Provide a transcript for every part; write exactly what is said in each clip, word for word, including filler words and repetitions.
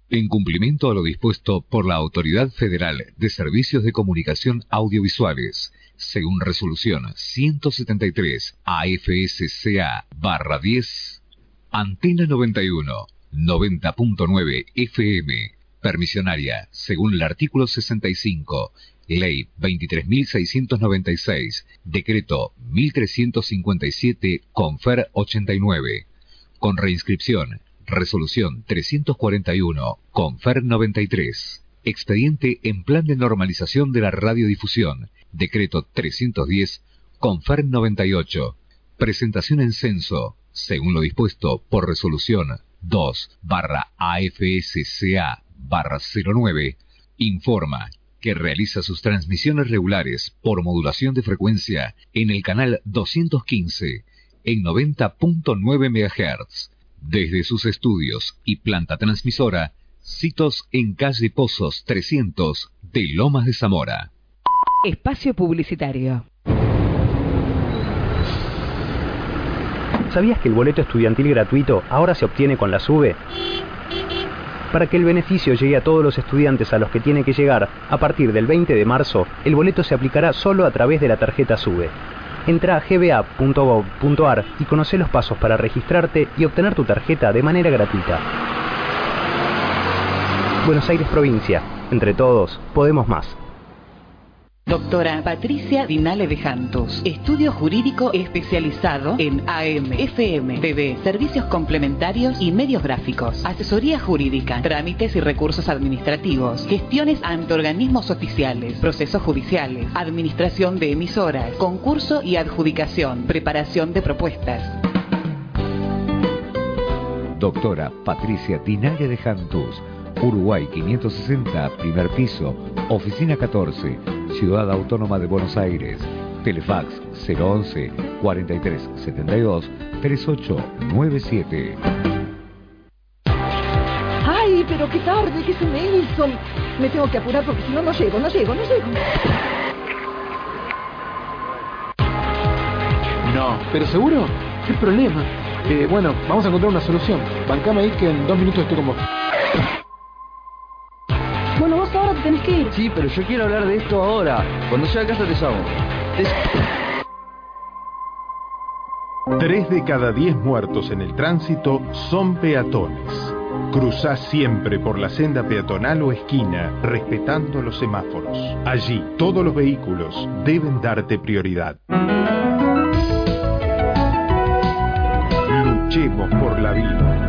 En cumplimiento a lo dispuesto por la Autoridad Federal de Servicios de Comunicación Audiovisuales, según resolución ciento setenta y tres A F S C A barra diez, Antena noventa y uno, noventa punto nueve F M, permisionaria, según el artículo sesenta y cinco, Ley veintitrés mil seiscientos noventa y seis, Decreto mil trescientos cincuenta y siete, Confer ochenta y nueve, con reinscripción, Resolución trescientos cuarenta y uno, Confer noventa y tres, expediente en plan de normalización de la radiodifusión, Decreto trescientos diez, Confer noventa y ocho, presentación en censo, según lo dispuesto por Resolución dos barra A F S C A barra cero nueve, informa que realiza sus transmisiones regulares por modulación de frecuencia en el canal doscientos quince en noventa punto nueve megahertz, desde sus estudios y planta transmisora, sitos en calle Pozos trescientos de Lomas de Zamora. Espacio publicitario. ¿Sabías que el boleto estudiantil gratuito ahora se obtiene con la SUBE? Para que el beneficio llegue a todos los estudiantes a los que tiene que llegar, a partir del veinte de marzo, el boleto se aplicará solo a través de la tarjeta SUBE. Entra a g b a punto gov punto a r y conoce los pasos para registrarte y obtener tu tarjeta de manera gratuita. Buenos Aires Provincia. Entre todos, podemos más. Doctora Patricia Dinale de Jantus, estudio jurídico especializado en A M, F M, T V, servicios complementarios y medios gráficos, asesoría jurídica, trámites y recursos administrativos, gestiones ante organismos oficiales, procesos judiciales, administración de emisoras, concurso y adjudicación, preparación de propuestas. Doctora Patricia Dinale de Jantus, Uruguay quinientos sesenta, primer piso, oficina catorce, Ciudad Autónoma de Buenos Aires. Telefax cero once, cuarenta y tres setenta y dos, treinta y ocho noventa y siete. ¡Ay, pero qué tarde que se me hizo! Me tengo que apurar porque si no, no llego, no llego, no llego. No, ¿pero seguro? ¿Qué problema? Eh, bueno, vamos a encontrar una solución. Bancame ahí que en dos minutos estoy con vos. Bueno, vos ahora te tenés que ir. Sí, pero yo quiero hablar de esto ahora. Cuando llegue a casa te llamo. Es... Tres de cada diez muertos en el tránsito son peatones. Cruzá siempre por la senda peatonal o esquina, respetando los semáforos. Allí, todos los vehículos deben darte prioridad. Luchemos por la vida.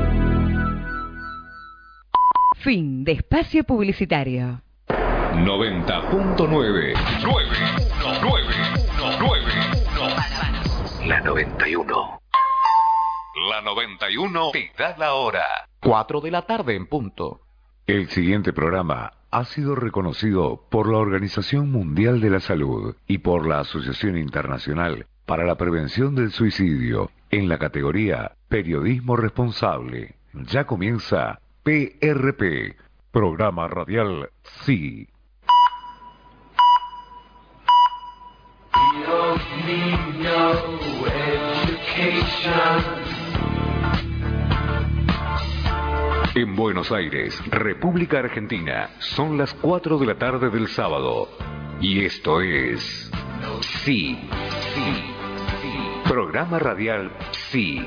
Fin de espacio publicitario. noventa punto nueve. nueve, nueve, nueve. La noventa y uno. La noventa y uno te da la hora. Cuatro de la tarde en punto. El siguiente programa ha sido reconocido por la Organización Mundial de la Salud y por la Asociación Internacional para la Prevención del Suicidio en la categoría Periodismo Responsable. Ya comienza P R P, Programa Radial Sí. En Buenos Aires, República Argentina, son las cuatro de la tarde del sábado. Y esto es... Sí, sí, sí. Programa Radial Sí.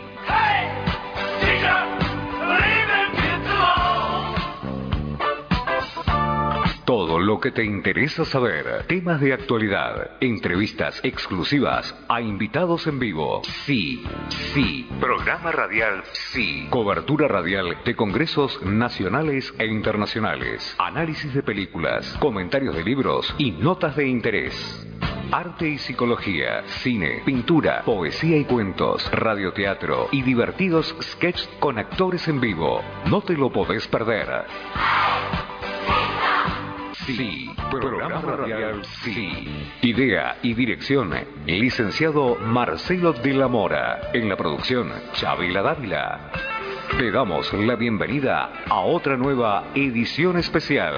Todo lo que te interesa saber, temas de actualidad, entrevistas exclusivas a invitados en vivo. Sí, sí. Programa Radial Sí. Cobertura radial de congresos nacionales e internacionales. Análisis de películas, comentarios de libros y notas de interés. Arte y psicología, cine, pintura, poesía y cuentos, radioteatro y divertidos sketches con actores en vivo. No te lo podés perder. Sí, programa radial Sí. Idea y dirección, licenciado Marcelo de la Mora. En la producción, Chavila Dávila. Te damos la bienvenida a otra nueva edición especial.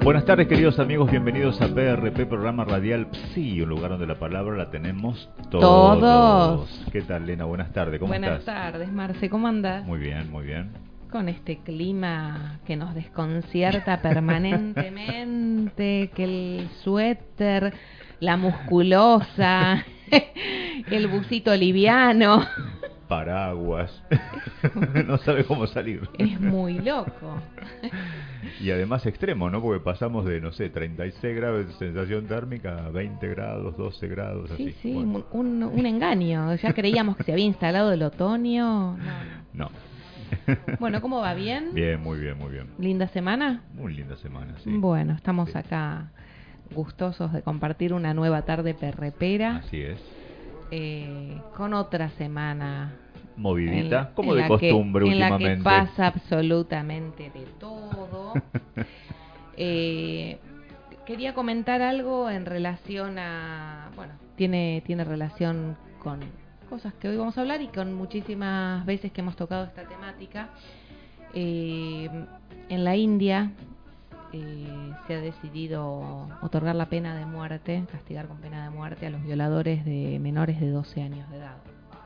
Buenas tardes, queridos amigos, bienvenidos a P R P, programa radial Psi, un lugar donde la palabra la tenemos todos. Todos. ¿Qué tal, Lena? Buenas tardes, ¿cómo Buenas estás? Buenas tardes, Marce, ¿cómo andás? Muy bien, muy bien. Con este clima que nos desconcierta permanentemente, que el suéter, la musculosa, el busito liviano... Paraguas. No sabe cómo salir. Es muy loco. Y además extremo, ¿no? Porque pasamos de, no sé, treinta y seis grados de sensación térmica a veinte grados, doce grados, sí, así. Sí, bueno. un, un engaño. Ya creíamos que se había instalado el otoño. No. No. Bueno, ¿cómo va? ¿Bien? Bien, muy bien, muy bien. ¿Linda semana? Muy linda semana, sí. Bueno, estamos sí. acá gustosos de compartir una nueva tarde perrepera. Así es. Eh, con otra semana movidita, en, como en de costumbre que, últimamente. En la que pasa absolutamente de todo. eh, quería comentar algo en relación a, bueno, tiene tiene relación con cosas que hoy vamos a hablar y con muchísimas veces que hemos tocado esta temática. Eh, en la India eh, se ha decidido otorgar la pena de muerte, castigar con pena de muerte a los violadores de menores de doce años de edad.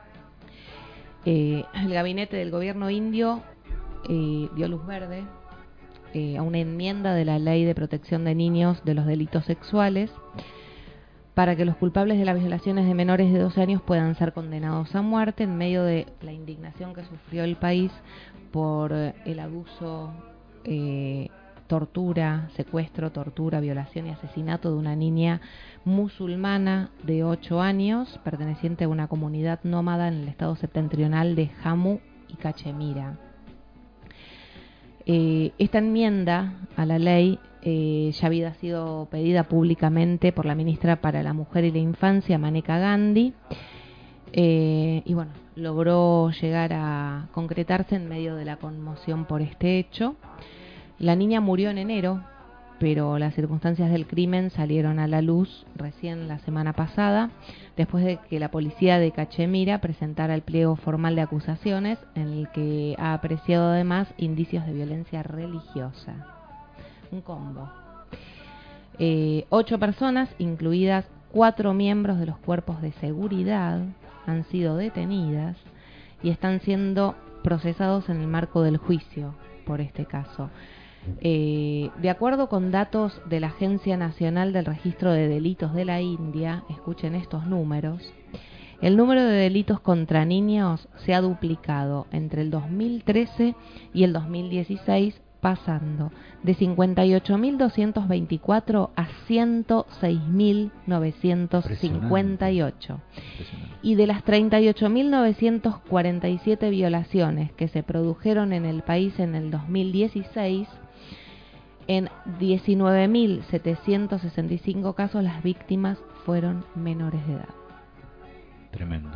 Eh, el gabinete del gobierno indio eh, dio luz verde eh, a una enmienda de la Ley de Protección de Niños de los Delitos Sexuales para que los culpables de las violaciones de menores de doce años puedan ser condenados a muerte en medio de la indignación que sufrió el país por eh, el abuso, eh, tortura, secuestro, tortura, violación y asesinato de una niña musulmana de ocho años, perteneciente a una comunidad nómada en el estado septentrional de Jammu y Cachemira. Eh, esta enmienda a la ley eh, ya había sido pedida públicamente por la ministra para la Mujer y la Infancia, Maneka Gandhi, eh, y bueno, logró llegar a concretarse en medio de la conmoción por este hecho. La niña murió en enero, pero las circunstancias del crimen salieron a la luz recién la semana pasada, después de que la policía de Cachemira presentara el pliego formal de acusaciones, en el que ha apreciado además indicios de violencia religiosa. Un combo. Eh, ocho personas, incluidas cuatro miembros de los cuerpos de seguridad, han sido detenidas y están siendo procesados en el marco del juicio por este caso. Eh, de acuerdo con datos de la Agencia Nacional del Registro de Delitos de la India, escuchen estos números, el número de delitos contra niños se ha duplicado entre el dos mil trece y el dos mil dieciséis, pasando de cincuenta y ocho mil doscientos veinticuatro a ciento seis mil novecientos cincuenta y ocho. Y de las treinta y ocho mil novecientos cuarenta y siete violaciones que se produjeron en el país en el dos mil dieciséis, en diecinueve mil setecientos sesenta y cinco casos las víctimas fueron menores de edad. Tremendo.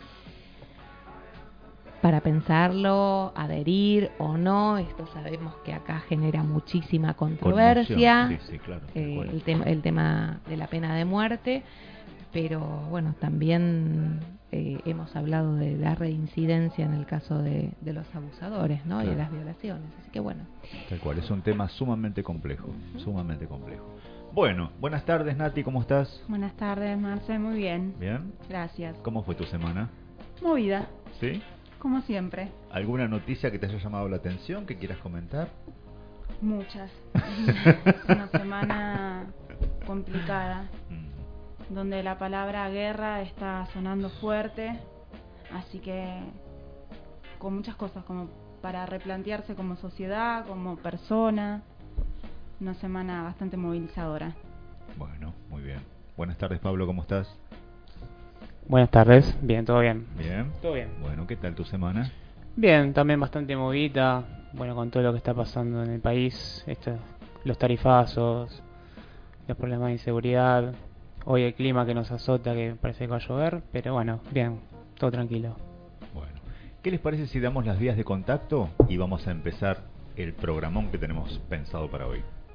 Para pensarlo, adherir o no, esto sabemos que acá genera muchísima controversia, sí, sí, claro, eh, el, tema, el tema de la pena de muerte, pero bueno, también eh, hemos hablado de la reincidencia en el caso de, de los abusadores, ¿no? Claro. Y de las violaciones, así que bueno. Tal cual, es un tema sumamente complejo, uh-huh. sumamente complejo. Bueno, buenas tardes, Nati, ¿cómo estás? Buenas tardes, Marce, muy bien. ¿Bien? Gracias. ¿Cómo fue tu semana? Movida. ¿Sí? Como siempre. ¿Alguna noticia que te haya llamado la atención que quieras comentar? Muchas. Es una semana complicada, mm. donde la palabra guerra está sonando fuerte, así que con muchas cosas como para replantearse como sociedad, como persona. Una semana bastante movilizadora. Bueno, muy bien. Buenas tardes, Pablo, ¿cómo estás? Buenas tardes, bien, todo bien. Bien. Todo bien. Bueno, ¿qué tal tu semana? Bien, también bastante movida, bueno, con todo lo que está pasando en el país, esto, los tarifazos, los problemas de inseguridad, hoy el clima que nos azota, que parece que va a llover, pero bueno, bien, todo tranquilo. Bueno, ¿qué les parece si damos las vías de contacto y vamos a empezar el programón que tenemos pensado para hoy?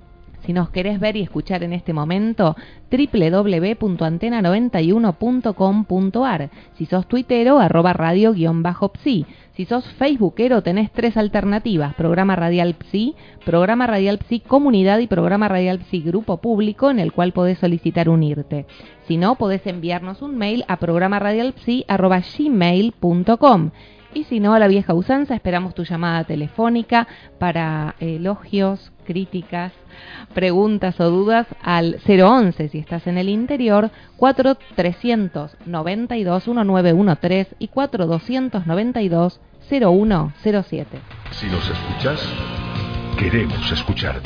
Si nos querés ver y escuchar en este momento, doble u doble u doble u punto antena noventa y uno punto com punto a r. Si sos tuitero, arroba radio guión bajo psi. Si sos facebookero, tenés tres alternativas: Programa Radial Psi, Programa Radial Psi Comunidad y Programa Radial Psi Grupo Público, en el cual podés solicitar unirte. Si no, podés enviarnos un mail a programaradialpsi arroba gmail punto com. Y si no, a la vieja usanza, esperamos tu llamada telefónica para elogios, críticas, preguntas o dudas al cero once si estás en el interior, cuatro trescientos noventa y dos diecinueve trece y cuatro doscientos noventa y dos cero uno cero siete. Si nos escuchás, queremos escucharte.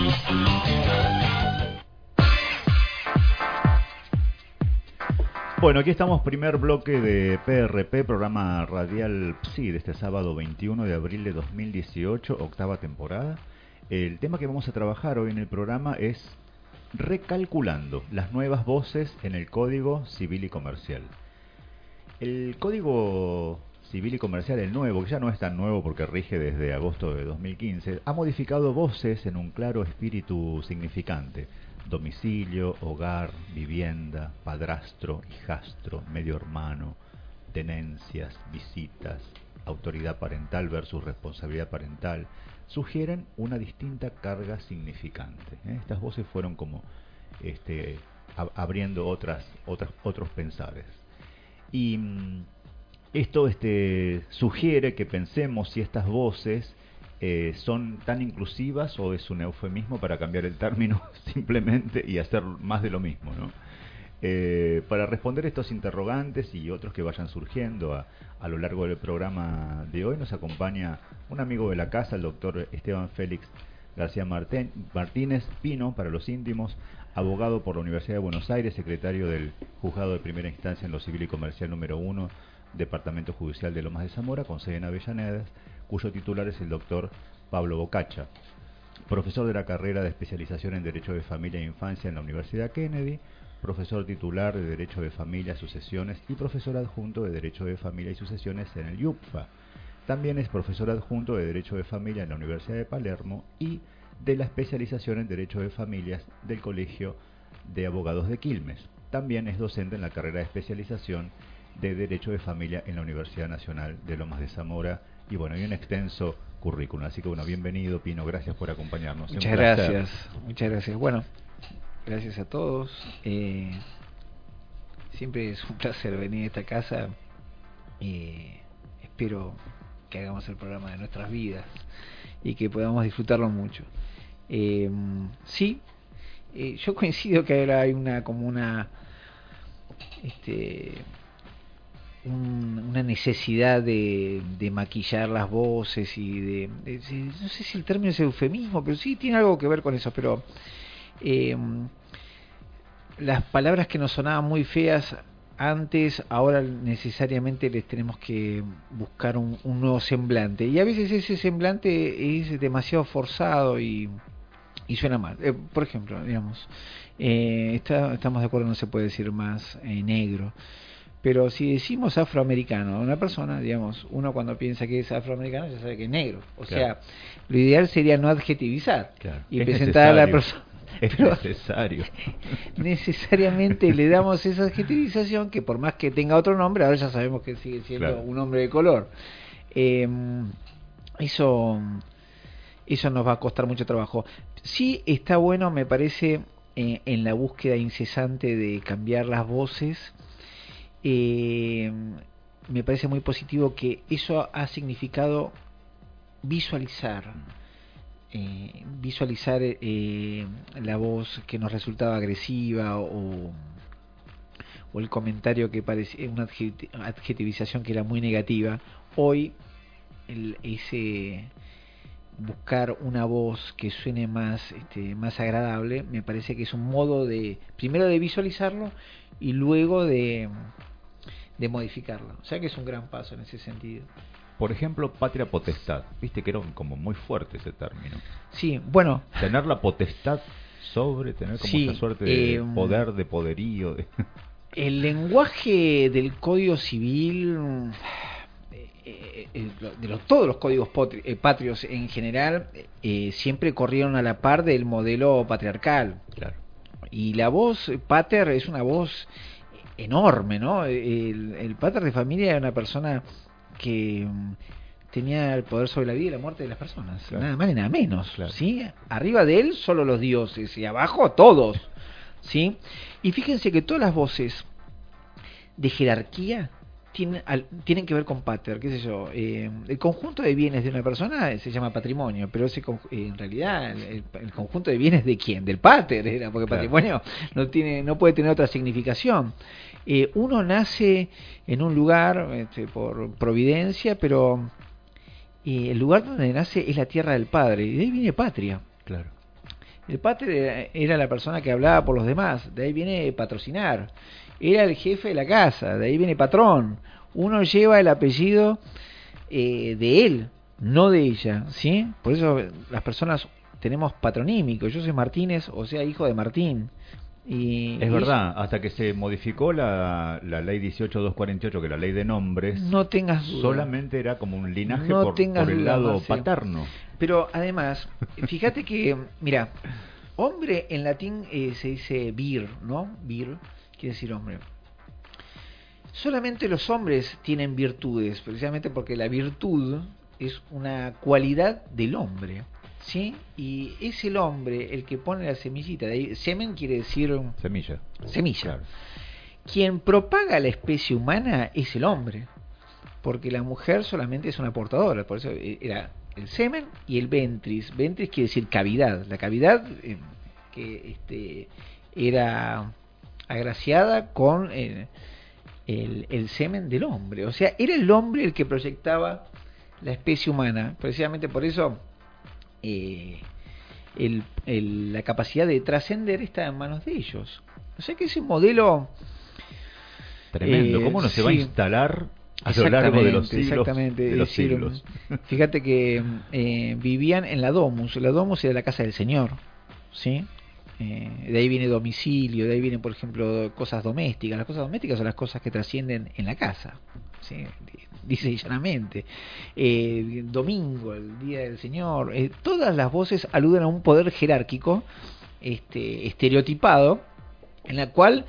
Bueno, aquí estamos, primer bloque de P R P, programa radial Psi, de este sábado veintiuno de abril de dos mil dieciocho, octava temporada. El tema que vamos a trabajar hoy en el programa es recalculando las nuevas voces en el Código Civil y Comercial. El Código Civil y Comercial, el nuevo, que ya no es tan nuevo porque rige desde agosto de dos mil quince, ha modificado voces en un claro espíritu significante: domicilio, hogar, vivienda, padrastro, hijastro, medio hermano, tenencias, visitas, autoridad parental versus responsabilidad parental, sugieren una distinta carga significante. ¿eh? Estas voces fueron como este, ab- abriendo otras, otras, otros pensares. Y mmm, esto este, sugiere que pensemos si estas voces Eh, son tan inclusivas o es un eufemismo para cambiar el término simplemente y hacer más de lo mismo, ¿no? Eh, para responder estos interrogantes y otros que vayan surgiendo a, a lo largo del programa de hoy, nos acompaña un amigo de la casa, el doctor Esteban Félix García Martín, Martínez Pino, para los íntimos, abogado por la Universidad de Buenos Aires, secretario del Juzgado de Primera Instancia en lo Civil y Comercial número uno, Departamento Judicial de Lomas de Zamora, con sede en Avellaneda, cuyo titular es el doctor Pablo Bocacha, profesor de la carrera de especialización en Derecho de Familia e Infancia en la Universidad Kennedy, profesor titular de Derecho de Familia, Sucesiones y profesor adjunto de Derecho de Familia y Sucesiones en el IUPFA. También es profesor adjunto de Derecho de Familia en la Universidad de Palermo y de la especialización en Derecho de Familias del Colegio de Abogados de Quilmes. También es docente en la carrera de especialización de Derecho de Familia en la Universidad Nacional de Lomas de Zamora. Y bueno, hay un extenso currículum. Así que bueno, bienvenido, Pino, gracias por acompañarnos. Muchas gracias, muchas gracias. Bueno, gracias a todos. Eh, siempre es un placer venir a esta casa. Eh, espero que hagamos el programa de nuestras vidas y que podamos disfrutarlo mucho. Eh, sí, eh, yo coincido que ahora hay una como una este un, una necesidad de, de maquillar las voces y de, de, de no sé si el término es eufemismo, pero sí tiene algo que ver con eso. Pero eh, las palabras que nos sonaban muy feas antes, ahora necesariamente les tenemos que buscar un, un nuevo semblante, y a veces ese semblante es demasiado forzado y, y suena mal. Eh, por ejemplo, digamos, eh, está, estamos de acuerdo, no se puede decir más eh, negro, pero si decimos afroamericano a una persona, digamos, uno cuando piensa que es afroamericano ya sabe que es negro. O claro. sea, lo ideal sería no adjetivizar claro. y es presentar necesario. a la persona. Es Pero necesario. Necesariamente le damos esa adjetivización que por más que tenga otro nombre, ahora ya sabemos que sigue siendo claro. un hombre de color. Eh, eso, eso nos va a costar mucho trabajo. Sí está bueno, me parece, eh, en la búsqueda incesante de cambiar las voces. Eh, me parece muy positivo que eso ha significado visualizar. Eh, visualizar eh, la voz que nos resultaba agresiva o, o el comentario que parecía una adjetivización que era muy negativa. Hoy el, ese buscar una voz que suene más este, más agradable me parece que es un modo de primero de visualizarlo y luego de, de modificarlo. O sea que es un gran paso en ese sentido. Por ejemplo, patria potestad. Viste que era como muy fuerte ese término. Sí, bueno. Tener la potestad sobre, tener como sí, esa suerte de eh, poder, de poderío. De... El lenguaje del Código Civil eh, eh, de los, todos los códigos potri, eh, patrios en general, eh, siempre corrieron a la par del modelo patriarcal. Claro. Y la voz pater es una voz enorme, ¿no? El, el pater de familia era una persona que um, tenía el poder sobre la vida y la muerte de las personas, claro. Nada más ni nada menos, claro. ¿Sí? Arriba de él solo los dioses y abajo todos, ¿sí? Y fíjense que todas las voces de jerarquía tienen, al, tienen que ver con pater, qué sé yo, eh, el conjunto de bienes de una persona se llama patrimonio, pero ese eh, en realidad el, el conjunto de bienes de quién, del pater, era, porque claro. Patrimonio no tiene, no puede tener otra significación. Eh, uno nace en un lugar este, por providencia, pero eh, el lugar donde nace es la tierra del padre, y de ahí viene patria. Claro. El pater era la persona que hablaba por los demás, de ahí viene patrocinar. Era el jefe de la casa, de ahí viene patrón. Uno lleva el apellido eh, de él, no de ella, ¿sí? Por eso las personas tenemos patronímicos. Yo soy Martínez, o sea, hijo de Martín. Y es verdad, hasta que se modificó la, la ley dieciocho mil doscientos cuarenta y ocho, que la ley de nombres, no tengas duda. Solamente era como un linaje no por, por el duda, lado Marcelo. paterno. Pero además, fíjate que, mira, hombre en latín eh, se dice vir, ¿no? Vir quiere decir hombre. Solamente los hombres tienen virtudes, precisamente porque la virtud es una cualidad del hombre. ¿Sí? Y es el hombre el que pone la semillita. De ahí, semen quiere decir semilla. Semilla. Claro. Quien propaga la especie humana es el hombre, porque la mujer solamente es una portadora. Por eso era el semen y el ventris. Ventris quiere decir cavidad. La cavidad eh, que este, era agraciada con eh, el, el semen del hombre. O sea, era el hombre el que proyectaba la especie humana. Precisamente por eso Eh, el, el, la capacidad de trascender está en manos de ellos. O sea que ese modelo tremendo, eh, ¿cómo no se sí, va a instalar a lo largo de los siglos? Exactamente, de los decir, siglos. Fíjate que eh, vivían en la domus. La domus era la casa del señor, ¿sí? Eh, de ahí viene domicilio, de ahí vienen, por ejemplo, cosas domésticas. Las cosas domésticas son las cosas que trascienden en la casa, ¿sí? Dice llanamente. Eh, domingo, el día del Señor. Eh, todas las voces aluden a un poder jerárquico, este, estereotipado, en la cual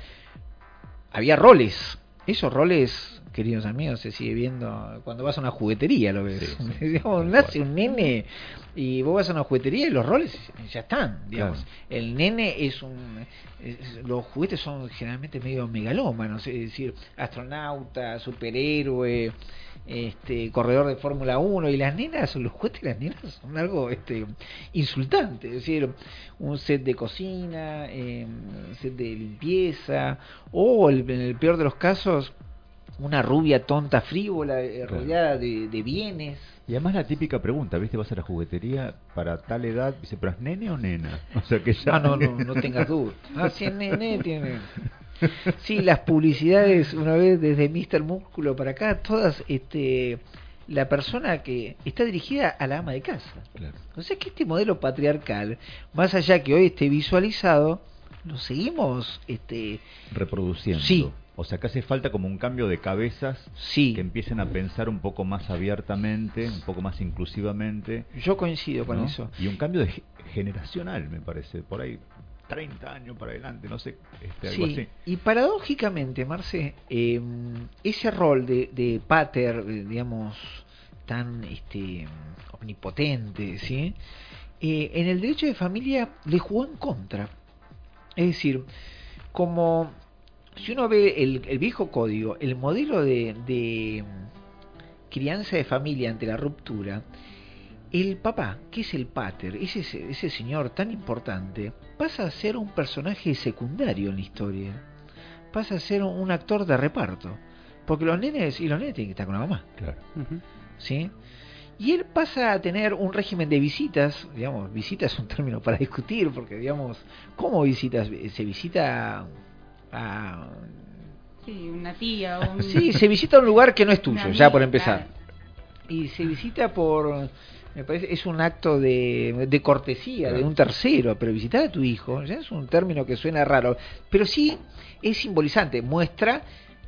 había roles. Esos roles, queridos amigos, se sigue viendo cuando vas a una juguetería, lo ves. Sí, sí. Digamos, nace un nene y vos vas a una juguetería y los roles ya están, digamos. Claro. El nene es un... Es, los juguetes son generalmente medio megalómanos, es decir, astronauta, superhéroe, este corredor de Fórmula uno, y las nenas, los juguetes de las nenas son algo este insultante, es decir, un set de cocina, eh, un set de limpieza, o el, en el peor de los casos, una rubia tonta, frívola, eh, rodeada de, de bienes. Y además la típica pregunta, ¿viste? Vas a la juguetería para tal edad, dice, ¿pero es nene o nena? O sea que ya... Ah, no, no, no tengas duda. Ah, si es nene, tiene... Sí, las publicidades, una vez desde míster Músculo para acá, todas, este, la persona que está dirigida a la ama de casa. Claro. O sea que este modelo patriarcal, más allá que hoy esté visualizado, lo seguimos este, reproduciendo. Sí. O sea que hace falta como un cambio de cabezas, sí, que empiecen a pensar un poco más abiertamente, un poco más inclusivamente. Yo coincido con ¿no? eso. Y un cambio de generacional, me parece, por ahí treinta años para adelante, no sé, este, algo sí. así. Y paradójicamente, Marce, eh, ese rol de, de pater, digamos, tan este omnipotente, ¿sí? Eh, en el derecho de familia le jugó en contra. Es decir, como si uno ve el, el viejo código, el modelo de, de crianza de familia ante la ruptura, el papá, que es el pater, ese, ese señor tan importante, pasa a ser un personaje secundario en la historia, pasa a ser un, un actor de reparto, porque los nenes y los nenes tienen que estar con la mamá. Claro. Uh-huh. ¿Sí? Y él pasa a tener un régimen de visitas, digamos, visitas es un término para discutir, porque digamos, ¿cómo visitas? Se visita a... Sí, una tía o un... Sí, se visita a un lugar que no es tuyo, amiga, ya por empezar. Claro. Y se visita por... Me parece es un acto de, de cortesía, claro, de un tercero, pero visitar a tu hijo ya es un término que suena raro, pero sí es simbolizante, muestra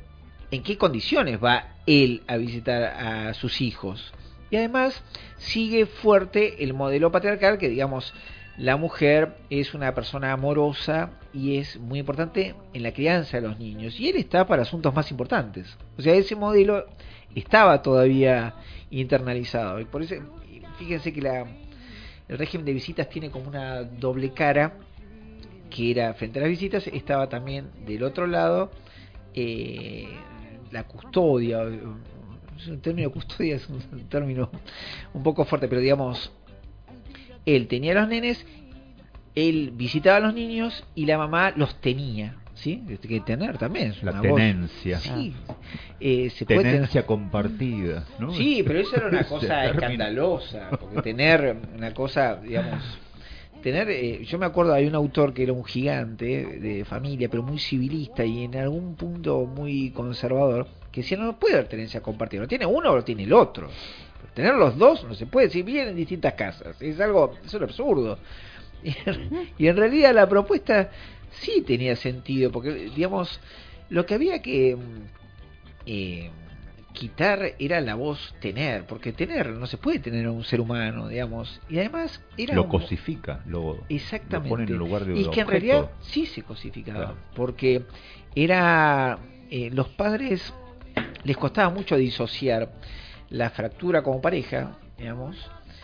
en qué condiciones va él a visitar a sus hijos. Y además sigue fuerte el modelo patriarcal que, digamos, la mujer es una persona amorosa y es muy importante en la crianza de los niños. Y él está para asuntos más importantes. O sea, ese modelo estaba todavía internalizado. Y por eso, fíjense que la, el régimen de visitas tiene como una doble cara, que era frente a las visitas, estaba también del otro lado eh, la custodia. El término custodia es un término un poco fuerte, pero digamos, él tenía a los nenes, él visitaba a los niños y la mamá los tenía, ¿sí? Que tener también es la una tenencia. Voz. Sí. Eh, se tenencia puede compartida, ¿no? Sí, pero eso era una cosa escandalosa, porque tener una cosa, digamos, tener, eh, yo me acuerdo, hay un autor que era un gigante de familia, pero muy civilista y en algún punto muy conservador, que decía, no puede haber tenencia compartida, no tiene uno o lo tiene el otro. Tener los dos no se puede, si viven en distintas casas, es algo, es un absurdo. Y en, y en realidad la propuesta sí tenía sentido, porque digamos, lo que había que eh, quitar era la voz tener, porque tener no se puede tener a un ser humano, digamos, y además era lo un, cosifica, lo, exactamente, lo pone en lugar de un y que objeto. en realidad sí se cosificaba, claro. Porque era eh, los padres les costaba mucho disociar la fractura como pareja, digamos,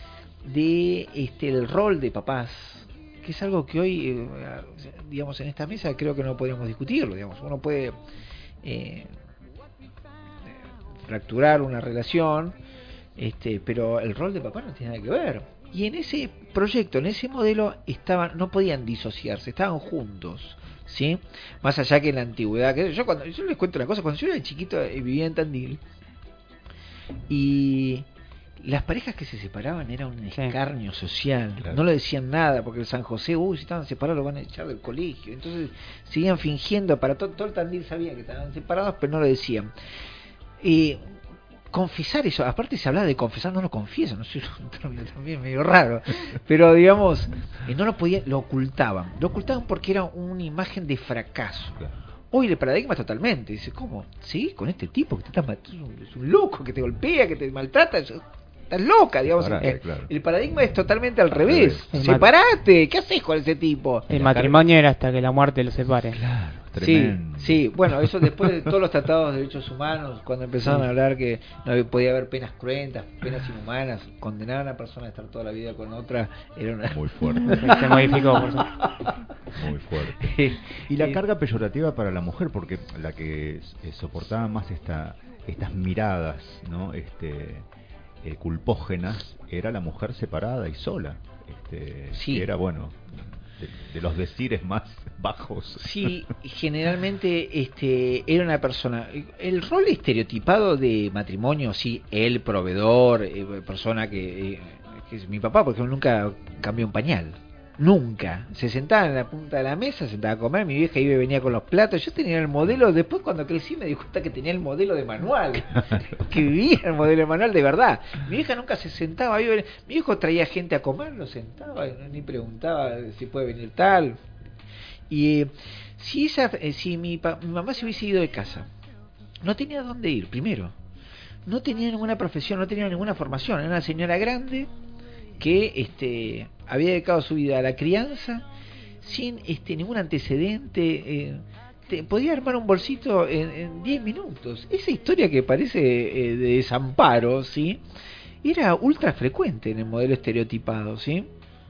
de este el rol de papás, que es algo que hoy, eh, digamos, en esta mesa creo que no podríamos discutirlo, digamos, uno puede eh, fracturar una relación, este, pero el rol de papá no tiene nada que ver. Y en ese proyecto, en ese modelo, estaban, no podían disociarse, estaban juntos, ¿sí? Más allá que en la antigüedad, que yo cuando yo les cuento una cosa, cuando yo era chiquito eh, vivía en Tandil, y las parejas que se separaban era un escarnio social, claro. No le decían nada, porque el San José, uy, si estaban separados lo van a echar del colegio, entonces seguían fingiendo, para todo, todo el Tandil sabía que estaban separados, pero no lo decían. Y confesar eso, aparte se hablaba de confesar, no lo confieso, no sé, un término también medio raro, pero digamos, no lo podían, lo ocultaban, lo ocultaban porque era una imagen de fracaso. Claro. Hoy el paradigma es totalmente, dice, ¿cómo? ¿Sí? Con este tipo que te está matando, es un loco, que te golpea, que te maltrata, estás loca, digamos. Separate, el, claro. El paradigma es totalmente al, al revés. revés. Separate, ¿qué haces con ese tipo? El matrimonio era hasta que la muerte lo separe. Claro. Tremendo. Sí, sí, bueno, eso después de todos los tratados de derechos humanos, cuando empezaron sí. a hablar que no podía haber penas cruentas, penas inhumanas, condenar a una persona a estar toda la vida con otra, era una... Muy fuerte. Se modificó, por eso. Muy fuerte. Y la carga peyorativa para la mujer, porque la que eh, soportaba más esta estas miradas, ¿no? Este eh, culpógenas, era la mujer separada y sola. Este, sí. Era, bueno... De, de los decires más bajos. Sí, generalmente este era una persona, el rol estereotipado de matrimonio, sí, el proveedor, eh, persona que, eh, que es mi papá, porque nunca cambió un pañal, nunca, se sentaba en la punta de la mesa, se sentaba a comer, mi vieja iba y venía con los platos, yo tenía el modelo, después cuando crecí me di cuenta que tenía el modelo de manual, que vivía el modelo de manual de verdad. Mi vieja nunca se sentaba, iba, mi hijo traía gente a comer, lo sentaba, ni preguntaba si puede venir tal. Y eh, si esa, eh, si mi, pa, mi mamá se hubiese ido de casa, no tenía dónde ir, primero, no tenía ninguna profesión, no tenía ninguna formación, era una señora grande que este había dedicado su vida a la crianza sin este ningún antecedente, eh, te, podía armar un bolsito en diez minutos. Esa historia que parece eh, de desamparo, ¿sí? Era ultra frecuente en el modelo estereotipado, ¿sí?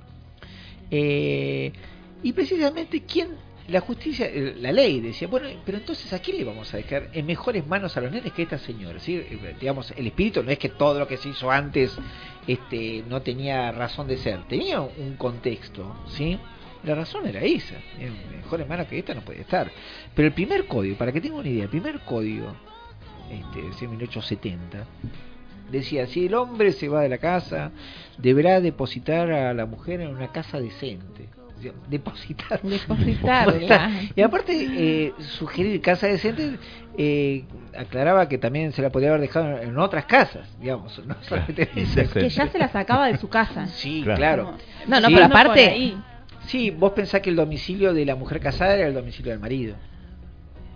Eh, y precisamente quién, la justicia, la ley decía, bueno, pero entonces ¿a quién le vamos a dejar en mejores manos a los nenes que esta señora? ¿Sí? Digamos, el espíritu no es que todo lo que se hizo antes este no tenía razón de ser, tenía un contexto, ¿sí? La razón era esa, en mejores manos que esta no podía estar. Pero el primer código, para que tengan una idea, el primer código, este, de mil ochocientos setenta, decía, si el hombre se va de la casa, deberá depositar a la mujer en una casa decente. Depositar. Depositarla. Y aparte, eh, sugerir casa decente, eh, aclaraba que también se la podía haber dejado en otras casas, digamos. No solamente claro. Que ya se la sacaba de su casa. Sí, claro. claro. No, no, sí, pero aparte. Sí, vos pensás que el domicilio de la mujer casada era el domicilio del marido.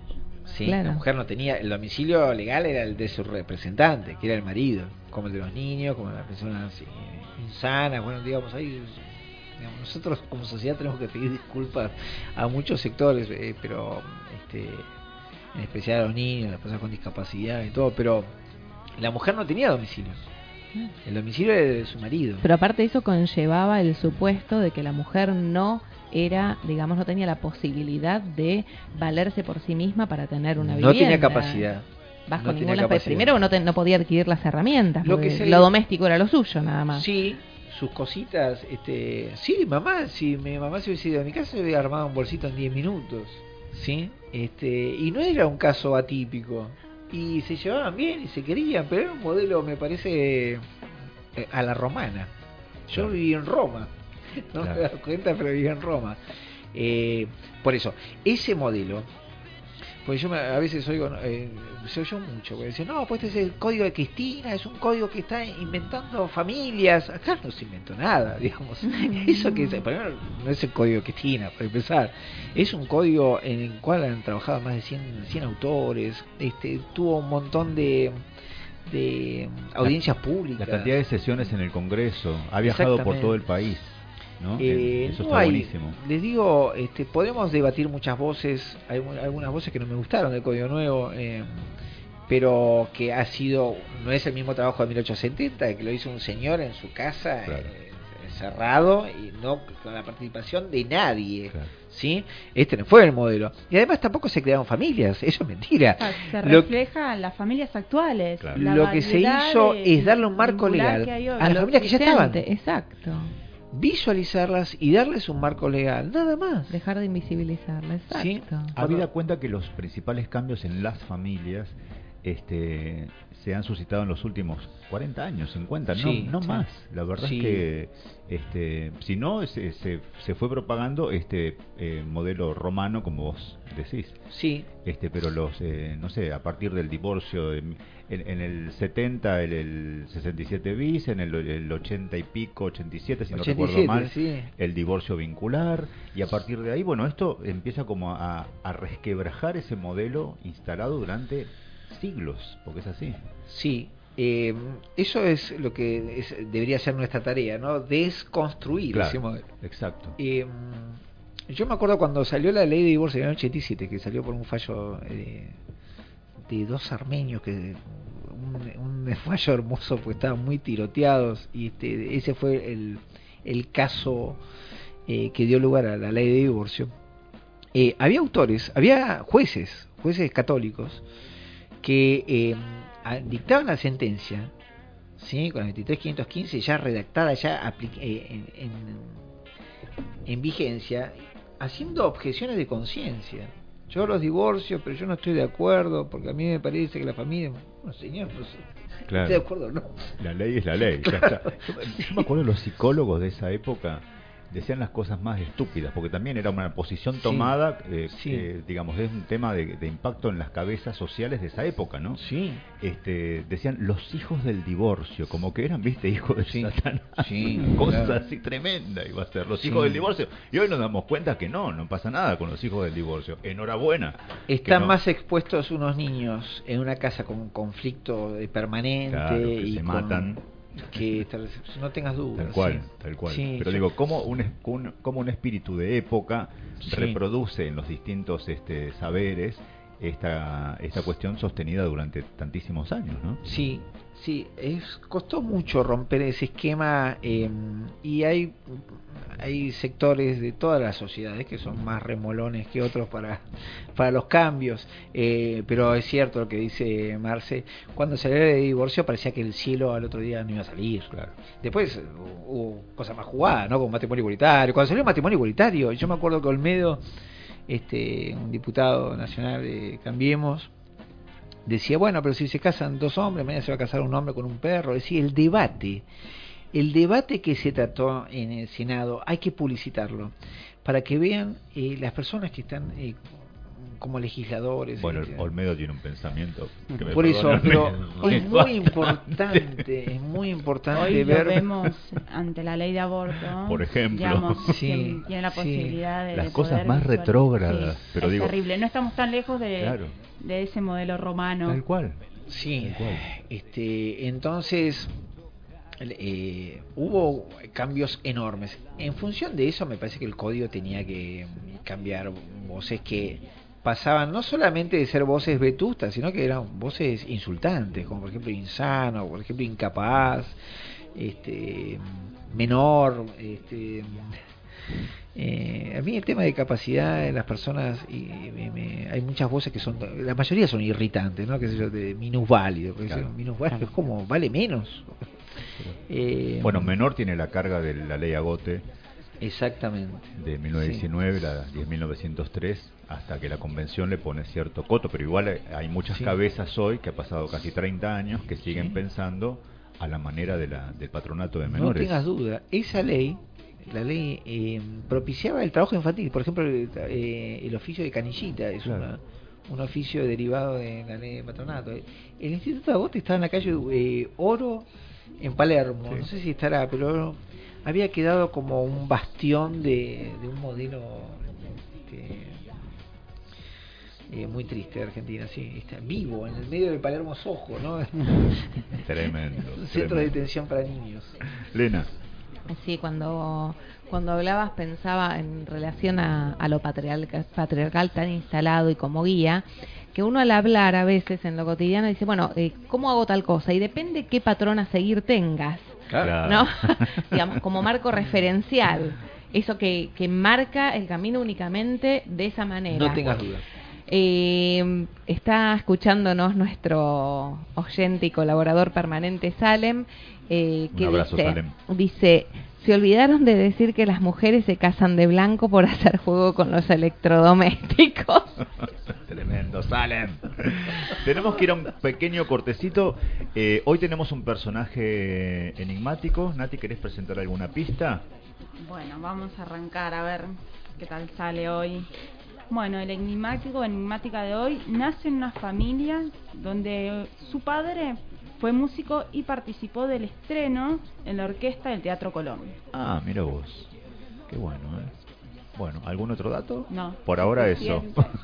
¿sí? Claro. La mujer no tenía, el domicilio legal era el de su representante, que era el marido, como el de los niños, como las personas eh, insanas, bueno, digamos, ahí digamos, nosotros como sociedad tenemos que pedir disculpas a muchos sectores, eh, pero este, en especial a los niños, a las personas con discapacidad y todo, pero la mujer no tenía domicilio. El domicilio era de su marido. Pero aparte eso conllevaba el supuesto de que la mujer no era, digamos, no tenía la posibilidad de valerse por sí misma para tener una vivienda. No tenía capacidad. Bajo no ninguna tenía capacidad. Primero no, te, no podía adquirir las herramientas, lo, que se lo le... doméstico era lo suyo nada más. Sí, sus cositas, este, sí, mamá, si mi mamá se hubiese ido a mi casa, se hubiera armado un bolsito en diez minutos, ¿sí? Este, y no era un caso atípico. Y se llevaban bien y se querían, pero era un modelo, me parece, eh, a la romana. Yo claro. viví en Roma, no claro. me das cuenta, pero viví en Roma. Eh, por eso, ese modelo, pues yo me, a veces oigo, eh, se oyó mucho, porque dicen, no, pues este es el código de Cristina, es un código que está inventando familias. Acá no se inventó nada, digamos. Eso que primero no es el código de Cristina, para empezar. Es un código en el cual han trabajado más de cien, cien autores, este, tuvo un montón de de audiencias la, públicas. La cantidad de sesiones en el Congreso, ha viajado por todo el país. ¿No? Eh, Eso no está hay, buenísimo. Les digo, este, podemos debatir muchas voces, hay algunas voces que no me gustaron del Código Nuevo, eh, pero que ha sido, no es el mismo trabajo de mil ochocientos setenta, que lo hizo un señor en su casa, claro. eh, cerrado, y no con la participación de nadie, claro. ¿sí? Este no fue el modelo. Y además tampoco se crearon familias, eso es mentira. Ah, se lo, refleja en las familias actuales. Claro. Lo que se hizo de, es darle un marco legal a las familias que ya estaban. Exacto. Visualizarlas y darles un marco legal, nada más. Dejar de invisibilizarlas, exacto. ¿Sí? Habida cuenta que los principales cambios en las familias este, se han suscitado en los últimos cuarenta años, cincuenta, sí, no, no sí. más. La verdad sí. es que este, si no, se, se, se fue propagando este eh, modelo romano, como vos decís. Sí. Este, pero los, eh, no sé, a partir del divorcio, de, en, en el setenta, el, el sesenta y siete bis, en el, el ochenta y pico, ochenta y siete, si no recuerdo mal, sí. el divorcio vincular, y a partir de ahí, bueno, esto empieza como a, a resquebrajar ese modelo instalado durante siglos, porque es así. Sí. Eh, eso es lo que es, debería ser nuestra tarea, ¿no? Desconstruir claro, ese modelo. Exacto. Eh, yo me acuerdo cuando salió la ley de divorcio en el ochenta y siete, que salió por un fallo eh, de dos armenios, que un, un fallo hermoso, pues estaban muy tiroteados, y este, ese fue el, el caso eh, que dio lugar a la ley de divorcio. Eh, había autores, había jueces, jueces católicos, que eh, dictaban la sentencia, ¿sí? Con la veintitrés quinientos quince ya redactada, ya aplica, eh, en, en, en vigencia, haciendo objeciones de conciencia. Yo los divorcio, pero yo no estoy de acuerdo, porque a mí me parece que la familia... No, señor, pues, claro. ¿estoy de acuerdo o no? La ley es la ley, ya está. Yo, yo me acuerdo de los psicólogos de esa época, decían las cosas más estúpidas, porque también era una posición tomada, sí, eh, sí. Eh, digamos, es un tema de, de impacto en las cabezas sociales de esa época, ¿no? Sí. Este, decían los hijos del divorcio, como que eran, viste, hijos de sí. Satanás, sí, una cosa claro. así tremenda iba a ser, los sí. hijos del divorcio, y hoy nos damos cuenta que no, no pasa nada con los hijos del divorcio, enhorabuena. Están no. más expuestos unos niños en una casa con un conflicto permanente, claro, que y se con... matan. Que no tengas dudas. Tal cual, sí. tal cual. Sí, Pero yo... digo, ¿cómo un, un, cómo un espíritu de época sí. reproduce en los distintos este, saberes esta esta cuestión sostenida durante tantísimos años, ¿no? Sí, sí, es, costó mucho romper ese esquema eh, y hay hay sectores de todas las sociedades que son más remolones que otros para para los cambios, eh, pero es cierto lo que dice Marce, cuando salió el divorcio parecía que el cielo al otro día no iba a salir. Claro. Después hubo cosas más jugadas, ¿no? Como matrimonio igualitario. Cuando salió el matrimonio igualitario, yo me acuerdo que Olmedo, este un diputado nacional de Cambiemos, decía, bueno, pero si se casan dos hombres, mañana se va a casar un hombre con un perro. Decía, el debate, el debate que se trató en el Senado, hay que publicitarlo, para que vean eh, las personas que están eh, como legisladores. Bueno, este, Olmedo tiene un pensamiento que me por eso, pero muy es muy importante, es muy importante Hoy ver. lo vemos ante la ley de aborto, por ejemplo, digamos, sí, quien tiene la posibilidad sí. de las de cosas poder más visual- retrógradas, sí, pero es digo, terrible, no estamos tan lejos de, claro, de ese modelo romano. tal cual. Sí, tal cual. este, entonces eh, hubo cambios enormes. En función de eso, me parece que el código tenía que cambiar voces que pasaban no solamente de ser voces vetustas, sino que eran voces insultantes, como por ejemplo insano, por ejemplo incapaz, este, menor, este, eh, a mí el tema de capacidad de las personas, y me, me, hay muchas voces que son, la mayoría son irritantes, ¿no? Que sé yo, de minusválido, claro. Minusválido es como vale menos. Eh, bueno, menor tiene la carga de la ley Agote. Exactamente. De mil novecientos diecinueve, sí. La diez mil novecientos tres, hasta que la convención le pone cierto coto, pero igual hay muchas sí. cabezas hoy, que ha pasado casi treinta años, que siguen sí. pensando a la manera de la, del patronato de menores. No tengas duda, esa ley, la ley eh, propiciaba el trabajo infantil, por ejemplo, el, eh, el oficio de canillita, es claro. una, un oficio derivado de la ley de patronato. El Instituto de Agote estaba en la calle eh, Oro, en Palermo, sí. no sé si estará, pero había quedado como un bastión de, de un modelo este, eh, muy triste de Argentina, sí, está vivo en el medio de Palermo Sojo, ¿no? Tremendo. Un centro tremendo. de detención para niños. Lena. Sí, cuando cuando hablabas pensaba en relación a, a lo patriarcal, patriarcal tan instalado y como guía, que uno al hablar a veces en lo cotidiano dice, bueno, eh, ¿cómo hago tal cosa? Y depende qué patrón a seguir tengas, claro. ¿no? Digamos, como marco referencial, eso que, que marca el camino únicamente de esa manera. No tengas dudas. Eh, está escuchándonos nuestro oyente y colaborador permanente Salem, eh, que Un abrazo, dice, Salem. dice, se olvidaron de decir que las mujeres se casan de blanco por hacer juego con los electrodomésticos. Tremendo, Salem. Tenemos que ir a un pequeño cortecito. Eh, hoy tenemos un personaje enigmático. Nati, ¿querés presentar alguna pista? Bueno, vamos a arrancar a ver qué tal sale hoy. Bueno, el enigmático o enigmática de hoy nace en una familia donde su padre fue músico y participó del estreno en la orquesta del Teatro Colón. Ah, mira vos. Qué bueno, ¿eh? Bueno, ¿algún otro dato? No. Por ahora eso.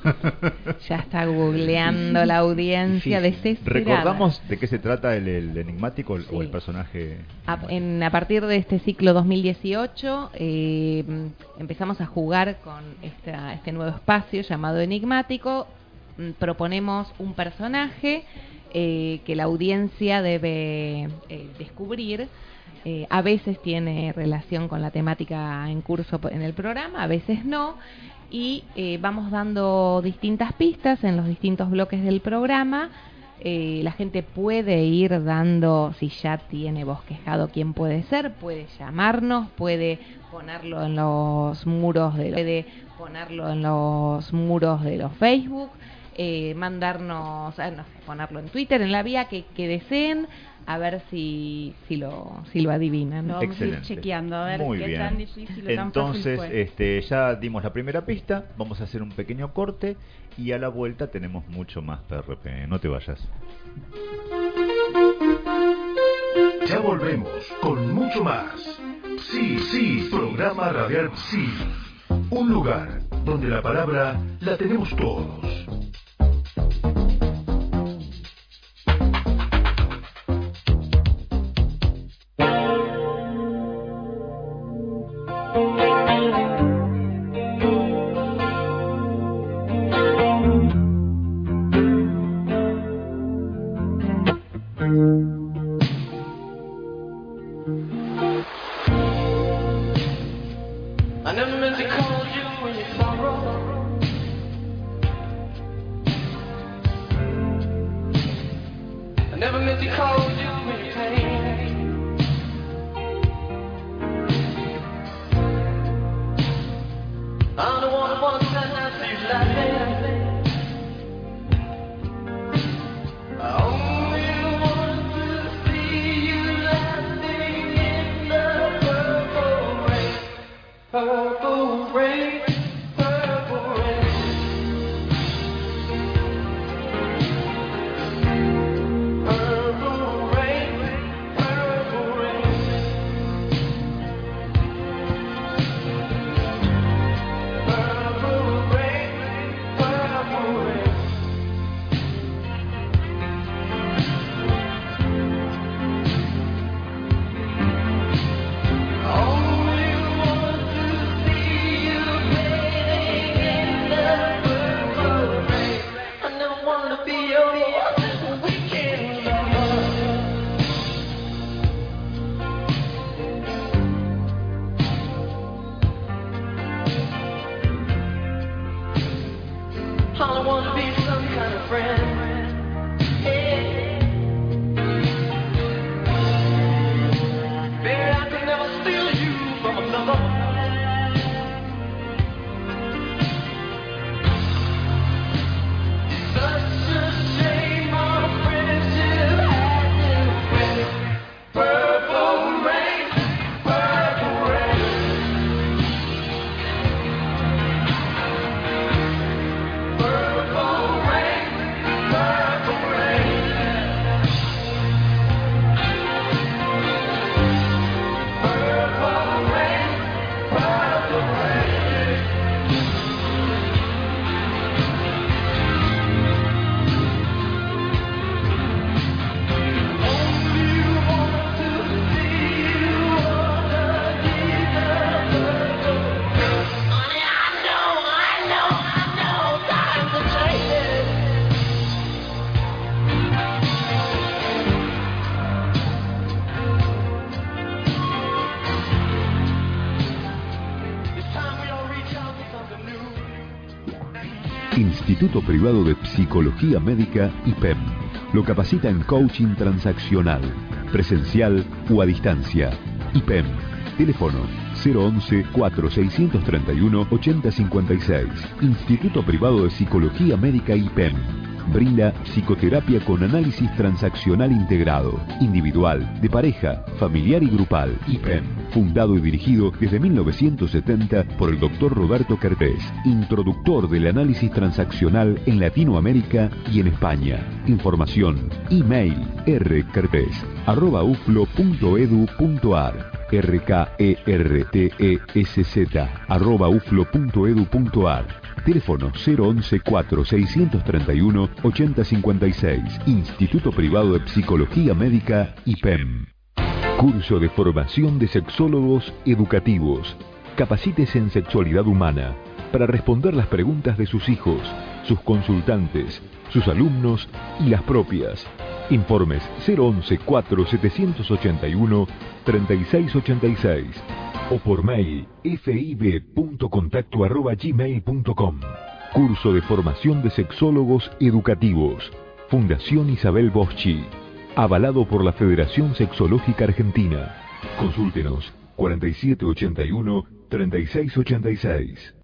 Ya está googleando la audiencia sí. desesperada. ¿Recordamos de qué se trata el, el enigmático sí. o el personaje? A, en, a partir de este ciclo dos mil dieciocho eh, empezamos a jugar con esta, este nuevo espacio llamado enigmático. Proponemos un personaje eh, que la audiencia debe eh, descubrir. Eh, a veces tiene relación con la temática en curso en el programa, a veces no, y eh, vamos dando distintas pistas en los distintos bloques del programa. Eh, la gente puede ir dando, si ya tiene bosquejado quién puede ser, puede llamarnos, puede ponerlo en los muros de, puede ponerlo en los muros de los Facebook, eh, mandarnos, eh, no sé, ponerlo en Twitter, en la vía que, que deseen. A ver si si lo si lo adivinan. Lo vamos Excelente. a ir chequeando, a ver Muy qué bien. tan difícil o Entonces, tan fácil fue. este, ya dimos la primera pista, vamos a hacer un pequeño corte y a la vuelta tenemos mucho más P R P. No te vayas. Ya volvemos con mucho más. Sí, sí, programa radial Sí. Un lugar donde la palabra la tenemos todos. Instituto Privado de Psicología Médica I P E M. Lo capacita en coaching transaccional, presencial o a distancia. I P E M. Teléfono cero once, cuatro seiscientos treinta y uno, ochenta cincuenta y seis. Instituto Privado de Psicología Médica I P E M. Brinda psicoterapia con análisis transaccional integrado, individual, de pareja, familiar y grupal. I P E M. Fundado y dirigido desde mil novecientos setenta por el doctor Roberto Kertész, introductor del análisis transaccional en Latinoamérica y en España. Información, email, rkertész arroba uflo punto edu punto ar. R K E R T E S Z arroba uflo punto edu punto ar. Teléfono cero once, cuatro seiscientos treinta y uno, ochenta cincuenta y seis. Instituto Privado de Psicología Médica I P E M. Curso de formación de sexólogos educativos. Capacítese en sexualidad humana para responder las preguntas de sus hijos, sus consultantes, sus alumnos y las propias. Informes cero once, cuatro setecientos ochenta y uno, treinta y seis ochenta y seis o por mail fib punto contacto arroba gmail punto com. Curso de formación de sexólogos educativos. Fundación Isabel Boschi. Avalado por la Federación Sexológica Argentina. Consúltenos cuarenta y siete ochenta y uno, treinta y seis ochenta y seis.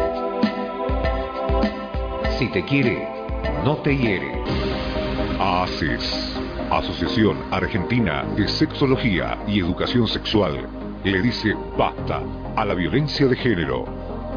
Si te quiere, no te hiere. AACES, Asociación Argentina de Sexología y Educación Sexual, le dice basta a la violencia de género.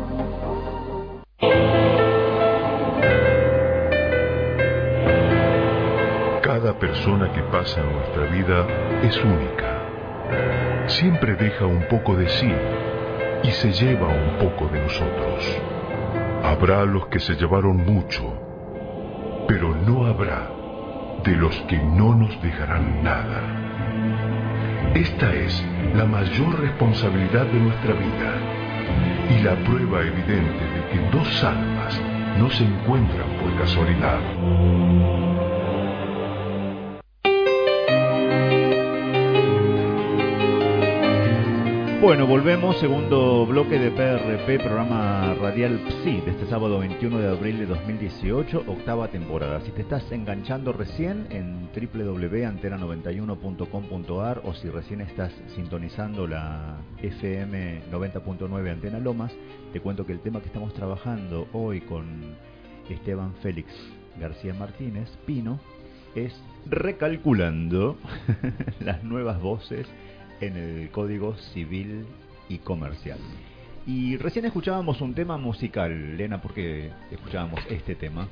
Cada persona que pasa en nuestra vida es única. Siempre deja un poco de sí y se lleva un poco de nosotros. Habrá los que se llevaron mucho, pero no habrá de los que no nos dejarán nada. Esta es la mayor responsabilidad de nuestra vida y la prueba evidente de que dos almas no se encuentran por casualidad. Bueno, volvemos, segundo bloque de P R P, programa radial Psi, de este sábado veintiuno de abril de dos mil dieciocho, octava temporada. Si te estás enganchando recién en doble u doble u doble u punto antena noventa y uno punto com punto ar o si recién estás sintonizando la F M noventa punto nueve Antena Lomas, te cuento que el tema que estamos trabajando hoy con Esteban Félix García Martínez, Pino, es recalculando las nuevas voces en el Código Civil y Comercial. Y recién escuchábamos un tema musical. Lena, ¿por qué escuchábamos este tema?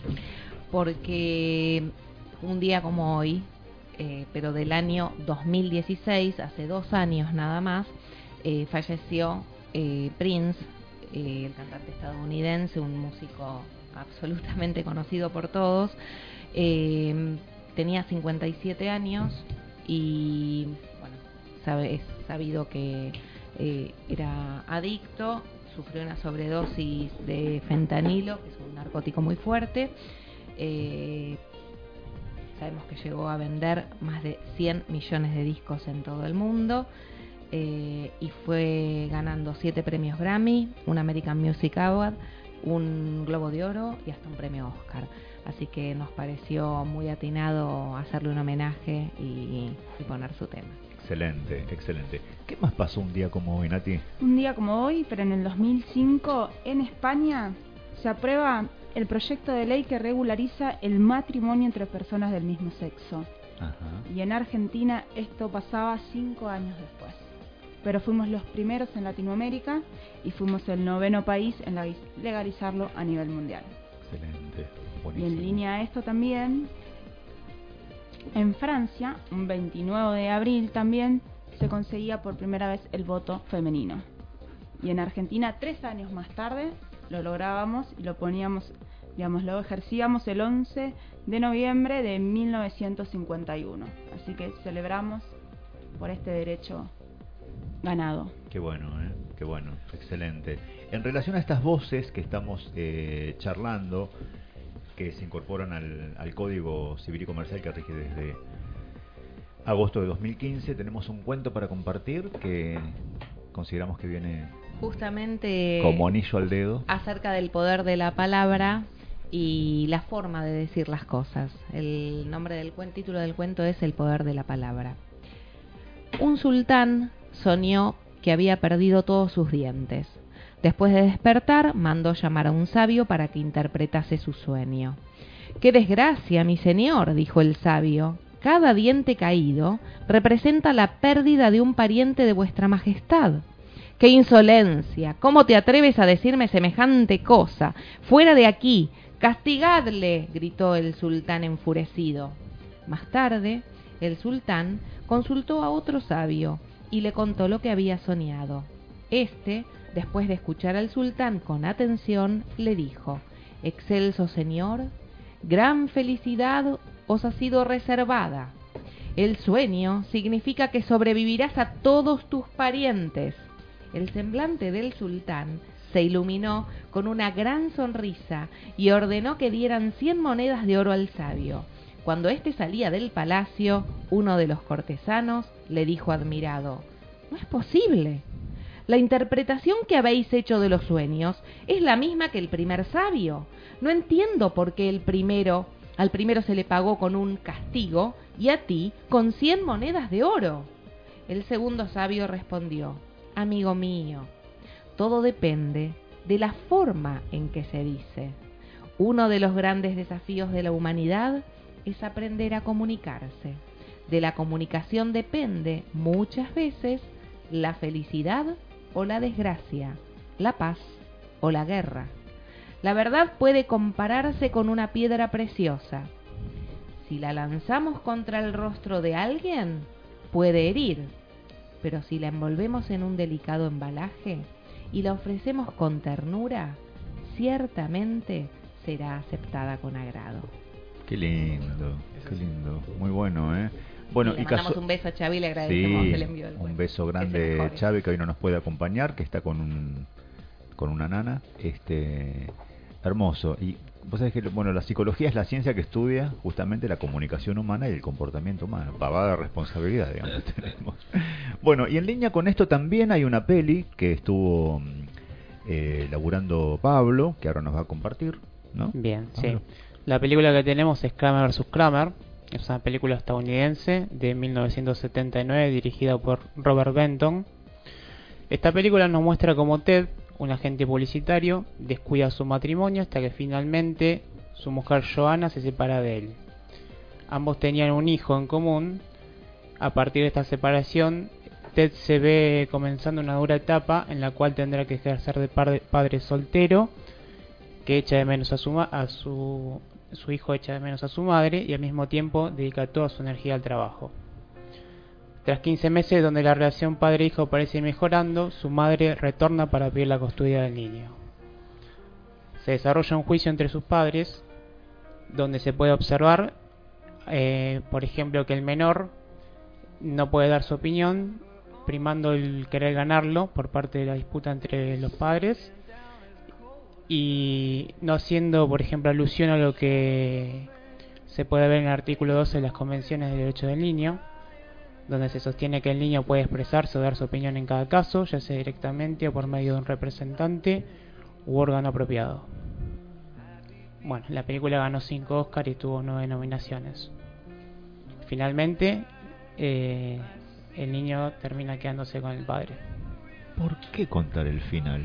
Porque un día como hoy, eh, pero del año dos mil dieciséis, hace dos años nada más, eh, falleció eh, Prince, eh, el cantante estadounidense, un músico absolutamente conocido por todos. Eh, tenía cincuenta y siete años y es sabido que eh, era adicto, sufrió una sobredosis de fentanilo, que es un narcótico muy fuerte. Eh, sabemos que llegó a vender más de cien millones de discos en todo el mundo eh, y fue ganando siete premios Grammy, un American Music Award, un Globo de Oro y hasta un premio Oscar. Así que nos pareció muy atinado hacerle un homenaje y, y poner su tema. Excelente, excelente. ¿Qué más pasó un día como hoy, Nati? Un día como hoy, pero en el dos mil cinco, en España se aprueba el proyecto de ley que regulariza el matrimonio entre personas del mismo sexo. Ajá. Y en Argentina esto pasaba cinco años después. Pero fuimos los primeros en Latinoamérica y fuimos el noveno país en legalizarlo a nivel mundial. Excelente, buenísimo. Y en línea a esto también, en Francia, un veintinueve de abril también, se conseguía por primera vez el voto femenino. Y en Argentina, tres años más tarde, lo lográbamos y lo poníamos, digamos, lo ejercíamos el once de noviembre de mil novecientos cincuenta y uno. Así que celebramos por este derecho ganado. Qué bueno, ¿eh? Qué bueno, excelente. En relación a estas voces que estamos eh, charlando, que se incorporan al, al Código Civil y Comercial que rige desde agosto de dos mil quince, tenemos un cuento para compartir que consideramos que viene justamente como anillo al dedo acerca del poder de la palabra y la forma de decir las cosas. El nombre del cuento, título del cuento es El poder de la palabra. Un sultán soñó que había perdido todos sus dientes. Después de despertar, mandó llamar a un sabio para que interpretase su sueño. «¡Qué desgracia, mi señor!», dijo el sabio. «Cada diente caído representa la pérdida de un pariente de vuestra majestad». «¡Qué insolencia! ¿Cómo te atreves a decirme semejante cosa? ¡Fuera de aquí! ¡Castigadle!», gritó el sultán enfurecido. Más tarde, el sultán consultó a otro sabio y le contó lo que había soñado. Este, después de escuchar al sultán con atención, le dijo: «Excelso señor, gran felicidad os ha sido reservada. El sueño significa que sobrevivirás a todos tus parientes». El semblante del sultán se iluminó con una gran sonrisa y ordenó que dieran cien monedas de oro al sabio. Cuando éste salía del palacio, uno de los cortesanos le dijo admirado: «No es posible. La interpretación que habéis hecho de los sueños es la misma que el primer sabio. No entiendo por qué el primero, al primero se le pagó con un castigo y a ti con cien monedas de oro». El segundo sabio respondió: «Amigo mío, todo depende de la forma en que se dice. Uno de los grandes desafíos de la humanidad es aprender a comunicarse. De la comunicación depende, muchas veces, la felicidad o la desgracia, la paz o la guerra. La verdad puede compararse con una piedra preciosa. Si la lanzamos contra el rostro de alguien, puede herir, pero si la envolvemos en un delicado embalaje y la ofrecemos con ternura, ciertamente será aceptada con agrado». Qué lindo, qué lindo, muy bueno, ¿eh? Bueno, y le y mandamos caso... un beso a Xavi y le agradecemos sí, el envío del cuento. Un beso grande, Xavi, que hoy no nos puede acompañar, que está con un con una nana, este hermoso. Y vos sabés que, bueno, la psicología es la ciencia que estudia justamente la comunicación humana y el comportamiento humano. Pavada responsabilidad, digamos, tenemos. Bueno, y en línea con esto también hay una peli que estuvo eh, laburando Pablo, que ahora nos va a compartir, ¿no? Bien, Pablo. sí. La película que tenemos es Kramer versus. Kramer. Es una película estadounidense de mil novecientos setenta y nueve dirigida por Robert Benton. Esta película nos muestra cómo Ted, un agente publicitario, descuida su matrimonio hasta que finalmente su mujer Joanna se separa de él. Ambos tenían un hijo en común. A partir de esta separación, Ted se ve comenzando una dura etapa en la cual tendrá que ejercer de padre soltero, que echa de menos a su, a su, su hijo echa de menos a su madre y al mismo tiempo dedica toda su energía al trabajo. Tras quince meses donde la relación padre-hijo parece ir mejorando, su madre retorna para pedir la custodia del niño. Se desarrolla un juicio entre sus padres, donde se puede observar, eh, por ejemplo, que el menor no puede dar su opinión, primando el querer ganarlo por parte de la disputa entre los padres, y no haciendo, por ejemplo, alusión a lo que se puede ver en el artículo doce de las Convenciones de Derechos del Niño, donde se sostiene que el niño puede expresarse o dar su opinión en cada caso, ya sea directamente o por medio de un representante u órgano apropiado. Bueno, la película ganó cinco Oscars y tuvo nueve nominaciones. Finalmente, eh, el niño termina quedándose con el padre. ¿Por qué contar el final?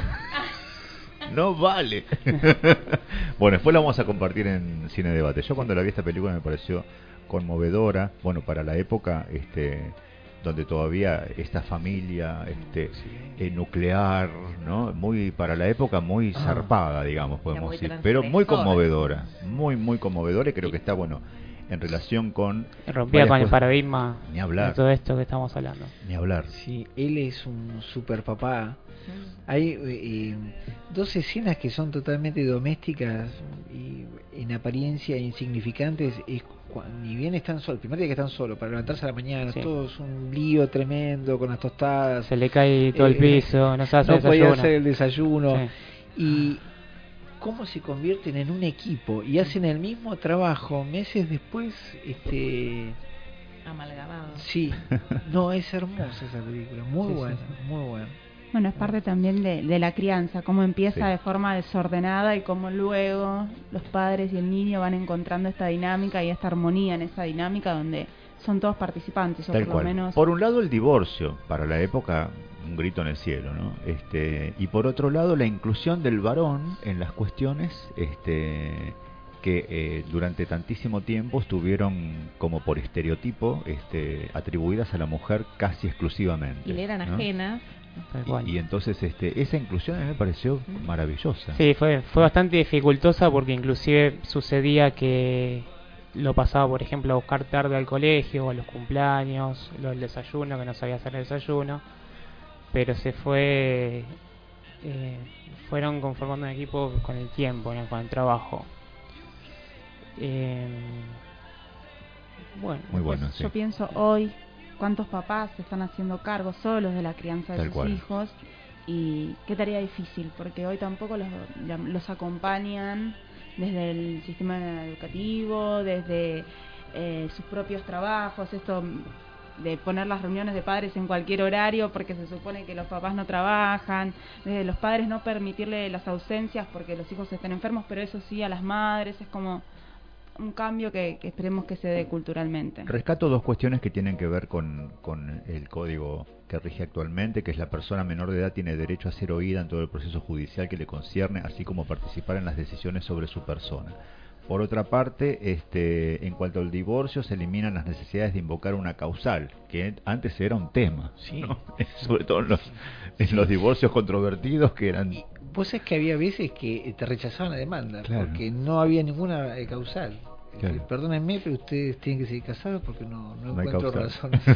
No vale. Bueno, después la vamos a compartir en Cine Debate. Yo cuando la vi esta película me pareció conmovedora, bueno, para la época, este, donde todavía esta familia, este, eh, nuclear, ¿no? Muy, para la época muy Ah. zarpada, digamos, podemos muy decir, pero muy transgresora. conmovedora, muy, muy conmovedora, y creo que está, bueno, en relación con... Rompía varias con el cosas. paradigma Ni hablar. de todo esto que estamos hablando. Ni hablar. Sí, él es un super papá. Hay eh, dos escenas que son totalmente domésticas y en apariencia insignificantes. Es cua- ni bien están solos, el primer día que están solos, para levantarse a la mañana, Sí. todo es un lío tremendo con las tostadas. Se le cae todo el Eh, piso, no se hace no podía desayuno. hacer el desayuno. Sí. Y cómo se convierten en un equipo y hacen el mismo trabajo meses después. este Amalgamado. Sí, no, es hermosa esa película, muy Sí, sí, buena, sí. muy buena. Bueno, es parte también de, de la crianza, cómo empieza Sí. de forma desordenada y cómo luego los padres y el niño van encontrando esta dinámica y esta armonía en esa dinámica donde son todos participantes, o Tal por lo cual. menos... Por un lado el divorcio, para la época un grito en el cielo, ¿no? Este, y por otro lado la inclusión del varón en las cuestiones este, que eh, durante tantísimo tiempo estuvieron como por estereotipo este, atribuidas a la mujer casi exclusivamente. Y le eran ¿no? ajenas. Y, y entonces este, esa inclusión a mí me pareció maravillosa. Sí, fue, fue bastante dificultosa porque inclusive sucedía que lo pasaba, por ejemplo, a buscar tarde al colegio, o a los cumpleaños, lo del desayuno, que no sabía hacer el desayuno, pero se fue, eh, fueron conformando un equipo con el tiempo, ¿no? Con el trabajo. Eh, bueno, Muy bueno, Pues sí. yo pienso hoy cuántos papás se están haciendo cargo solos de la crianza de Tal sus cual. hijos y qué tarea difícil, porque hoy tampoco los, los acompañan desde el sistema educativo, desde eh, sus propios trabajos, esto de poner las reuniones de padres en cualquier horario porque se supone que los papás no trabajan, desde los padres no permitirle las ausencias porque los hijos estén enfermos, pero eso sí a las madres, es como un cambio que, que esperemos que se dé culturalmente. Rescato dos cuestiones que tienen que ver con, con el código que rige actualmente, que es la persona menor de edad tiene derecho a ser oída en todo el proceso judicial que le concierne, así como participar en las decisiones sobre su persona. Por otra parte, este, en cuanto al divorcio, se eliminan las necesidades de invocar una causal, que antes era un tema, Sí. ¿no? Sobre todo en los, en los divorcios controvertidos que eran... Vos sabés que había veces que te rechazaban la demanda Claro. porque no había ninguna eh, causal. Claro. Eh, Perdónenme, pero ustedes tienen que seguir casados porque no, no, No hay encuentro causal. razones.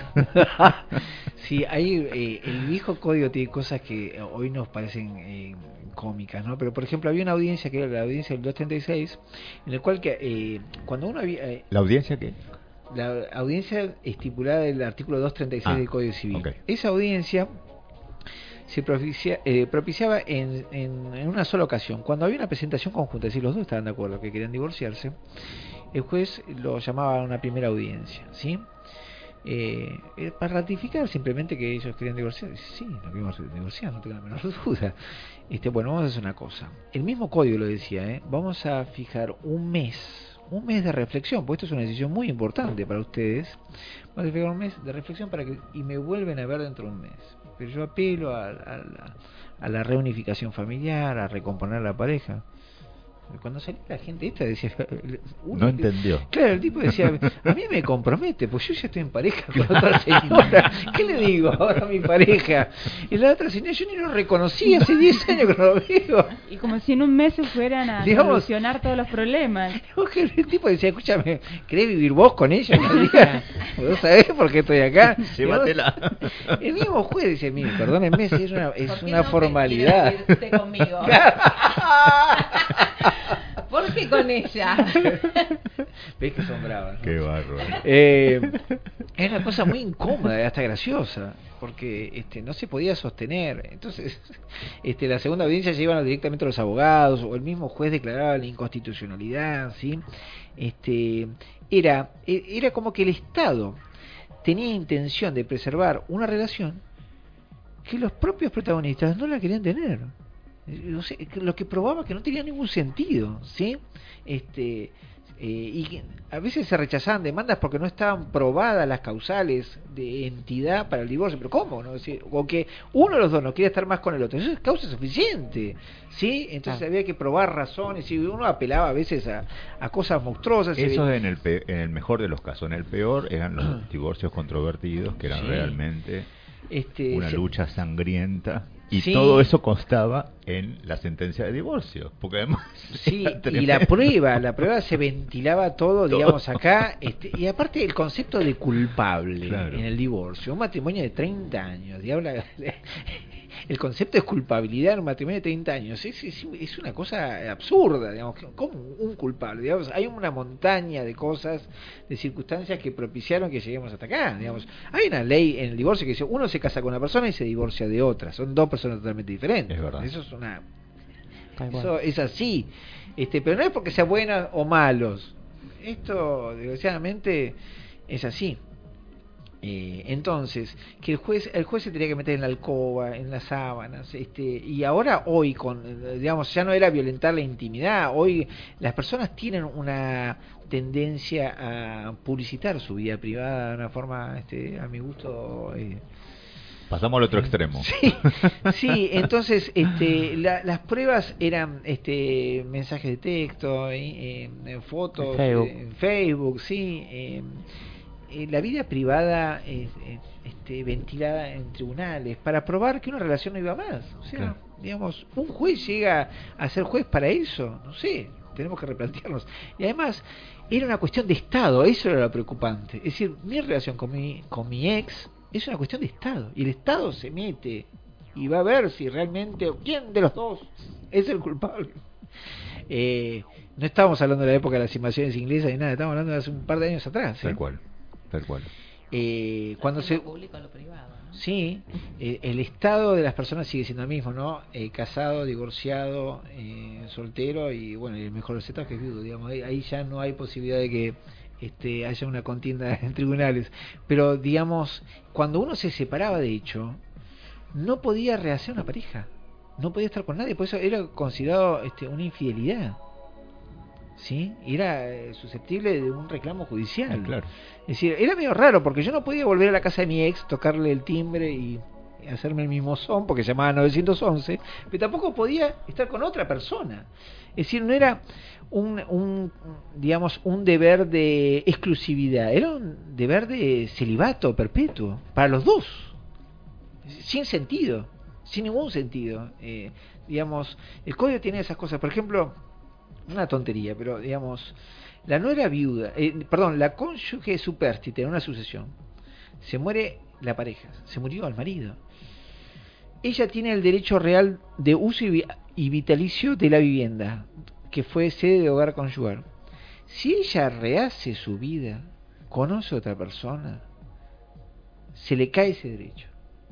Sí, ahí eh, el viejo código tiene cosas que hoy nos parecen eh, cómicas, ¿no? Pero por ejemplo había una audiencia que era la audiencia del doscientos treinta y seis, en el cual que eh, cuando uno había eh, ¿La audiencia qué? la audiencia estipulada del artículo doscientos treinta y seis Ah, del Código Civil. ok. Esa audiencia se propicia, eh, propiciaba en, en, en una sola ocasión. Cuando había una presentación conjunta, es decir, los dos estaban de acuerdo que querían divorciarse, el juez lo llamaba a una primera audiencia, ¿sí? Eh, eh, para ratificar simplemente que ellos querían divorciarse. Sí, nos queremos divorciar, no tengo la menor duda. Este, bueno, vamos a hacer una cosa. El mismo código lo decía, ¿eh? Vamos a fijar un mes, un mes de reflexión, porque esto es una decisión muy importante para ustedes. Vamos a fijar un mes de reflexión para que y me vuelven a ver dentro de un mes. Pero yo apelo a, a, la, a la reunificación familiar, a recomponer la pareja. Cuando salió la gente esta decía uno, No entendió. Claro, el tipo decía, a mí me compromete, pues yo ya estoy en pareja con otra señora, ¿qué le digo ahora a mi pareja? Y la otra señora, yo ni lo reconocí, hace diez años que no lo veo. Y como si en un mes se fueran a Digamos- solucionar todos los problemas. El tipo decía, escúchame, ¿querés vivir vos con ella? No digas, ¿vos sabés por qué estoy acá? Llévatela. El mismo juez dice, mire, perdónenme si es una, es ¿Por qué una no formalidad. quiere irse conmigo? ¿Por qué con ella? Ves que son bravas, ¿no? Qué bárbaro. Eh, es una cosa muy incómoda y hasta graciosa, porque este no se podía sostener. Entonces, este la segunda audiencia se iban directamente a los abogados, o el mismo juez declaraba la inconstitucionalidad, ¿sí? Este, era, era como que el Estado tenía intención de preservar una relación que los propios protagonistas no la querían tener. No sé, lo que probaba que no tenía ningún sentido, ¿sí? Este, eh, y que a veces se rechazaban demandas porque no estaban probadas las causales de entidad para el divorcio. Pero ¿cómo? ¿No? Es decir, o que uno de los dos no quiere estar más con el otro. Eso es causa suficiente, ¿sí? Entonces Ah. había que probar razones y uno apelaba a veces a, a cosas monstruosas. Eso es en el, pe- en el mejor de los casos. En el peor eran los divorcios controvertidos, que eran Sí. realmente Este, una se- lucha sangrienta. Y Sí. todo eso constaba en la sentencia de divorcio. Porque además... Sí, era y la tremendo. prueba, la prueba se ventilaba todo, Todo. digamos, acá, este, y aparte el concepto de culpable Claro. en el divorcio, un matrimonio de treinta años, y habla, el concepto de culpabilidad en un matrimonio de treinta años, es, es, es una cosa absurda, digamos, como un culpable, digamos, hay una montaña de cosas, de circunstancias que propiciaron que lleguemos hasta acá, digamos, hay una ley en el divorcio que dice, uno se casa con una persona y se divorcia de otra, son dos personas totalmente diferentes, Es verdad. eso es una... Tal cual. Eso es así, este, pero no es porque sea buenas o malos. Esto, desgraciadamente, es así. Eh, entonces, que el juez el juez se tenía que meter en la alcoba, en las sábanas, este, y ahora hoy con, digamos, ya no era violentar la intimidad, hoy las personas tienen una tendencia a publicitar su vida privada de una forma, este, a mi gusto, eh, pasamos al otro extremo. Sí, sí, entonces este, la, las pruebas eran este, mensajes de texto, eh, eh, fotos, en Facebook, eh, en Facebook sí. Eh, eh, la vida privada es, es este, ventilada en tribunales para probar que una relación no iba más. O sea, claro. digamos, un juez llega a ser juez para eso. No sé, tenemos que replantearnos. Y además, era una cuestión de Estado, eso era lo preocupante. Es decir, mi relación con mi, con mi ex es una cuestión de Estado, y el Estado se mete y va a ver si realmente quién de los dos es el culpable. Eh, no estábamos hablando de la época de las invasiones inglesas ni nada, estamos hablando de hace un par de años atrás. ¿eh? Tal cual, tal cual. Eh, cuando se público a lo privado, ¿no? Sí, eh, el estado de las personas sigue siendo el mismo, ¿no? Eh, casado, divorciado, eh, soltero y bueno, el mejor de los estados que es viudo, digamos. Ahí, ahí ya no hay posibilidad de que este, haya una contienda en tribunales. Pero digamos, cuando uno se separaba de hecho, no podía rehacer una pareja, no podía estar con nadie, por eso era considerado este, una infidelidad. ¿Sí? Era eh, susceptible de un reclamo judicial. Claro. Es decir, era medio raro porque yo no podía volver a la casa de mi ex, tocarle el timbre y hacerme el mismo son porque llamaba nueve once, pero tampoco podía estar con otra persona. Es decir, no era un, un digamos un deber de exclusividad, era un deber de celibato perpetuo para los dos, sin sentido, sin ningún sentido. Eh, digamos, el código tiene esas cosas, por ejemplo, una tontería, pero digamos, la nuera viuda, eh, perdón, la cónyuge supérstite en una sucesión, se muere la pareja, se murió el marido, ella tiene el derecho real de uso y, y vitalicio de la vivienda, que fue sede de hogar conyugal. Si ella rehace su vida, conoce a otra persona, se le cae ese derecho,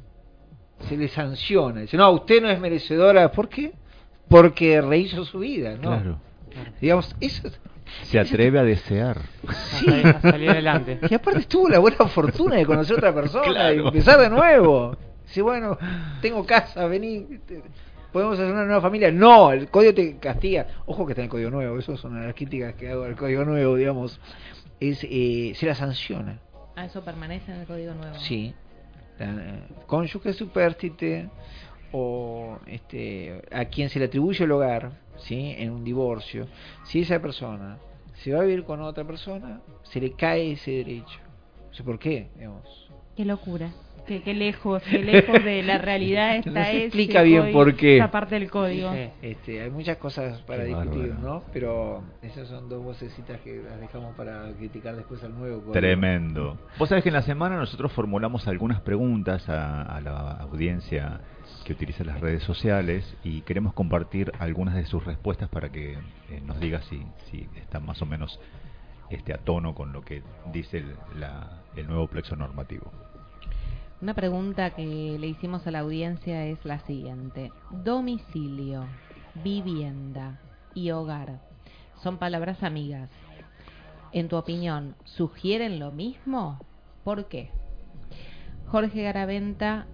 se le sanciona, dice, no, usted no es merecedora, ¿por qué? Porque rehizo su vida, ¿no? Claro. Digamos, eso se atreve a desear, sí, a salir adelante. Y aparte tuvo la buena fortuna de conocer a otra persona, claro, y empezar de nuevo. Dice, bueno, tengo casa, vení, podemos hacer una nueva familia. No, el código te castiga. Ojo que está en el código nuevo, eso son las críticas que hago al código nuevo, digamos. Es eh, se la sanciona. Ah, eso permanece en el código nuevo. Sí, la, eh, cónyuge supérstite o este a quien se le atribuye el hogar, ¿sí? En un divorcio, si esa persona se va a vivir con otra persona, se le cae ese derecho. No sé por qué, digamos. Qué locura. Qué, qué lejos, qué lejos de la realidad está. No se ese explica bien código, por qué. esa parte del código. Sí, este, hay muchas cosas para qué discutir, bárbaro, ¿no? Pero esas son dos vocecitas que las dejamos para criticar después al nuevo código. Tremendo. Vos sabés que en la semana nosotros formulamos algunas preguntas a, a la audiencia que utiliza las redes sociales y queremos compartir algunas de sus respuestas para que eh, nos diga si, si están más o menos este, a tono con lo que dice el, la, el nuevo plexo normativo. Una pregunta que le hicimos a la audiencia es la siguiente. Domicilio, vivienda y hogar son palabras amigas. En tu opinión, ¿sugieren lo mismo? ¿Por qué? Jorge Garaventa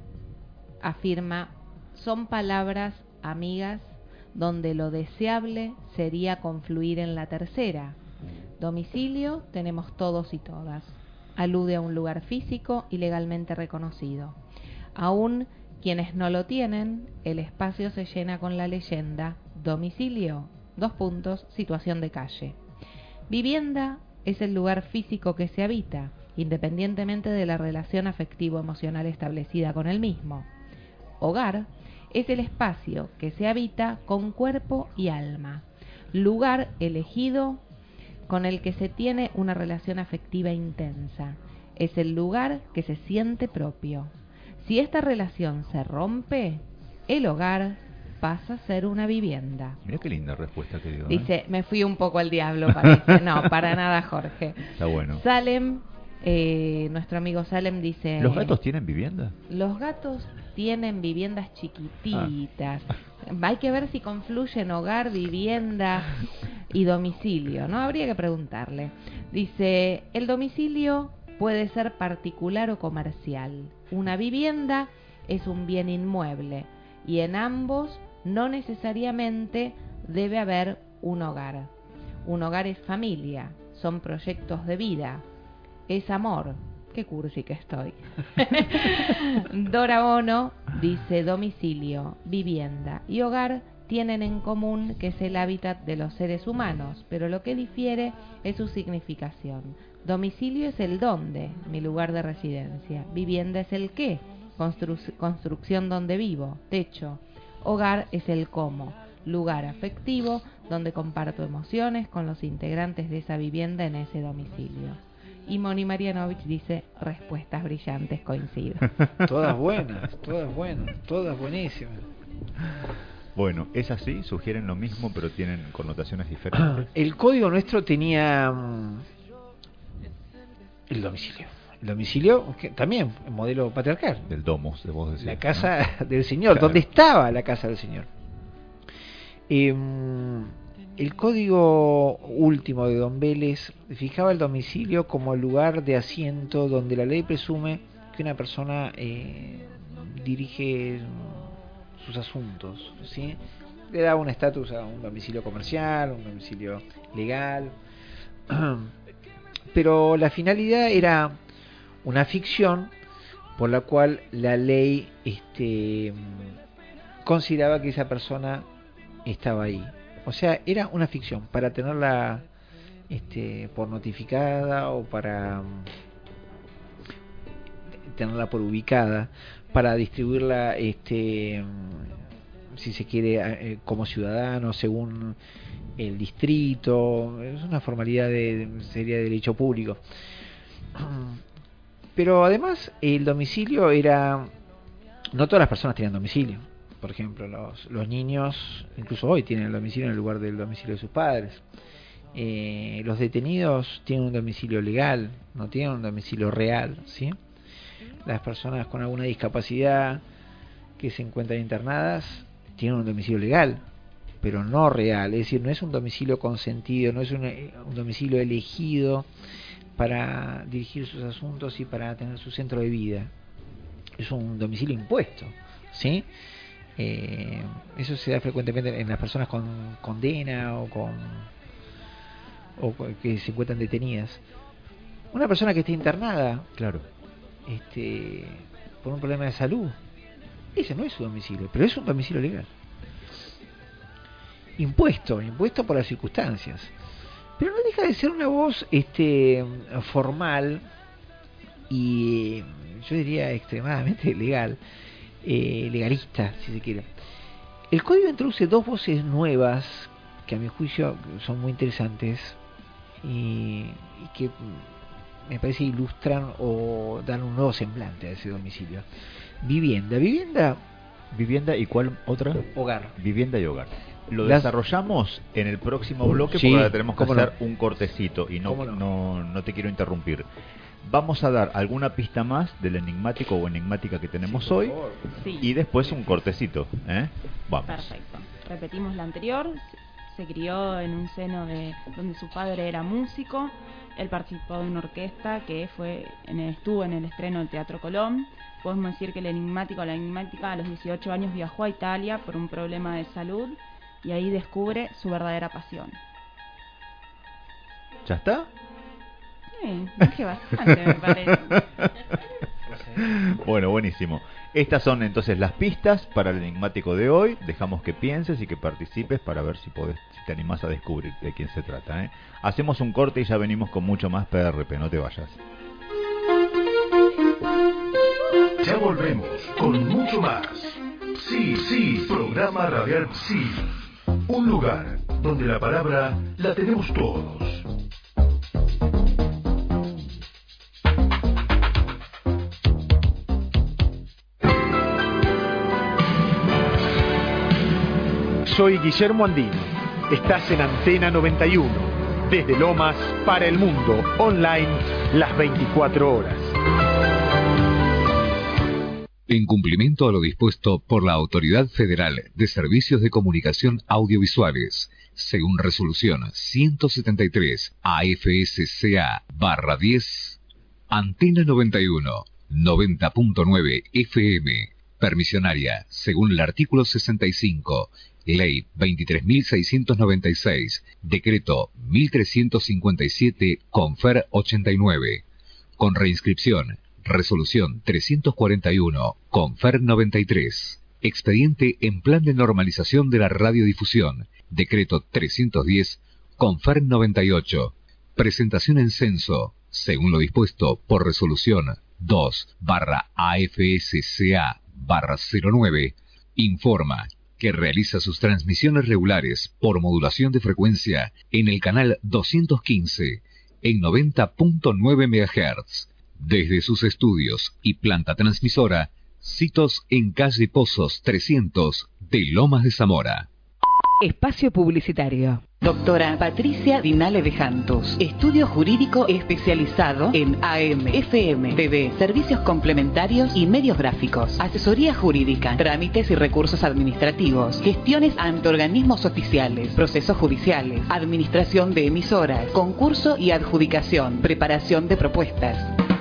afirma: son palabras amigas donde lo deseable sería confluir en la tercera. Domicilio tenemos todos y todas. Alude a un lugar físico y legalmente reconocido. Aún quienes no lo tienen, el espacio se llena con la leyenda: domicilio, dos puntos, situación de calle. Vivienda es el lugar físico que se habita, independientemente de la relación afectivo-emocional establecida con el mismo. Hogar es el espacio que se habita con cuerpo y alma, lugar elegido con el que se tiene una relación afectiva intensa. Es el lugar que se siente propio. Si esta relación se rompe, el hogar pasa a ser una vivienda. Mira qué linda respuesta que dio. Dice, ¿eh? me fui un poco al diablo, parece. No, para nada, Jorge. Está bueno. Salem, eh, nuestro amigo Salem dice... ¿Los gatos tienen vivienda? Los gatos tienen viviendas chiquititas. Ah. Hay que ver si confluyen hogar, vivienda y domicilio, ¿no? Habría que preguntarle. Dice, el domicilio puede ser particular o comercial. Una vivienda es un bien inmueble y en ambos no necesariamente debe haber un hogar. Un hogar es familia, son proyectos de vida, es amor. Qué cursi que estoy. Dora Ono dice domicilio, vivienda y hogar tienen en común que es el hábitat de los seres humanos, pero lo que difiere es su significación. Domicilio es el dónde, mi lugar de residencia. Vivienda es el qué, constru- construcción donde vivo, techo. Hogar es el cómo, lugar afectivo donde comparto emociones con los integrantes de esa vivienda en ese domicilio. Y Moni Marianovich dice, respuestas brillantes, coincido. Todas buenas, todas buenas, todas buenísimas. Bueno, es así, sugieren lo mismo, pero tienen connotaciones diferentes. El código nuestro tenía um, el domicilio. El domicilio, que también, el modelo patriarcal. Del domus, de vos decís. La casa, ¿no?, del Señor, claro. ¿Dónde estaba la casa del Señor? Eh, el código último de Don Vélez fijaba el domicilio como el lugar de asiento donde la ley presume que una persona eh, dirige sus asuntos, ¿sí? Le da un estatus a un domicilio comercial, un domicilio legal, pero la finalidad era una ficción por la cual la ley este, consideraba que esa persona estaba ahí. O sea, era una ficción para tenerla este, por notificada o para tenerla por ubicada, para distribuirla, este, si se quiere, eh, como ciudadano, según el distrito. Es una formalidad de, sería de derecho público. Pero además, el domicilio era... No todas las personas tenían domicilio. Por ejemplo, los, los niños, incluso hoy, tienen el domicilio en el lugar del domicilio de sus padres. Eh, los detenidos tienen un domicilio legal, no tienen un domicilio real, ¿sí? Las personas con alguna discapacidad que se encuentran internadas tienen un domicilio legal, pero no real. Es decir, no es un domicilio consentido, no es un, un domicilio elegido para dirigir sus asuntos y para tener su centro de vida. Es un domicilio impuesto, ¿sí? Eh, eso se da frecuentemente en las personas con condena o con o que se encuentran detenidas. Una persona que esté internada, claro, este, por un problema de salud, ese no es su domicilio, pero es un domicilio legal. Impuesto, impuesto por las circunstancias. Pero no deja de ser una voz este, formal y yo diría extremadamente legal, eh, legalista, si se quiere. El código introduce dos voces nuevas que a mi juicio son muy interesantes y, y que me parece ilustran o dan un nuevo semblante a ese domicilio. Vivienda, vivienda, vivienda y cuál otra? Hogar. Vivienda y hogar. Lo Las... desarrollamos en el próximo bloque, sí, porque ahora tenemos que hacer no? un cortecito y no, no? no no te quiero interrumpir. Vamos a dar alguna pista más del enigmático o enigmática que tenemos sí, hoy sí. y después un cortecito, ¿eh? Vamos. Perfecto. Repetimos la anterior. Se crió en un seno de donde su padre era músico. Él participó de una orquesta que fue en el, estuvo en el estreno del Teatro Colón. Podemos decir que el enigmático o la enigmática a los dieciocho años viajó a Italia por un problema de salud y ahí descubre su verdadera pasión. ¿Ya está? Sí, dije bastante, me parece. Bueno, buenísimo. Estas son entonces las pistas para el enigmático de hoy. Dejamos que pienses y que participes para ver si podés, si te animás a descubrir de quién se trata, ¿eh? Hacemos un corte y ya venimos con mucho más P R P, no te vayas. Ya volvemos con mucho más. Sí, sí, programa radial Sí. Un lugar donde la palabra la tenemos todos. Soy Guillermo Andino. Estás en Antena noventa y uno. Desde Lomas para el mundo. Online las veinticuatro horas. En cumplimiento a lo dispuesto por la Autoridad Federal de Servicios de Comunicación Audiovisuales, según resolución ciento setenta y tres A F S C A barra diez, Antena noventa y uno, noventa punto nueve F M. Permisionaria, según el artículo sesenta y cinco, Ley veintitrés mil seiscientos noventa y seis, Decreto mil trescientos cincuenta y siete, Confer ochenta y nueve. Con reinscripción, Resolución trescientos cuarenta y uno, Confer noventa y tres. Expediente en Plan de Normalización de la Radiodifusión, Decreto trescientos diez, Confer noventa y ocho. Presentación en censo, según lo dispuesto por Resolución dos barra A F S C A barra cero nueve, informa que realiza sus transmisiones regulares por modulación de frecuencia en el canal doscientos quince en noventa punto nueve megahertz, desde sus estudios y planta transmisora, sitos en calle Pozos trescientos de Lomas de Zamora. Espacio publicitario. Doctora Patricia Dinale de Jantus. Estudio jurídico especializado en A M, F M, T V, servicios complementarios y medios gráficos. Asesoría jurídica, trámites y recursos administrativos, gestiones ante organismos oficiales, procesos judiciales, administración de emisoras, concurso y adjudicación, preparación de propuestas.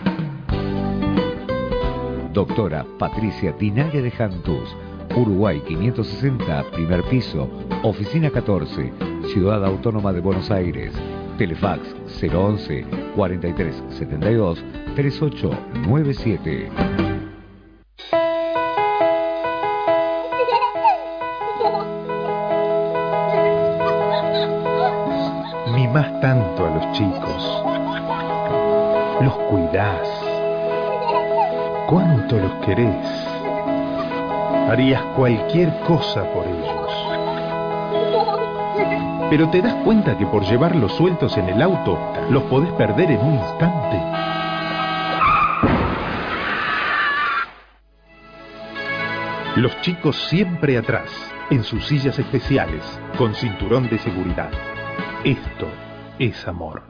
Doctora Patricia Dinale de Jantus. Uruguay quinientos sesenta, primer piso, oficina catorce, Ciudad Autónoma de Buenos Aires. Telefax cero once, cuarenta y tres setenta y dos, treinta y ocho noventa y siete. Mimás tanto a los chicos, los cuidás, cuánto los querés. Harías cualquier cosa por ellos. Pero te das cuenta que por llevarlos sueltos en el auto, los podés perder en un instante. Los chicos siempre atrás, en sus sillas especiales, con cinturón de seguridad. Esto es amor.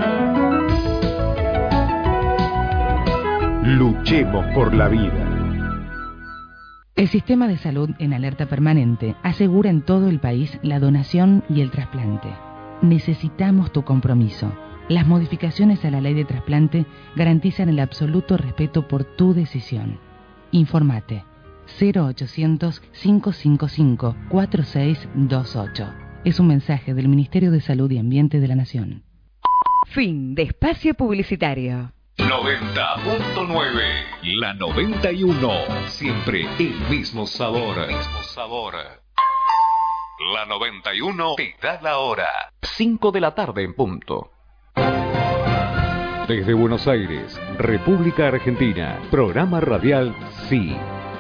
Luchemos por la vida. El Sistema de Salud en Alerta Permanente asegura en todo el país la donación y el trasplante. Necesitamos tu compromiso. Las modificaciones a la ley de trasplante garantizan el absoluto respeto por tu decisión. Informate cero ochocientos, cinco cinco cinco, cuatro seis dos ocho. Es un mensaje del Ministerio de Salud y Ambiente de la Nación. Fin de espacio publicitario. noventa punto nueve. La noventa y uno. Siempre el mismo sabor. El mismo sabor. La noventa y uno te da la hora. cinco de la tarde en punto. Desde Buenos Aires, República Argentina. Programa radial Sí.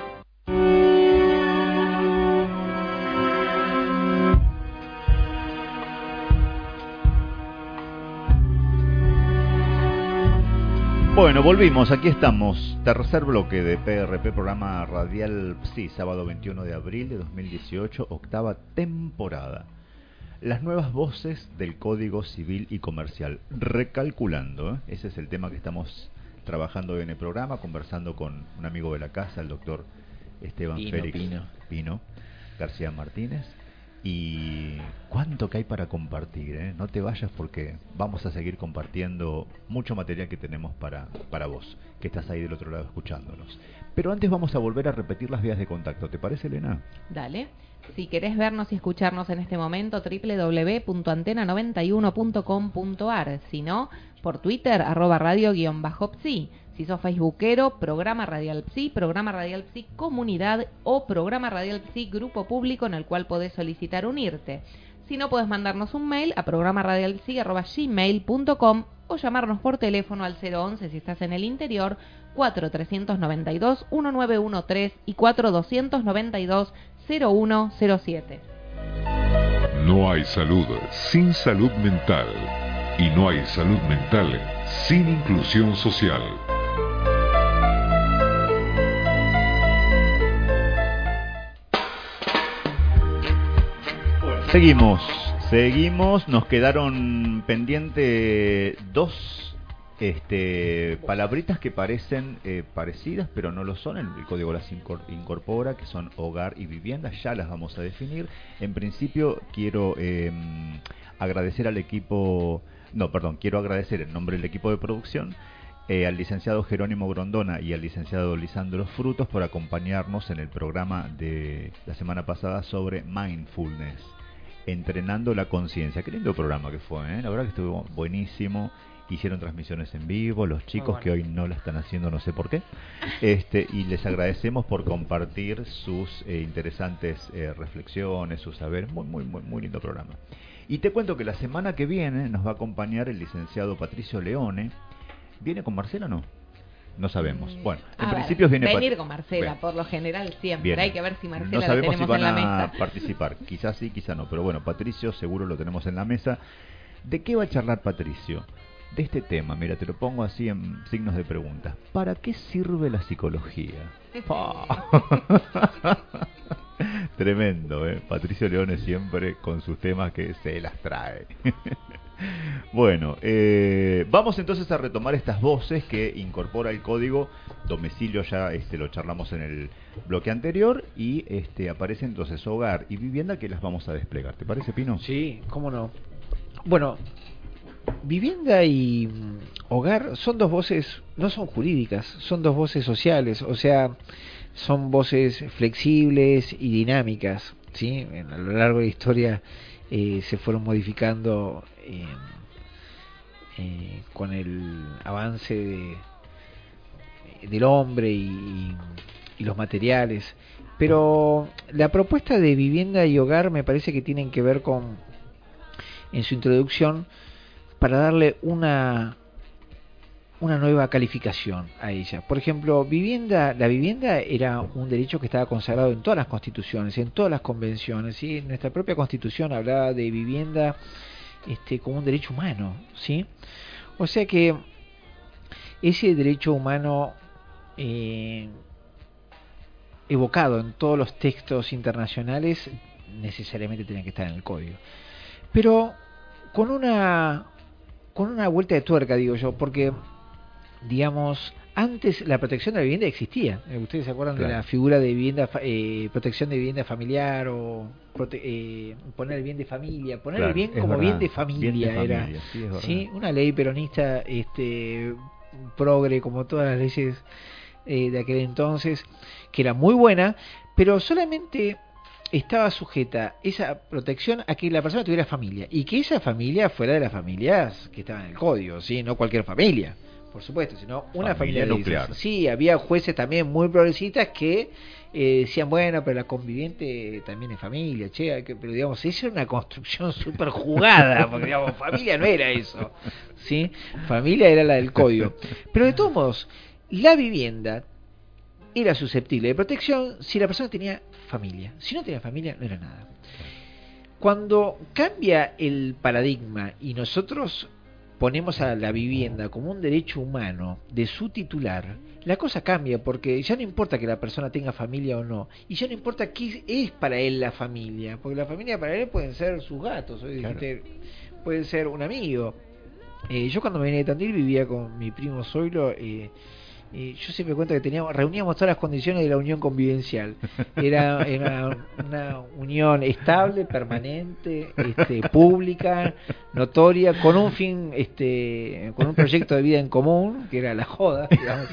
Bueno, volvimos, aquí estamos, tercer bloque de P R P, programa radial sí, sábado veintiuno de abril de dos mil dieciocho, octava temporada. Las nuevas voces del Código Civil y Comercial, recalculando, ¿eh? Ese es el tema que estamos trabajando hoy en el programa, conversando con un amigo de la casa, el doctor Esteban Pino, Félix Pino. Pino García Martínez. Y cuánto que hay para compartir, ¿eh? No te vayas porque vamos a seguir compartiendo mucho material que tenemos para, para vos, que estás ahí del otro lado escuchándonos. Pero antes vamos a volver a repetir las vías de contacto, ¿te parece, Elena? Dale. Si querés vernos y escucharnos en este momento, doble u doble u doble u punto antena noventa y uno punto com punto a r. Si no, por Twitter, arroba radio guión bajo psi. Si sos facebookero, Programa Radial Psi, Programa Radial Psi Comunidad o Programa Radial Psi Grupo Público en el cual podés solicitar unirte. Si no, podés mandarnos un mail a programaradialpsi arroba gmail punto com o llamarnos por teléfono al cero once si estás en el interior, cuatro tres nueve dos, uno nueve uno tres y cuatro dos nueve dos, cero uno cero siete. No hay salud sin salud mental y no hay salud mental sin inclusión social. Seguimos, seguimos, nos quedaron pendientes dos este, palabritas que parecen eh, parecidas, pero no lo son, el código las incorpora, que son hogar y vivienda, ya las vamos a definir. En principio quiero eh, agradecer al equipo, no, perdón, quiero agradecer en nombre del equipo de producción eh, al licenciado Jerónimo Grondona y al licenciado Lisandro Frutos por acompañarnos en el programa de la semana pasada sobre mindfulness, entrenando la conciencia. Qué lindo programa que fue, ¿eh? La verdad que estuvo buenísimo. Hicieron transmisiones en vivo, los chicos bueno. que hoy no la están haciendo, no sé por qué. Este, y les agradecemos por compartir sus eh, interesantes eh, reflexiones, sus saberes. Muy, muy, muy, muy lindo programa. Y te cuento que la semana que viene nos va a acompañar el licenciado Patricio Leone. ¿Viene con Marcela o no? No sabemos. Bueno, en principio viene venir Pat- con Marcela, Bien. por lo general siempre. Bien. Hay que ver si Marcela no la sabemos tenemos si van en la a mesa. participar. Quizás sí, quizás no. Pero bueno, Patricio seguro lo tenemos en la mesa. ¿De qué va a charlar Patricio? De este tema, mira, te lo pongo así en signos de pregunta. ¿Para qué sirve la psicología? Tremendo, ¿eh? Patricio Leone siempre con sus temas que se las trae. Bueno, eh, vamos entonces a retomar estas voces que incorpora el código. Domicilio ya este, lo charlamos en el bloque anterior. Y este, aparece entonces hogar y vivienda, que las vamos a desplegar. ¿Te parece, Pino? Sí, cómo no. Bueno, vivienda y hogar son dos voces, no son jurídicas, son dos voces sociales, o sea, son voces flexibles y dinámicas, ¿sí? A lo largo de la historia eh, se fueron modificando eh, eh, con el avance de, del hombre y, y los materiales, pero la propuesta de vivienda y hogar me parece que tienen que ver con, en su introducción, para darle una una nueva calificación a ella. Por ejemplo, vivienda, la vivienda era un derecho que estaba consagrado en todas las constituciones, en todas las convenciones, ¿sí? Nuestra propia constitución hablaba de vivienda este como un derecho humano, ¿sí? O sea que ese derecho humano eh, evocado en todos los textos internacionales necesariamente tenía que estar en el código. Pero con una con una vuelta de tuerca, digo yo, porque, digamos, antes la protección de la vivienda existía. ¿Ustedes se acuerdan claro. de la figura de vivienda, eh, protección de vivienda familiar o prote eh, poner el bien de familia? Poner claro, el bien como verdad. bien de familia, bien de familia era. Sí, es ¿sí? Una ley peronista este progre, como todas las leyes eh, de aquel entonces, que era muy buena, pero solamente estaba sujeta esa protección a que la persona tuviera familia y que esa familia fuera de las familias que estaban en el código, ¿sí? No cualquier familia, por supuesto, sino una familia, familia nuclear. Sí, había jueces también muy progresistas que eh, decían, bueno, pero la conviviente también es familia, che, que, pero digamos, esa era una construcción súper jugada, porque digamos, familia no era eso, ¿sí? Familia era la del código. Pero de todos modos, la vivienda era susceptible de protección si la persona tenía familia. Si no tenía familia, no era nada. Cuando cambia el paradigma y nosotros ponemos a la vivienda como un derecho humano de su titular, la cosa cambia, porque ya no importa que la persona tenga familia o no, y ya no importa qué es para él la familia, porque la familia para él pueden ser sus gatos, hoy claro. dijiste, puede ser un amigo. Eh, yo cuando me vine de Tandil vivía con mi primo Zoilo. Eh, Eh, yo siempre cuento que teníamos, reuníamos todas las condiciones de la unión convivencial. Era, era una unión estable, permanente, este, pública, notoria, con un fin, este, con un proyecto de vida en común, que era la joda, digamos.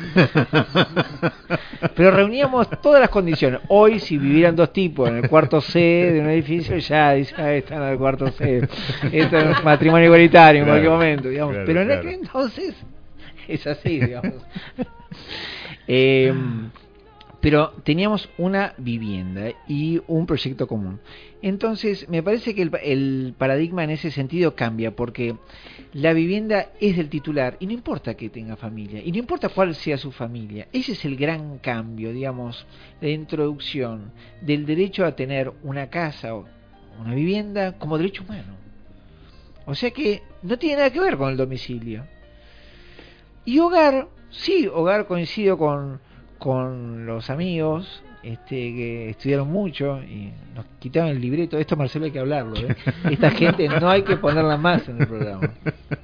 Pero reuníamos todas las condiciones. Hoy, si vivieran dos tipos en el cuarto C de un edificio, ya, ya están en el cuarto C. Esto es matrimonio igualitario en claro, cualquier momento, digamos. Claro, Pero en aquel claro. entonces es así, digamos. eh, pero teníamos una vivienda y un proyecto común. Entonces me parece que el, el paradigma en ese sentido cambia, porque la vivienda es del titular y no importa que tenga familia y no importa cuál sea su familia. Ese es el gran cambio, digamos, de introducción del derecho a tener una casa o una vivienda como derecho humano. O sea que no tiene nada que ver con el domicilio. Y hogar, sí, hogar coincido con, con los amigos este, que estudiaron mucho y nos quitaban el libreto. Esto, Marcelo, hay que hablarlo, ¿eh? Esta gente no hay que ponerla más en el programa.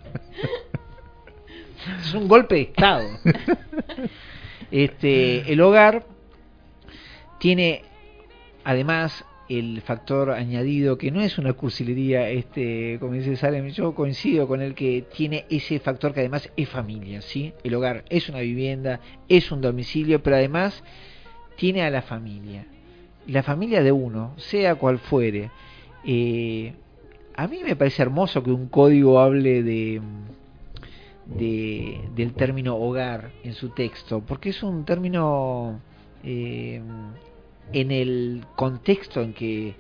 Es un golpe de Estado. Este, el hogar tiene, además, el factor añadido, que no es una cursilería, este, como dice Salem, yo coincido con él, que tiene ese factor que además es familia, ¿sí? El hogar es una vivienda, es un domicilio, pero además tiene a la familia, la familia de uno, sea cual fuere. Eh, a mí me parece hermoso que un código hable de, de del término hogar en su texto, porque es un término... Eh, en el contexto en que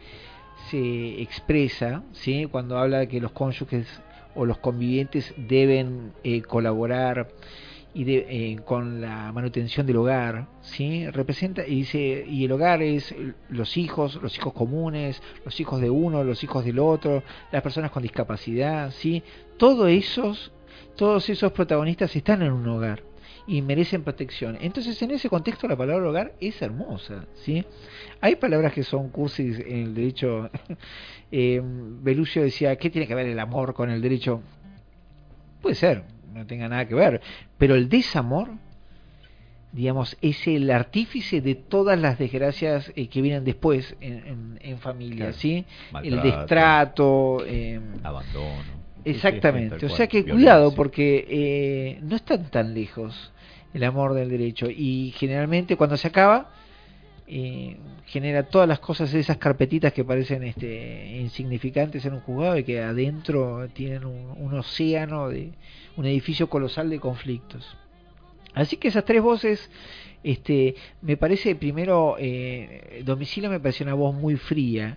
se expresa, ¿sí? Cuando habla de que los cónyuges o los convivientes deben eh, colaborar y de, eh, con la manutención del hogar, ¿sí? Representa y dice, y el hogar es los hijos, los hijos comunes, los hijos de uno, los hijos del otro, las personas con discapacidad, ¿sí? Todos esos, todos esos protagonistas están en un hogar y merecen protección. Entonces, en ese contexto, la palabra hogar es hermosa, ¿sí? Hay palabras que son cursis en el derecho. eh, Belucio decía, ¿qué tiene que ver el amor con el derecho? Puede ser, no tenga nada que ver, pero el desamor, digamos, es el artífice de todas las desgracias eh, que vienen después en, en, en familia, claro. ¿Sí? Maltrato, el destrato, eh, abandono. Exactamente, o sea que cuidado, porque eh, no están tan lejos el amor del derecho, y generalmente cuando se acaba eh, genera todas las cosas, esas carpetitas que parecen este, insignificantes en un juzgado y que adentro tienen un, un océano, de un edificio colosal de conflictos. Así que esas tres voces, este, me parece, primero, eh, Domicilio me pareció una voz muy fría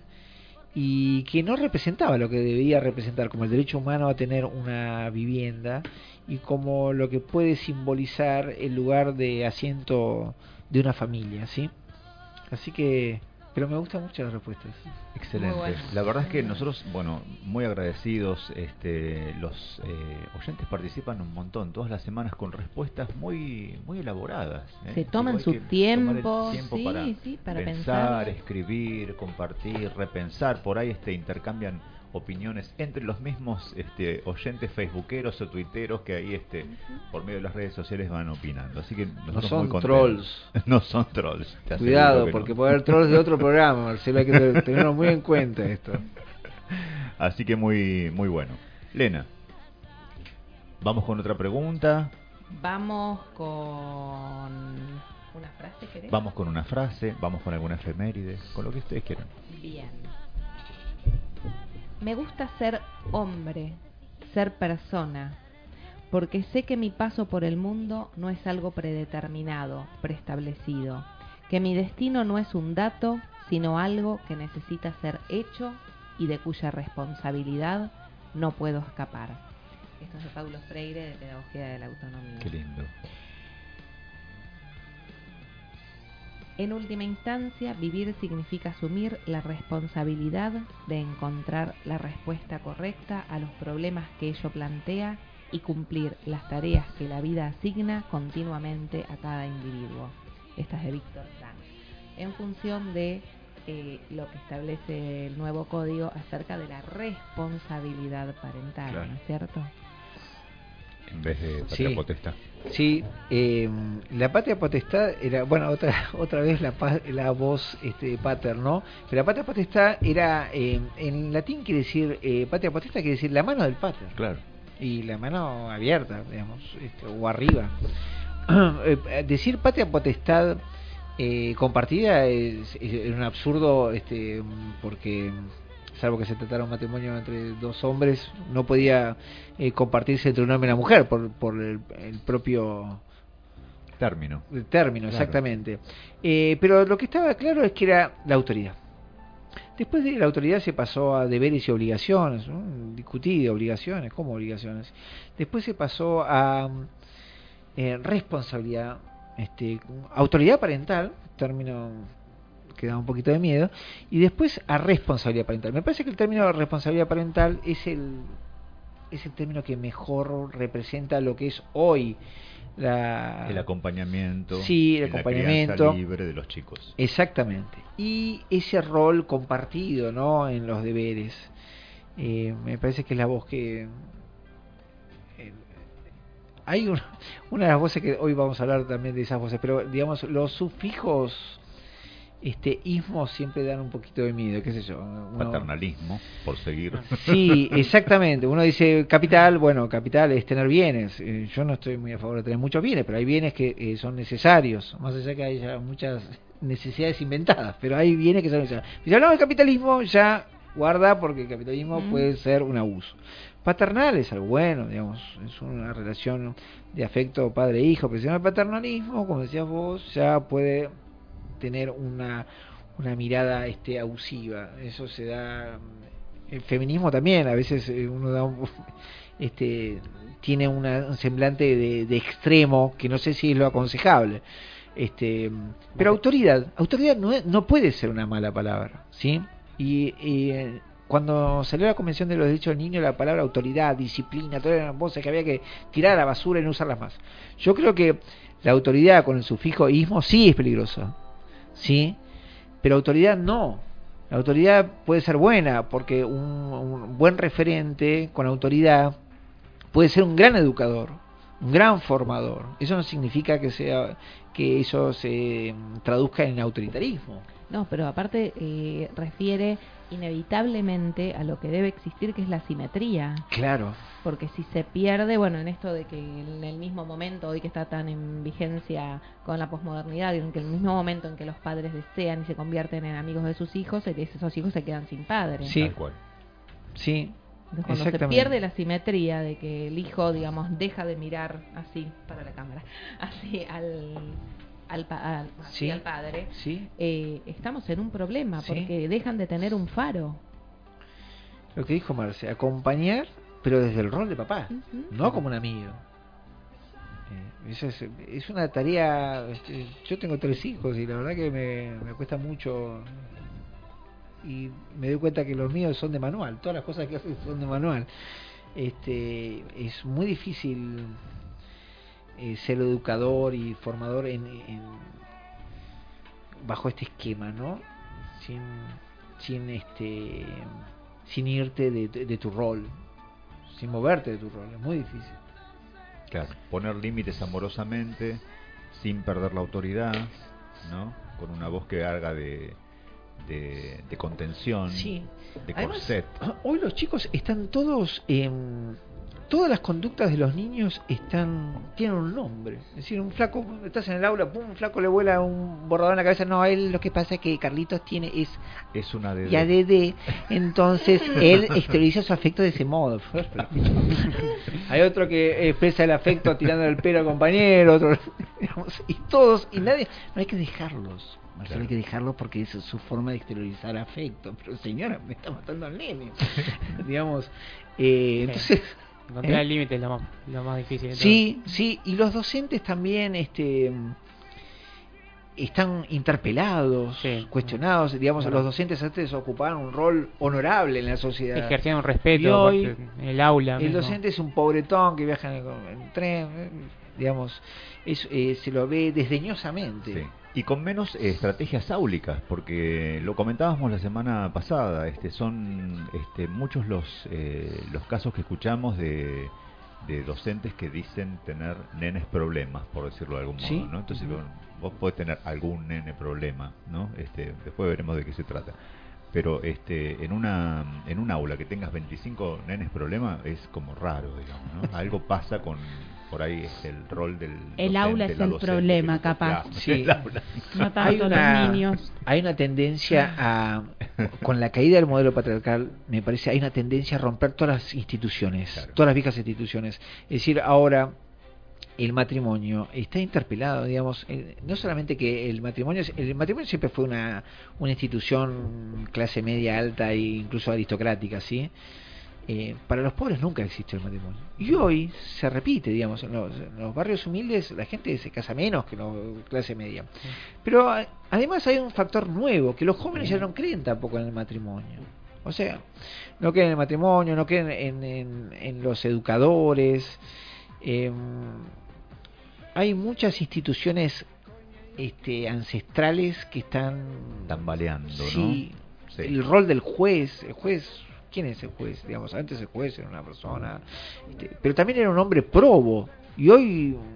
y que no representaba lo que debía representar, como el derecho humano a tener una vivienda y como lo que puede simbolizar el lugar de asiento de una familia, ¿sí? Así que, pero me gustan mucho las respuestas. Excelente. Bueno. La verdad es que nosotros, bueno, muy agradecidos, este, los eh, oyentes participan un montón, todas las semanas con respuestas muy muy elaboradas. ¿eh? Se toman su tiempo, tiempo sí, para, sí, para pensar, pensar, escribir, compartir, repensar, por ahí este intercambian opiniones entre los mismos este, oyentes facebookeros o tuiteros que ahí este uh-huh. por medio de las redes sociales van opinando. Así que nosotros no son muy contentos. Trolls. No son trolls. Cuidado, porque no. Puede haber trolls de otro programa, Marcelo, hay que tenerlo muy en cuenta esto. Así que muy muy bueno. Lena, vamos con otra pregunta. Vamos con una frase, ¿querés? Vamos con una frase, vamos con alguna efeméride, con lo que ustedes quieran. Bien. Me gusta ser hombre, ser persona, porque sé que mi paso por el mundo no es algo predeterminado, preestablecido, que mi destino no es un dato, sino algo que necesita ser hecho y de cuya responsabilidad no puedo escapar. Esto es de Paulo Freire, de Pedagogía de la Autonomía. Qué lindo. En última instancia, vivir significa asumir la responsabilidad de encontrar la respuesta correcta a los problemas que ello plantea y cumplir las tareas que la vida asigna continuamente a cada individuo. Esta es de Víctor Frank. En función de eh, lo que establece el nuevo código acerca de la responsabilidad parental, claro. ¿No es cierto? En vez de patria sí, potestad. Sí, eh, la patria potestad era, bueno, otra otra vez la la voz este pater, ¿no? Pero la patria potestad era, eh, en latín quiere decir, eh, patria potestad quiere decir la mano del pater. Claro. Y la mano abierta, digamos, este, o arriba. Decir patria potestad eh, compartida es, es un absurdo, este, porque salvo que se tratara un matrimonio entre dos hombres, no podía eh, compartirse entre un hombre y una mujer por, por el, el propio término. El término, claro. Exactamente. Eh, pero lo que estaba claro es que era la autoridad. Después de la autoridad se pasó a deberes y obligaciones, ¿no? Discutí de obligaciones, ¿cómo obligaciones? Después se pasó a eh, responsabilidad, este, autoridad parental, término que da un poquito de miedo, y después a responsabilidad parental. Me parece que el término de responsabilidad parental es el es el término que mejor representa lo que es hoy la el acompañamiento, sí, el acompañamiento la crianza libre de los chicos. Exactamente. Y ese rol compartido, ¿no?, en los deberes. Eh, me parece que es la voz que eh, hay una, una de las voces que hoy vamos a hablar también de esas voces, pero digamos los sufijos este ismos siempre dan un poquito de miedo, qué sé yo. Uno... Paternalismo, por seguir. Sí, exactamente. Uno dice capital, bueno, capital es tener bienes. Eh, yo no estoy muy a favor de tener muchos bienes, pero hay bienes que eh, son necesarios, más allá que haya muchas necesidades inventadas, pero hay bienes que son necesarios. Si hablamos del capitalismo, ya guarda, porque el capitalismo mm. puede ser un abuso. Paternal es algo bueno, digamos, es una relación de afecto padre-hijo, pero si no el paternalismo, como decías vos, ya puede tener una una mirada este abusiva. Eso se da, el feminismo también, a veces uno da un, este tiene una, un semblante de, de extremo que no sé si es lo aconsejable. Este, pero autoridad, autoridad no es, no puede ser una mala palabra, ¿sí? Y, y cuando salió la Convención de los Derechos del Niño, la palabra autoridad, disciplina, todas eran voces que había que tirar a la basura y no usarlas más. Yo creo que la autoridad con el sufijo ismo sí es peligrosa, ¿sí? Pero autoridad no. La autoridad puede ser buena, porque un, un buen referente con autoridad puede ser un gran educador, un gran formador. Eso no significa que sea que eso se traduzca en autoritarismo. No, pero aparte eh, refiere inevitablemente a lo que debe existir, que es la simetría. Claro. Porque si se pierde, bueno, en esto de que en el mismo momento, hoy que está tan en vigencia con la posmodernidad, en que en el mismo momento en que los padres desean y se convierten en amigos de sus hijos, esos hijos se quedan sin padres. Sí. Tal cual. Sí. Entonces, cuando se pierde la simetría de que el hijo, digamos, deja de mirar así para la cámara, así al al, pa al, sí. al padre, sí. eh, estamos en un problema, sí. porque dejan de tener un faro. Lo que dijo Marce, acompañar, pero desde el rol de papá, uh-huh. no como un amigo. Eh, eso es, es una tarea. Este, yo tengo tres hijos y la verdad que me, me cuesta mucho. Y me doy cuenta que los míos son de manual, todas las cosas que hacen son de manual. Este, es muy difícil eh, ser educador y formador en, en bajo este esquema, ¿no? Sin, sin este, sin irte de, de, de tu rol, sin moverte de tu rol, es muy difícil. Claro, poner límites amorosamente, sin perder la autoridad, ¿no? Con una voz que haga de De, de contención, sí. de corset. Además, hoy los chicos están todos, eh, todas las conductas de los niños están tienen un nombre. Es decir, un flaco, estás en el aula, pum, un flaco le vuela un borrador en la cabeza. No, él lo que pasa es que Carlitos tiene es es una D D. Y A D D, entonces él exterioriza su afecto de ese modo. Hay otro que expresa el afecto tirando el pelo al compañero, otro, digamos, y todos y nadie. No hay que dejarlos. Claro. Hay que dejarlo porque es su forma de exteriorizar afecto. Pero señora, me está matando al nene. Digamos, eh, entonces encontrar ¿eh? el límite es lo más, lo más difícil de sí, todo. Sí, y los docentes también este están interpelados, sí. cuestionados, digamos, claro. Los docentes antes ocupaban un rol honorable en la sociedad. Ejercían un respeto hoy, en el aula. El mismo. Docente es un pobretón que viaja en, en tren, digamos, es, eh, se lo ve desdeñosamente. Sí. Y con menos eh, estrategias áulicas, porque lo comentábamos la semana pasada, este son este, muchos los eh, los casos que escuchamos de, de docentes que dicen tener nenes problemas, por decirlo de algún modo, ¿sí? ¿no? Entonces uh-huh. vos podés tener algún nene problema, ¿no? Este, después veremos de qué se trata. Pero este en una en un aula que tengas veinticinco nenes problemas es como raro, digamos, ¿no? Algo pasa con por ahí es el rol del el docente, aula es el docente, problema capaz claro, sí. no tanto hay una, los niños. Hay una tendencia a con la caída del modelo patriarcal, me parece hay una tendencia a romper todas las instituciones, claro. todas las viejas instituciones. Es decir, ahora el matrimonio está interpelado, digamos, eh, no solamente que el matrimonio, el matrimonio siempre fue una una institución clase media alta e incluso aristocrática, ¿sí? Eh, para los pobres nunca existió el matrimonio. Y hoy se repite, digamos, en los, en los barrios humildes la gente se casa menos que la clase media. Sí. Pero a, además hay un factor nuevo, que los jóvenes ya no creen tampoco en el matrimonio. O sea, no creen en el matrimonio, no creen en, en, en los educadores. Eh, hay muchas instituciones este, ancestrales que están tambaleando, sí, ¿no? Sí. El rol del juez, el juez... ¿Quién es el juez? Digamos, antes el juez era una persona, este, pero también era un hombre probo, y hoy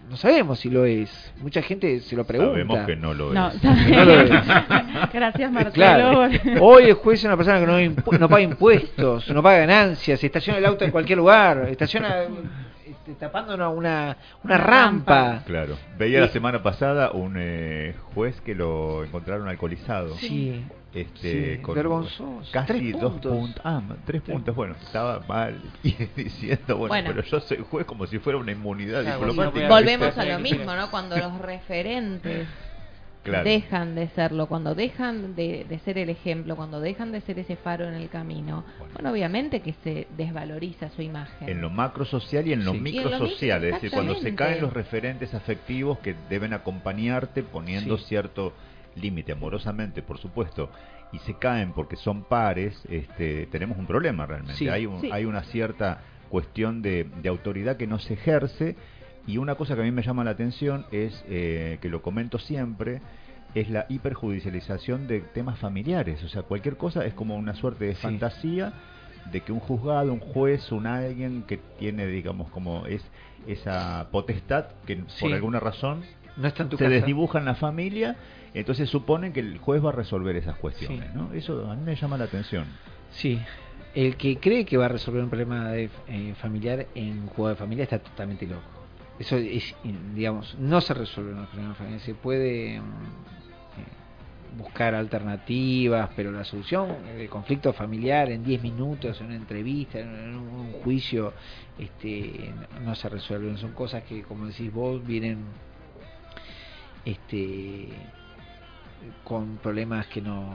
no sabemos si lo es. Mucha gente se lo pregunta. Sabemos que no lo No, es. No lo es. Gracias, Marcelo. Claro. Hoy el juez es una persona que no, impu- no paga impuestos, no paga ganancias, estaciona el auto en cualquier lugar, estaciona este, tapando una, una, una rampa. Claro. Veía la semana pasada un eh, juez que lo encontraron alcoholizado. Sí. Este, Sí, con vergonzoso. casi Tres dos puntos. puntos. Ah, tres puntos. Bueno, estaba mal y diciendo, bueno, Bueno. pero yo soy juez como si fuera una inmunidad Claro, diplomática. no Volvemos ¿viste? a lo mismo, ¿no? Cuando los referentes Claro. dejan de serlo, cuando dejan de, de ser el ejemplo, cuando dejan de ser ese faro en el camino, bueno, bueno obviamente que se desvaloriza su imagen. En lo macro social y en lo Sí. micro Y en lo social, micro, es decir, cuando se exactamente. caen los referentes afectivos que deben acompañarte poniendo Sí. cierto límite, amorosamente, por supuesto, y se caen porque son pares, este, tenemos un problema realmente. Sí. Hay, un, Sí. hay una cierta cuestión de, de autoridad que no se ejerce, y una cosa que a mí me llama la atención es, eh, que lo comento siempre, es la hiperjudicialización de temas familiares. O sea, cualquier cosa es como una suerte de Sí. fantasía de que un juzgado, un juez, un alguien que tiene, digamos, como es esa potestad que Sí. por alguna razón No está en tu se casa. desdibuja en la familia, entonces suponen que el juez va a resolver esas cuestiones, Sí. ¿no? Eso a mí me llama la atención. Sí. El que cree que va a resolver un problema de, eh, familiar en juego de familia está totalmente loco. Eso es, digamos, no se resuelve en un problema familiar. Se puede mm, buscar alternativas, pero la solución del conflicto familiar en diez minutos, en una entrevista, en un juicio, este, no se resuelven. Son cosas que, como decís vos, vienen este con problemas que no,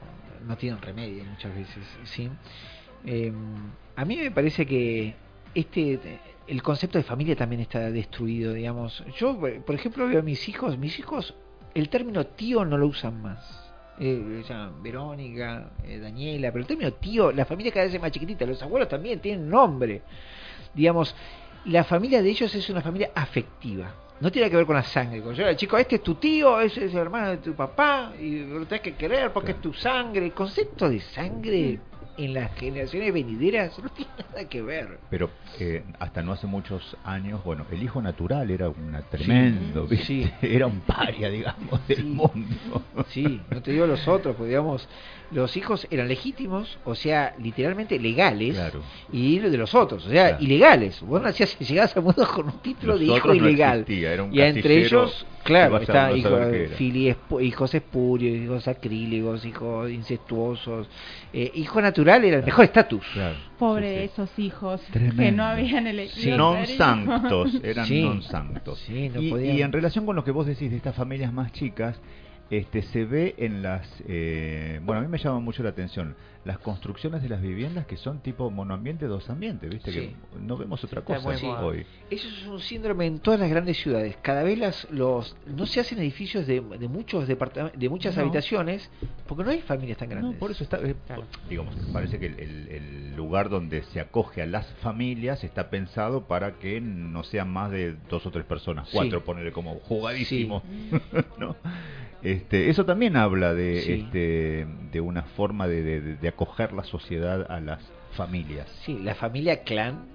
no tienen remedio muchas veces, ¿sí? Eh, a mí me parece que este el concepto de familia también está destruido, digamos. Yo, por ejemplo, veo a mis hijos, mis hijos el término tío no lo usan más. Eh, se llaman Verónica, eh, Daniela, pero el término tío, la familia cada vez es más chiquitita, los abuelos también tienen nombre. Digamos, la familia de ellos es una familia afectiva. No tiene que ver con la sangre. Cuando yo era chico, este es tu tío, ese es el hermano de tu papá, y lo tenés que querer porque es tu sangre. El concepto de sangre en las generaciones venideras no tiene nada que ver. Pero eh, hasta no hace muchos años, bueno, el hijo natural era una tremendo, Sí, ¿viste? sí. Era un paria, digamos, del Sí. mundo. Sí, no te digo los otros, pues digamos, los hijos eran legítimos, o sea, literalmente legales, Claro. y los de los otros, o sea, Claro. ilegales. Vos nacías y llegabas al mundo con un título Los de hijo otros no ilegal. existía, era un Y entre casillero ellos, claro, que vas a está no hijo, saber qué era. fili- espu- hijos espurios, hijos acrílicos, hijos incestuosos. Eh, hijo natural era el mejor estatus. Claro. Pobre Sí, sí. esos hijos que Tremendo. no habían elegido. Sí. Non ser santos, hijos. eran Sí. non santos. Sí, no y, podían- y en relación con lo que vos decís de estas familias más chicas, este se ve en las, eh, bueno, a mí me llama mucho la atención las construcciones de las viviendas que son tipo monoambiente, dos ambientes, viste Sí. que no vemos otra Está cosa muy así moda. hoy. Eso es un síndrome en todas las grandes ciudades. Cada vez las, los no se hacen edificios de, de muchos departamentos, de muchas No. habitaciones, porque no hay familias tan grandes. No, por eso está, eh, Claro. digamos, parece que el, el- el lugar donde se acoge a las familias está pensado para que no sean más de dos o tres personas, Sí. cuatro, ponerle como jugadísimo, ¿no? Este, eso también habla de, Sí. este, de una forma de, de- de acoger la sociedad a las familias. Sí, la familia clan,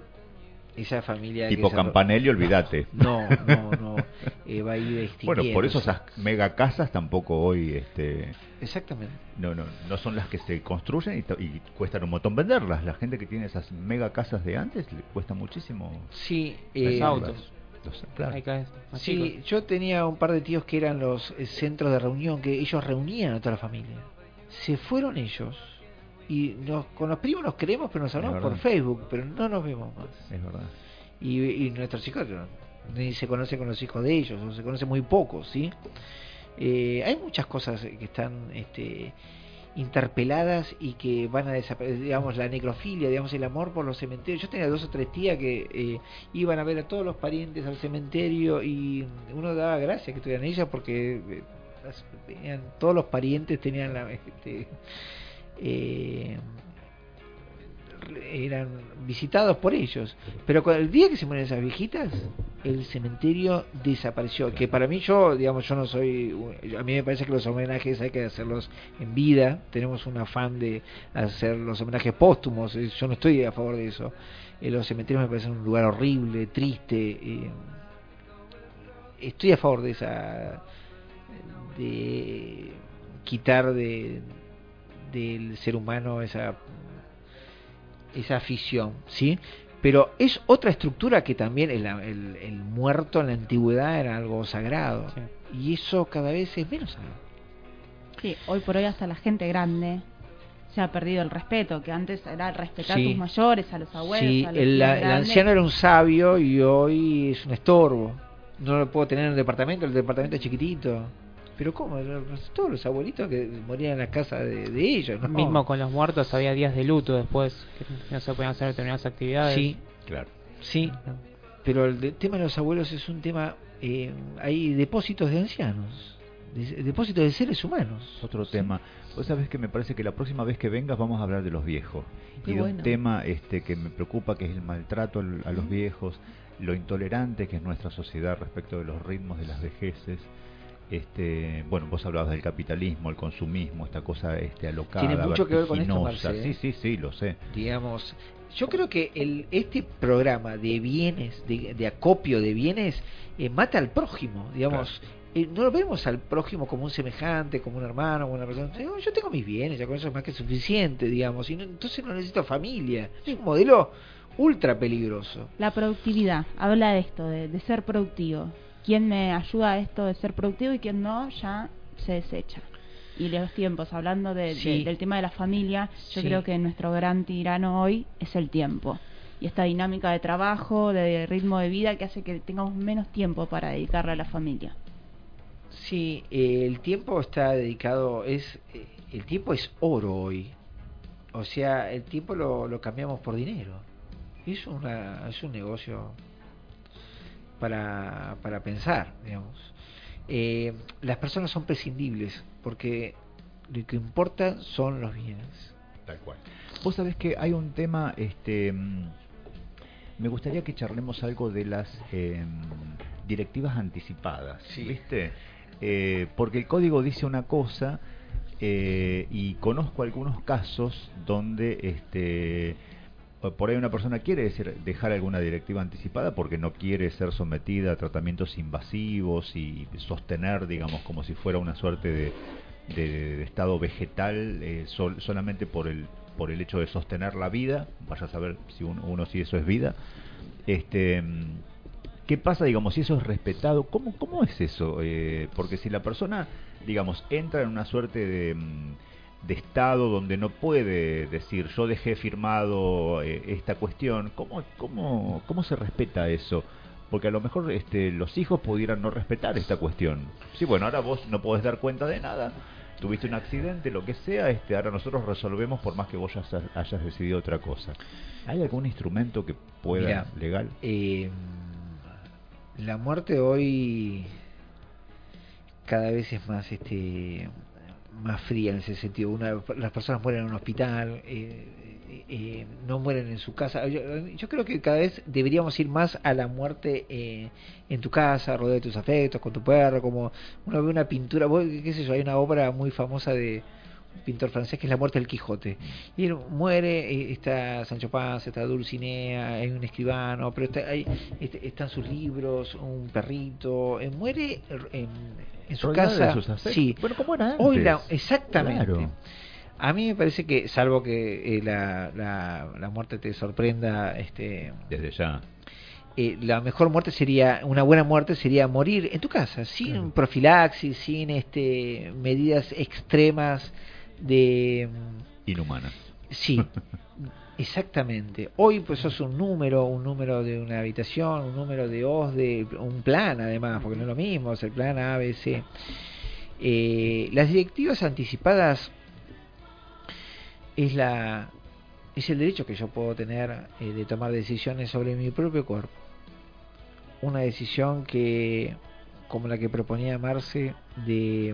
esa familia que Tipo se- Campanelli, olvídate. No, no, no, eh, va a ir extinguiendo. Bueno, por eso esas mega casas tampoco hoy, este, Exactamente. no, no, no son las que se construyen y, ta- y cuestan un montón venderlas. La gente que tiene esas mega casas de antes le cuesta muchísimo. Sí, Los eh, autos. Los- claro. Hay cada vez más Sí, chicos. yo tenía un par de tíos que eran los eh, centros de reunión, que ellos reunían a toda la familia. Se fueron ellos y nos, con los primos nos queremos, pero nos hablamos Es por verdad. Facebook, pero no nos vemos más. Es verdad. Y, y nuestros hijos no, ni se conocen con los hijos de ellos, o se conocen muy pocos, ¿sí? Eh, hay muchas cosas que están este, interpeladas y que van a desaparecer, digamos, la necrofilia, digamos, el amor por los cementerios. Yo tenía dos o tres tías que eh, iban a ver a todos los parientes al cementerio y uno daba gracias que estuvieran ellas porque eh, las- tenían, todos los parientes tenían la... Este, eh, eran visitados por ellos, pero con el día que se mueren esas viejitas el cementerio desapareció, que para mí, yo digamos, yo no soy, a mí me parece que los homenajes hay que hacerlos en vida, tenemos un afán de hacer los homenajes póstumos, eh, yo no estoy a favor de eso. Eh, los cementerios me parecen un lugar horrible, triste, eh, estoy a favor de esa, de quitar de del ser humano esa esa afición, ¿sí? Pero es otra estructura que también el, el, el muerto en la antigüedad era algo sagrado, sí. Y eso cada vez es menos sagrado. Sí, hoy por hoy hasta la gente grande se ha perdido el respeto, que antes era respetar sí. a tus mayores, a los abuelos. Sí, a los el, la, el anciano era un sabio y hoy es un estorbo. No lo puedo tener en el departamento, el departamento es chiquitito. Pero ¿cómo? Todos los abuelitos que morían en la casa de, de ellos, ¿no? Mismo con los muertos había días de luto después, que no se podían hacer determinadas actividades. Sí, claro. Sí, pero el de, tema de los abuelos es un tema... Eh, hay depósitos de ancianos, de, depósitos de seres humanos. Otro tema. Vos sabés que me parece que la próxima vez que vengas vamos a hablar de los viejos. Qué y de bueno. un tema este que me preocupa, que es el maltrato a los viejos, lo intolerante que es nuestra sociedad respecto de los ritmos de las vejeces. Este, bueno, vos hablabas del capitalismo, el consumismo, esta cosa este alocada, tiene mucho que ver con esto, Marcelo. Sí, sí, sí, lo sé. Digamos, yo creo que el este programa de bienes, de, de acopio de bienes, eh, mata al prójimo, digamos. Claro. Eh, no lo vemos al prójimo como un semejante, como un hermano, como una persona. Yo, yo tengo mis bienes, ya con eso es más que suficiente, digamos. Y no, entonces no necesito familia. Es un modelo ultra peligroso. La productividad, habla de esto, de, de ser productivo. ¿Quién me ayuda a esto de ser productivo y quién no? Ya se desecha. Y los tiempos, hablando de, sí. de, del tema de la familia, yo sí. creo que nuestro gran tirano hoy es el tiempo. Y esta dinámica de trabajo, de ritmo de vida, que hace que tengamos menos tiempo para dedicarle a la familia. Sí, eh, el tiempo está dedicado, es eh, el tiempo es oro hoy. O sea, el tiempo lo, lo cambiamos por dinero. Es, una, es un negocio para, para pensar, digamos. Eh, las personas son prescindibles porque lo que importa son los bienes. Tal cual. Vos sabés que hay un tema, este, me gustaría que charlemos algo de las eh, directivas anticipadas, sí. ¿Viste? Eh, porque el código dice una cosa eh, y conozco algunos casos donde este por ahí una persona quiere decir, dejar alguna directiva anticipada porque no quiere ser sometida a tratamientos invasivos y sostener, digamos, como si fuera una suerte de, de, de estado vegetal eh, sol, solamente por el por el hecho de sostener la vida. Vaya a saber si uno, uno si eso es vida. Este, ¿qué pasa, digamos, si eso es respetado? ¿Cómo, cómo es eso? Eh, porque si la persona, digamos, entra en una suerte de... de estado donde no puede decir yo dejé firmado eh, esta cuestión, ¿cómo, cómo, ¿cómo se respeta eso? Porque a lo mejor este, los hijos pudieran no respetar esta cuestión. Sí, bueno, ahora vos no podés dar cuenta de nada, tuviste un accidente, lo que sea, este, ahora nosotros resolvemos por más que vos hayas, hayas decidido otra cosa. ¿Hay algún instrumento que pueda, Mira, legal? Eh, la muerte hoy cada vez es más este más fría en ese sentido. Una, las personas mueren en un hospital, eh, eh, no mueren en su casa. Yo, yo creo que cada vez deberíamos ir más a la muerte eh, en tu casa, rodeado de tus afectos, con tu perro, como uno ve una pintura, qué sé yo, hay una obra muy famosa de un pintor francés que es La muerte del Quijote, y él muere, está Sancho Panza, está Dulcinea, hay un escribano, pero está, hay, este, están sus libros, un perrito, eh, muere en, en su casa. Sí, bueno, ¿cómo era antes? Hoy la, exactamente. Claro. A mí me parece que, salvo que eh, la, la, la muerte te sorprenda, este, desde ya. Eh, la mejor muerte sería, una buena muerte sería morir en tu casa, sin claro. profilaxis, sin este medidas extremas de inhumanas. Sí, exactamente. Hoy pues sos un número, un número de una habitación, un número de O S D, un plan además, porque no es lo mismo, es el plan A, B, C. Eh, las directivas anticipadas es la es el derecho que yo puedo tener eh, de tomar decisiones sobre mi propio cuerpo. Una decisión que, como la que proponía Marce, de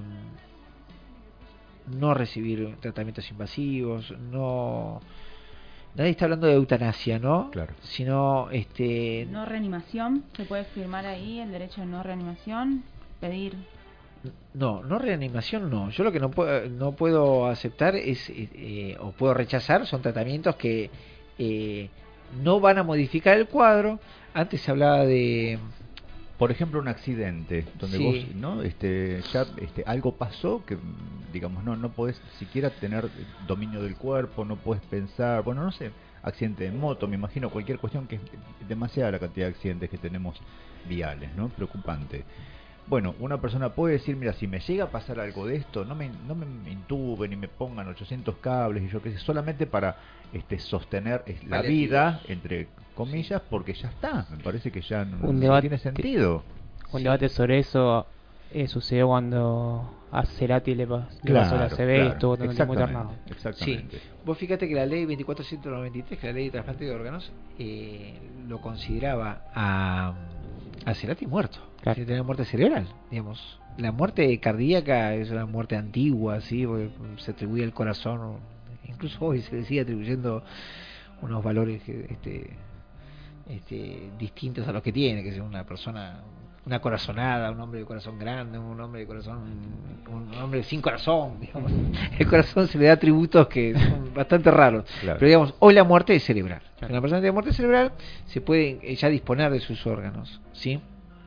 no recibir tratamientos invasivos, no... Nadie está hablando de eutanasia, ¿no? Claro. Sino, este... No reanimación, se puede firmar ahí el derecho de no reanimación, pedir... No, no reanimación no. Yo lo que no puedo, no puedo aceptar es, eh, o puedo rechazar, son tratamientos que eh, no van a modificar el cuadro. Antes se hablaba de Por ejemplo, un accidente donde Sí. vos, ¿no? Este, ya este, algo pasó que, digamos, no no podés siquiera tener dominio del cuerpo, no podés pensar, bueno, no sé, accidente de moto, me imagino, cualquier cuestión, que es demasiada la cantidad de accidentes que tenemos viales, ¿no? Preocupante. Bueno, una persona puede decir, mira, si me llega a pasar algo de esto, no me, no me intuben ni me pongan ochocientos cables y yo qué sé, solamente para este, sostener es, la Paliativos. vida, entre comillas, porque ya está, me parece que ya no, Un no debate, tiene sentido. Un debate sobre eso eh, sucedió cuando a Cerati le, pas- le pasó la Claro, C B y claro, estuvo tanto tiempo internado. exactamente, exactamente. Sí. Vos fíjate que la ley veinticuatro ciento noventa y tres, que es la ley de trasplante de órganos, eh, lo consideraba a, a Cerati muerto. Claro. Si tenía muerte cerebral, digamos. La muerte cardíaca es una muerte antigua, ¿sí? Porque se atribuye al corazón, incluso hoy se le sigue atribuyendo unos valores que, este, este, distintos a los que tiene, que es una persona, una corazonada, un hombre de corazón grande, un hombre de corazón, un hombre sin corazón, digamos. El corazón se le da atributos que son bastante raros. Claro. Pero digamos, hoy la muerte es cerebral. Claro. Una persona que tiene muerte cerebral se puede ya disponer de sus órganos, ¿sí?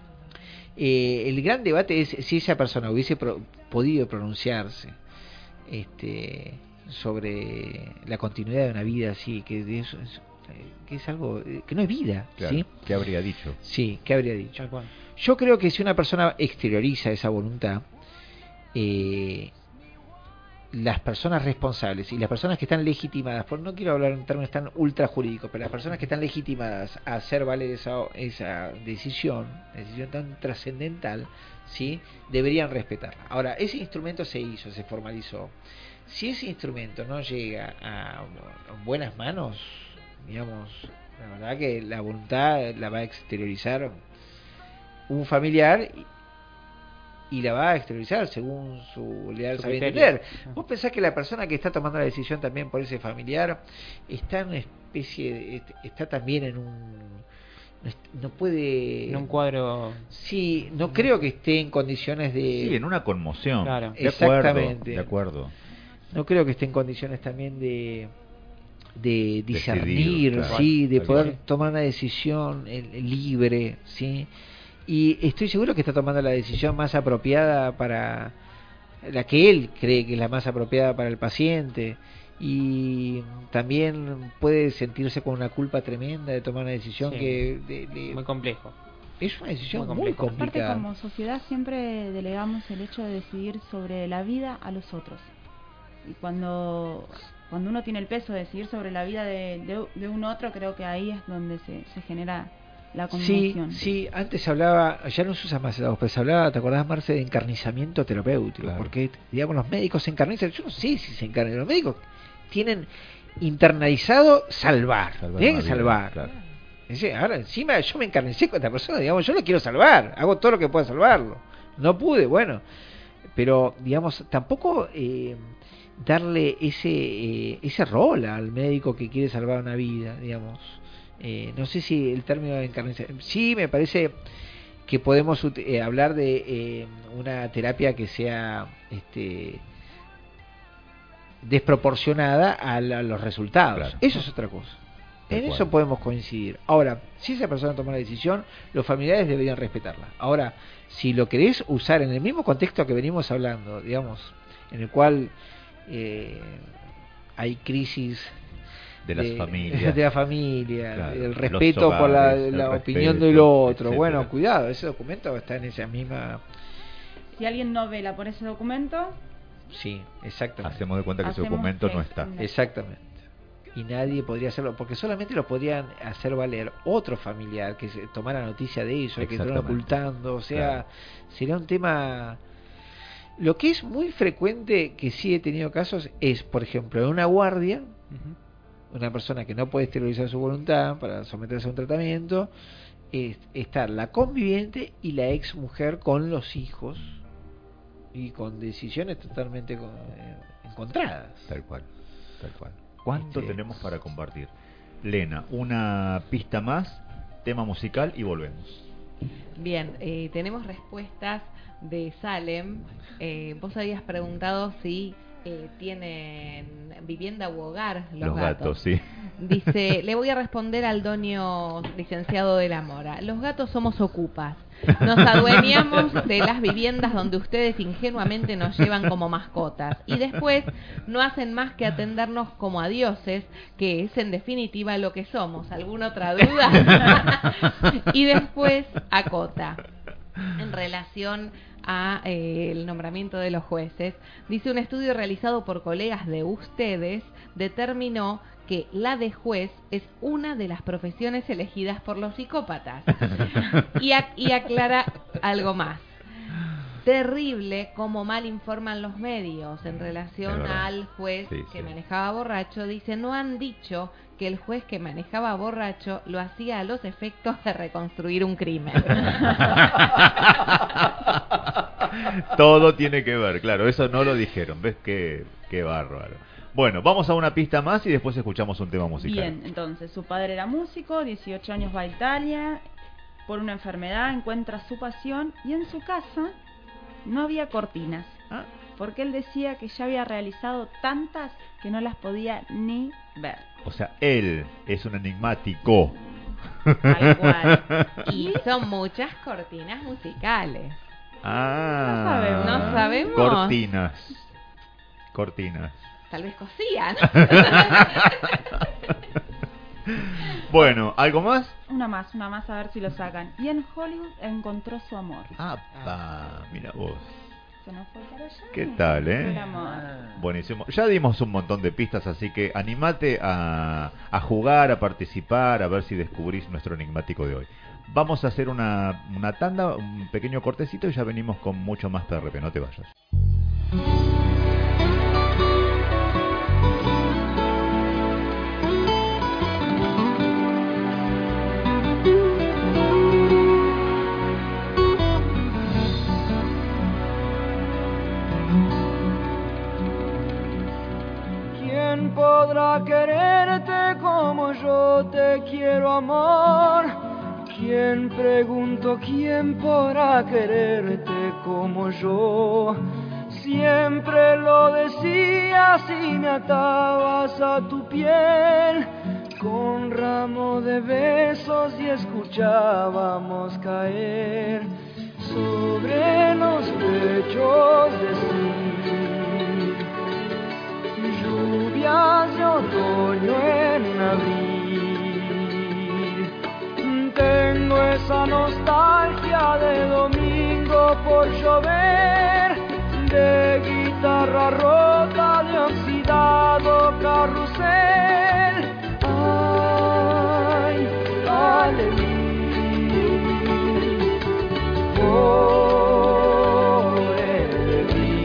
Eh, el gran debate es si esa persona hubiese pro- podido pronunciarse este, sobre la continuidad de una vida así, que de eso es, que es algo que no es vida, Claro. ¿sí? ¿Qué habría dicho? Sí, ¿qué habría dicho? Yo creo que si una persona exterioriza esa voluntad, eh, las personas responsables y las personas que están legitimadas, por no quiero hablar en términos tan ultra jurídicos, pero las personas que están legitimadas a hacer valer esa, esa decisión, decisión tan trascendental, ¿sí? Deberían respetarla. Ahora, ese instrumento se hizo, se formalizó. Si ese instrumento no llega a, a buenas manos, digamos, la verdad que la voluntad la va a exteriorizar un familiar y, y la va a exteriorizar según su leal Su saber criterio. entender. Vos pensás que la persona que está tomando la decisión también por ese familiar está en una especie de, está también en un no puede En un cuadro. sí, no creo que esté en condiciones de Sí, en una conmoción. Claro. De Exactamente. acuerdo, de acuerdo. No creo que esté en condiciones también de de discernir, Decidir, claro. sí, de Tal poder cual. tomar una decisión eh, libre, sí. Y estoy seguro que está tomando la decisión más apropiada para la que él cree que es la más apropiada para el paciente, y también puede sentirse con una culpa tremenda de tomar una decisión Sí. que de- de- Muy complejo. es una decisión Muy muy, complejo. Aparte, complicada. como sociedad siempre delegamos el hecho de decidir sobre la vida a los otros. Y cuando cuando uno tiene el peso de decidir sobre la vida de, de, de un otro, creo que ahí es donde se, se genera la Sí, conmoción. sí, antes se hablaba, ya no se usa más, pero se hablaba, ¿te acordás, Marce, de encarnizamiento terapéutico? Claro. Porque, digamos, los médicos se encarnizan, yo no sé si se encarnizan, los médicos tienen internalizado salvar, Salvar tienen una que vida, salvar. claro. Dice, ahora encima yo me encarnicé con esta persona, digamos, yo lo quiero salvar, hago todo lo que pueda salvarlo. No pude, bueno, pero, digamos, tampoco eh, darle ese eh, ese rol al médico que quiere salvar una vida, digamos. Eh, no sé si el término de encarnización, sí me parece que podemos ut- eh, hablar de eh, una terapia que sea este desproporcionada a, la- a los resultados. Claro. Eso es otra cosa. Tal En cual. eso podemos coincidir. Ahora, si esa persona toma la decisión, los familiares deberían respetarla. Ahora, si lo querés usar en el mismo contexto que venimos hablando, digamos, en el cual eh, hay crisis De las familias. de la familia, Claro, el los respeto por la, hogares, el la opinión respeto, del otro. etcétera. Bueno, cuidado, ese documento está en esa misma. Si alguien no vela por ese documento, Sí, exactamente. Hacemos de cuenta que ese Hacemos documento que- no está. Exactamente. Y nadie podría hacerlo, porque solamente lo podrían hacer valer otro familiar que se tomara noticia de eso, que estén Exactamente. ocultando. O sea, Claro. sería un tema. Lo que es muy frecuente, que sí he tenido casos, es, por ejemplo, en una guardia, Ujú. una persona que no puede exteriorizar su voluntad para someterse a un tratamiento, es estar la conviviente y la ex mujer con los hijos y con decisiones totalmente con- eh, encontradas. Tal cual, tal cual. ¿Cuánto Este- tenemos para compartir? Lena, una pista más, tema musical y volvemos. Bien, eh, tenemos respuestas de Salem. Eh, vos habías preguntado si eh, tienen vivienda u hogar los, los gatos. gatos, sí. Dice, le voy a responder al doño licenciado de la Mora. Los gatos somos ocupas. Nos adueñamos de las viviendas donde ustedes ingenuamente nos llevan como mascotas y después no hacen más que atendernos como a dioses, que es en definitiva lo que somos. ¿Alguna otra duda? Y después acota en relación a eh, el nombramiento de los jueces. Dice, un estudio realizado por colegas de ustedes determinó que la de juez es una de las profesiones elegidas por los psicópatas. Y, a, y aclara algo más. Terrible cómo mal informan los medios en relación al juez sí, que sí. manejaba borracho. Dice, no han dicho que el juez que manejaba borracho lo hacía a los efectos de reconstruir un crimen. Todo tiene que ver, claro, eso no lo dijeron. ¿Ves qué, qué bárbaro? Bueno, vamos a una pista más y después escuchamos un tema musical. Bien, entonces, su padre era músico, dieciocho años va a Italia, por una enfermedad encuentra su pasión y en su casa no había cortinas, ¿Ah? porque él decía que ya había realizado tantas que no las podía ni ver. O sea, él es un enigmático. Tal cual. Y son muchas cortinas musicales. Ah, no sabemos. No sabemos. Cortinas. Cortinas. Tal vez cosían. Bueno, ¿algo más? Una más, una más, a ver si lo sacan. Y en Hollywood encontró su amor. Ah, pa, mira vos. Se nos fue para allá. ¿Qué tal, eh? El amor. Buenísimo. Ya dimos un montón de pistas, así que animate a, a jugar, a participar, a ver si descubrís nuestro enigmático de hoy. Vamos a hacer una, una tanda, un pequeño cortecito y ya venimos con mucho más P R P. No te vayas. ¿Quién podrá quererte como yo te quiero, amor? ¿Quién, pregunto, quién podrá quererte como yo? Siempre lo decías y me atabas a tu piel con ramo de besos y escuchábamos caer sobre los pechos de sí lluvias de otoño en abril. Tengo esa nostalgia de domingo por llover, de guitarra rota, de oxidado carrusel. Ay, dale pobre de mí.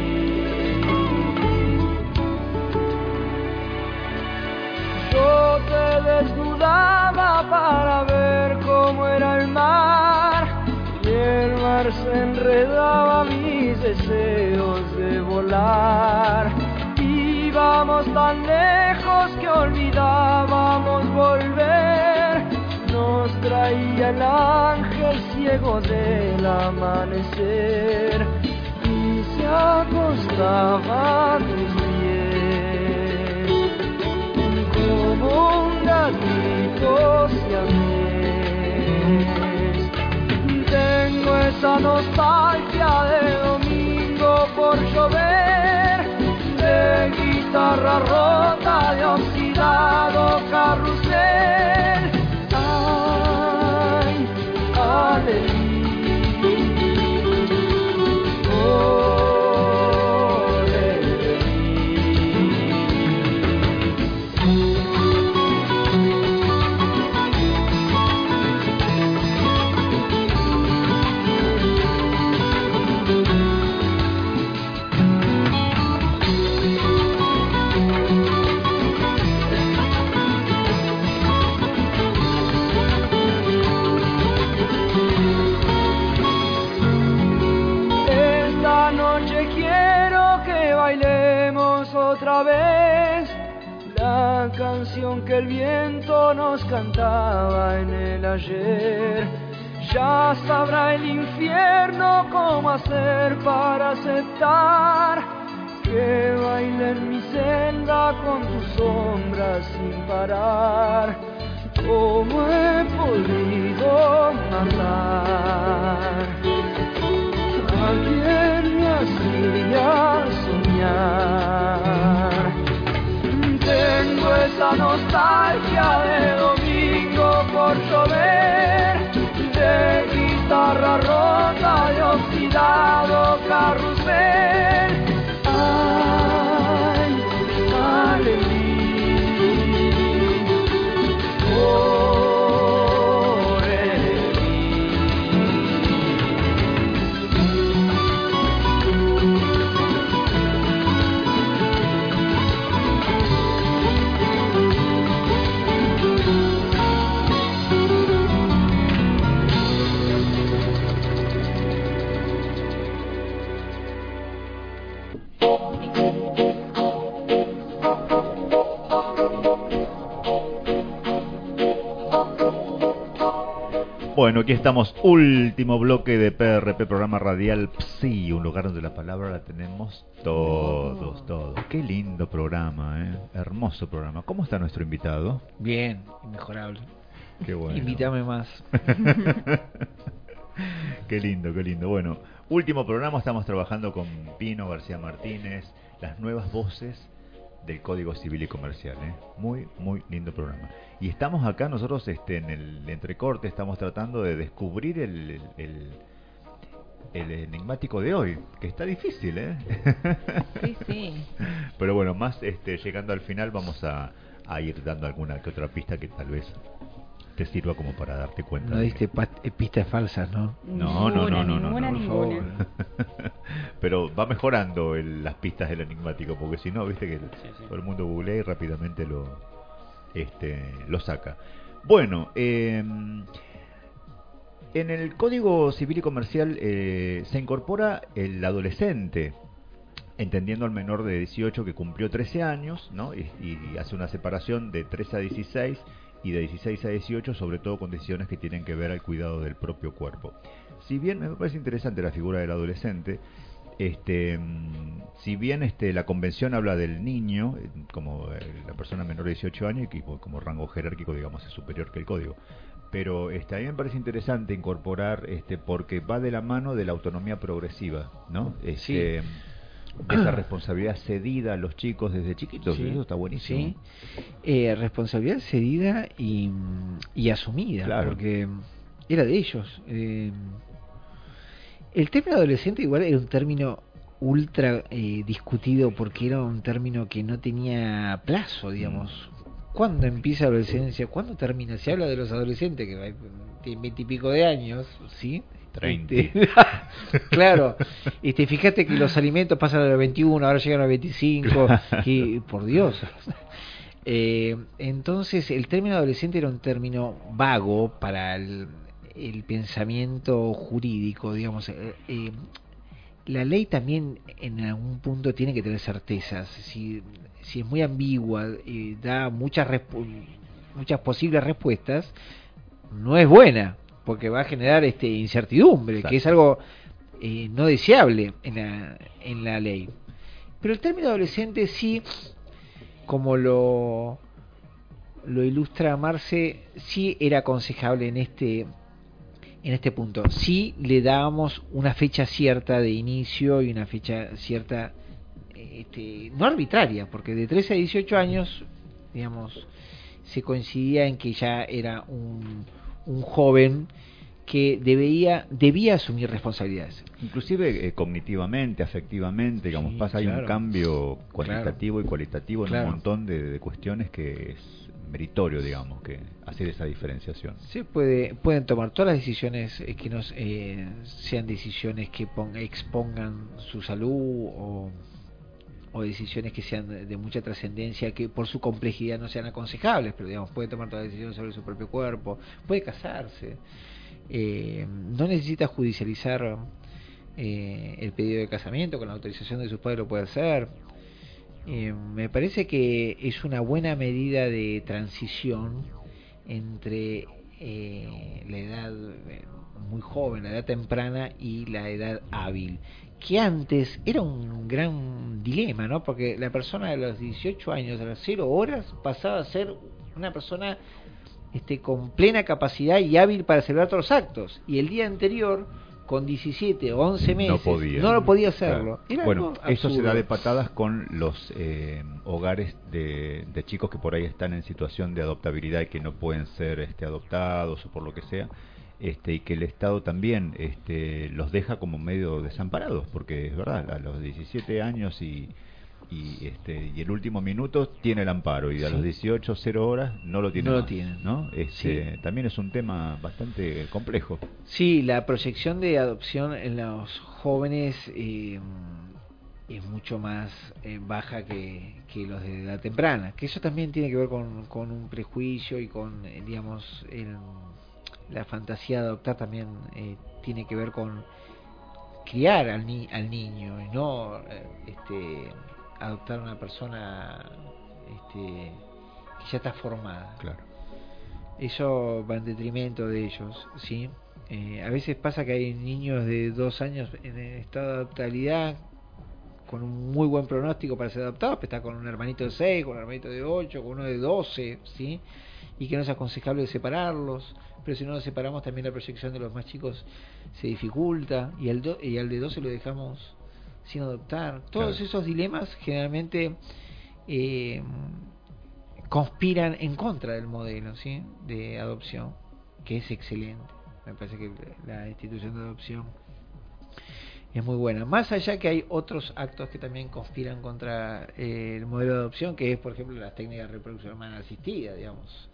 Yo te desnudaba para ver cómo era el mar, y el mar se enredaba mis deseos de volar. Íbamos tan lejos que olvidábamos volver. Nos traía el ángel ciego del amanecer y se acostaba a mis pies como un gatito siamés. Tengo esa nostalgia de domingo por llover, de guitarra rota, de oxidado carrusel. Ay, aleluya, oh, de otra vez la canción que el viento nos cantaba en el ayer. Ya sabrá el infierno cómo hacer para aceptar que con tu sombra sin parar. ¿Cómo he podido matar a quien me hacía soñar? Tengo esa nostalgia de domingo por llover, de guitarra rota, de oxidado carrusel. Ay, Alelí, por Bueno, aquí estamos, último bloque de P R P, programa radial Psi, un lugar donde la palabra la tenemos todos, todos. Qué lindo programa, ¿eh? Hermoso programa. ¿Cómo está nuestro invitado? Bien, inmejorable. Qué bueno. Invítame más. Qué lindo, qué lindo. Bueno, último programa, estamos trabajando con Pino García Martínez, las nuevas voces del Código Civil y Comercial, ¿eh? Muy, muy lindo programa. Y estamos acá nosotros este, en el entrecorte, estamos tratando de descubrir el, el, el, el enigmático de hoy, que está difícil, ¿eh? Sí, sí. Pero bueno, más este, llegando al final vamos a, a ir dando alguna que otra pista que tal vez te sirva como para darte cuenta. No de diste que... pistas falsas, ¿no? No, no, no, no, no, ninguna, no, ninguna. ninguna. Pero va mejorando el, las pistas del enigmático, porque si no, viste que el, sí, sí. todo el mundo googlea y rápidamente lo, este, lo saca. Bueno, eh, en el Código Civil y Comercial eh, se incorpora el adolescente, entendiendo al menor de dieciocho que cumplió trece años, ¿no? Y, y hace una separación de trece a dieciséis y de dieciséis a dieciocho, sobre todo con decisiones que tienen que ver al cuidado del propio cuerpo. Si bien me parece interesante la figura del adolescente, este, si bien este, la convención habla del niño como eh, la persona menor de dieciocho años y como, como rango jerárquico, digamos, es superior que el código, pero este, a mí me parece interesante incorporar, este, porque va de la mano de la autonomía progresiva, ¿no? Este, sí. Esa responsabilidad cedida a los chicos desde chiquitos, sí, eso está buenísimo. Sí. Eh, responsabilidad cedida y, y asumida, claro, porque era de ellos. Eh, el término adolescente igual era un término ultra eh, discutido, porque era un término que no tenía plazo, digamos. Mm. ¿Cuándo empieza la adolescencia? ¿Cuándo termina? Se habla de los adolescentes que tienen veintipico de años, ¿sí? treinta. Este, claro, este, fíjate que los alimentos pasan a los veintiuno, ahora llegan a los veinticinco, y por Dios. Eh, entonces, el término adolescente era un término vago para el, el pensamiento jurídico, digamos. Eh, eh, la ley también en algún punto tiene que tener certezas. Si, si es muy ambigua, eh, da muchas muchas posibles respuestas, no es buena, porque va a generar este incertidumbre. Exacto. Que es algo eh, no deseable en la, en la ley. Pero el término adolescente sí, como lo lo ilustra Marce, sí era aconsejable en este en este punto. Sí le dábamos una fecha cierta de inicio y una fecha cierta, este, no arbitraria, porque de trece a dieciocho años, digamos, se coincidía en que ya era un un joven que debía debía asumir responsabilidades, inclusive eh, cognitivamente, afectivamente, digamos, sí, pasa, hay claro. un cambio cuantitativo, claro, y cualitativo en, claro, un montón de, de cuestiones que es meritorio, digamos, que hacer esa diferenciación. Se puede pueden tomar todas las decisiones eh, que nos eh, sean decisiones que ponga, expongan su salud, o o decisiones que sean de, de mucha trascendencia, que por su complejidad no sean aconsejables, pero digamos, puede tomar todas las decisiones sobre su propio cuerpo, puede casarse, eh, no necesita judicializar eh, el pedido de casamiento, con la autorización de sus padres lo puede hacer. Eh, me parece que es una buena medida de transición entre eh, la edad muy joven, la edad temprana, y la edad hábil, que antes era un gran dilema, ¿no? Porque la persona de los dieciocho años, a las cero horas, pasaba a ser una persona este, con plena capacidad y hábil para celebrar todos los actos. Y el día anterior, con diecisiete o once meses, no, podía, no lo podía hacerlo. Claro. Bueno, esto se da de patadas con los eh, hogares de, de chicos que por ahí están en situación de adoptabilidad y que no pueden ser este, adoptados o por lo que sea. Este, y que el Estado también este, los deja como medio desamparados, porque es verdad, a los diecisiete años y, y, este, y el último minuto tiene el amparo, y a sí. los dieciocho, cero horas no lo tiene. No más, lo tienen. ¿no? Este, sí. También es un tema bastante complejo. Sí, la proyección de adopción en los jóvenes eh, es mucho más eh, baja que, que los de edad temprana, que eso también tiene que ver con, con un prejuicio y con, eh, digamos, el... la fantasía de adoptar también eh, tiene que ver con criar al, ni al niño y no eh, este, adoptar a una persona este, que ya está formada. Claro. Eso va en detrimento de ellos, ¿sí? Eh, a veces pasa que hay niños de dos años en estado de adoptabilidad con un muy buen pronóstico para ser adoptados, pero está con un hermanito de seis, con un hermanito de ocho, con uno de doce, ¿sí? Y que no es aconsejable separarlos, pero si no los separamos también la proyección de los más chicos se dificulta, y al, do, y al de doce lo dejamos sin adoptar. Todos claro. esos dilemas generalmente eh, conspiran en contra del modelo, ¿sí? de adopción, que es excelente. Me parece que la institución de adopción es muy buena. Más allá que hay otros actos que también conspiran contra eh, el modelo de adopción, que es, por ejemplo, las técnicas de reproducción humana asistida, digamos.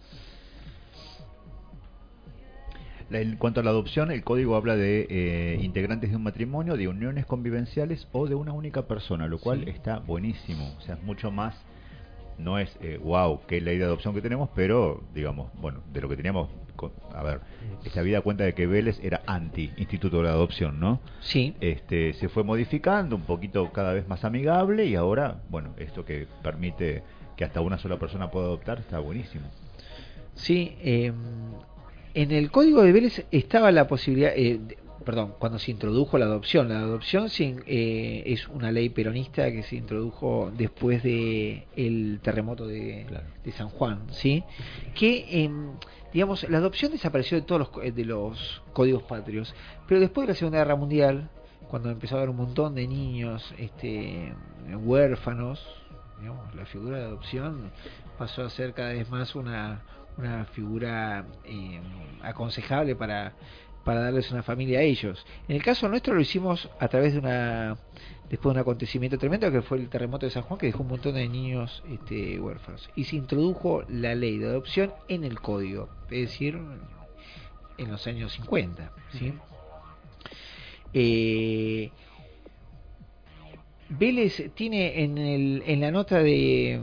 En cuanto a la adopción, el código habla de eh, integrantes de un matrimonio, de uniones convivenciales o de una única persona, lo cual sí. está buenísimo. O sea, es mucho más, no es eh, wow, qué ley de adopción que tenemos, pero digamos, bueno, de lo que teníamos, a ver, se había cuenta de que Vélez era anti instituto de la adopción, ¿no? Sí. Este, se fue modificando un poquito, cada vez más amigable, y ahora, bueno, esto que permite que hasta una sola persona pueda adoptar está buenísimo. Sí, eh, en el código de Vélez estaba la posibilidad, eh, de, perdón, cuando se introdujo la adopción, la adopción sin, eh, es una ley peronista que se introdujo después de el terremoto de, claro. de San Juan, ¿sí? Que, eh, digamos, la adopción desapareció de todos los, de los códigos patrios, pero después de la Segunda Guerra Mundial, cuando empezó a haber un montón de niños este, huérfanos, digamos, la figura de adopción pasó a ser cada vez más una una figura eh, aconsejable para para darles una familia a ellos. En el caso nuestro lo hicimos a través de una después de un acontecimiento tremendo que fue el terremoto de San Juan, que dejó un montón de niños este, huérfanos, y se introdujo la ley de adopción en el código, es decir, en los años cincuenta, ¿sí? Eh, Vélez tiene en el en la nota de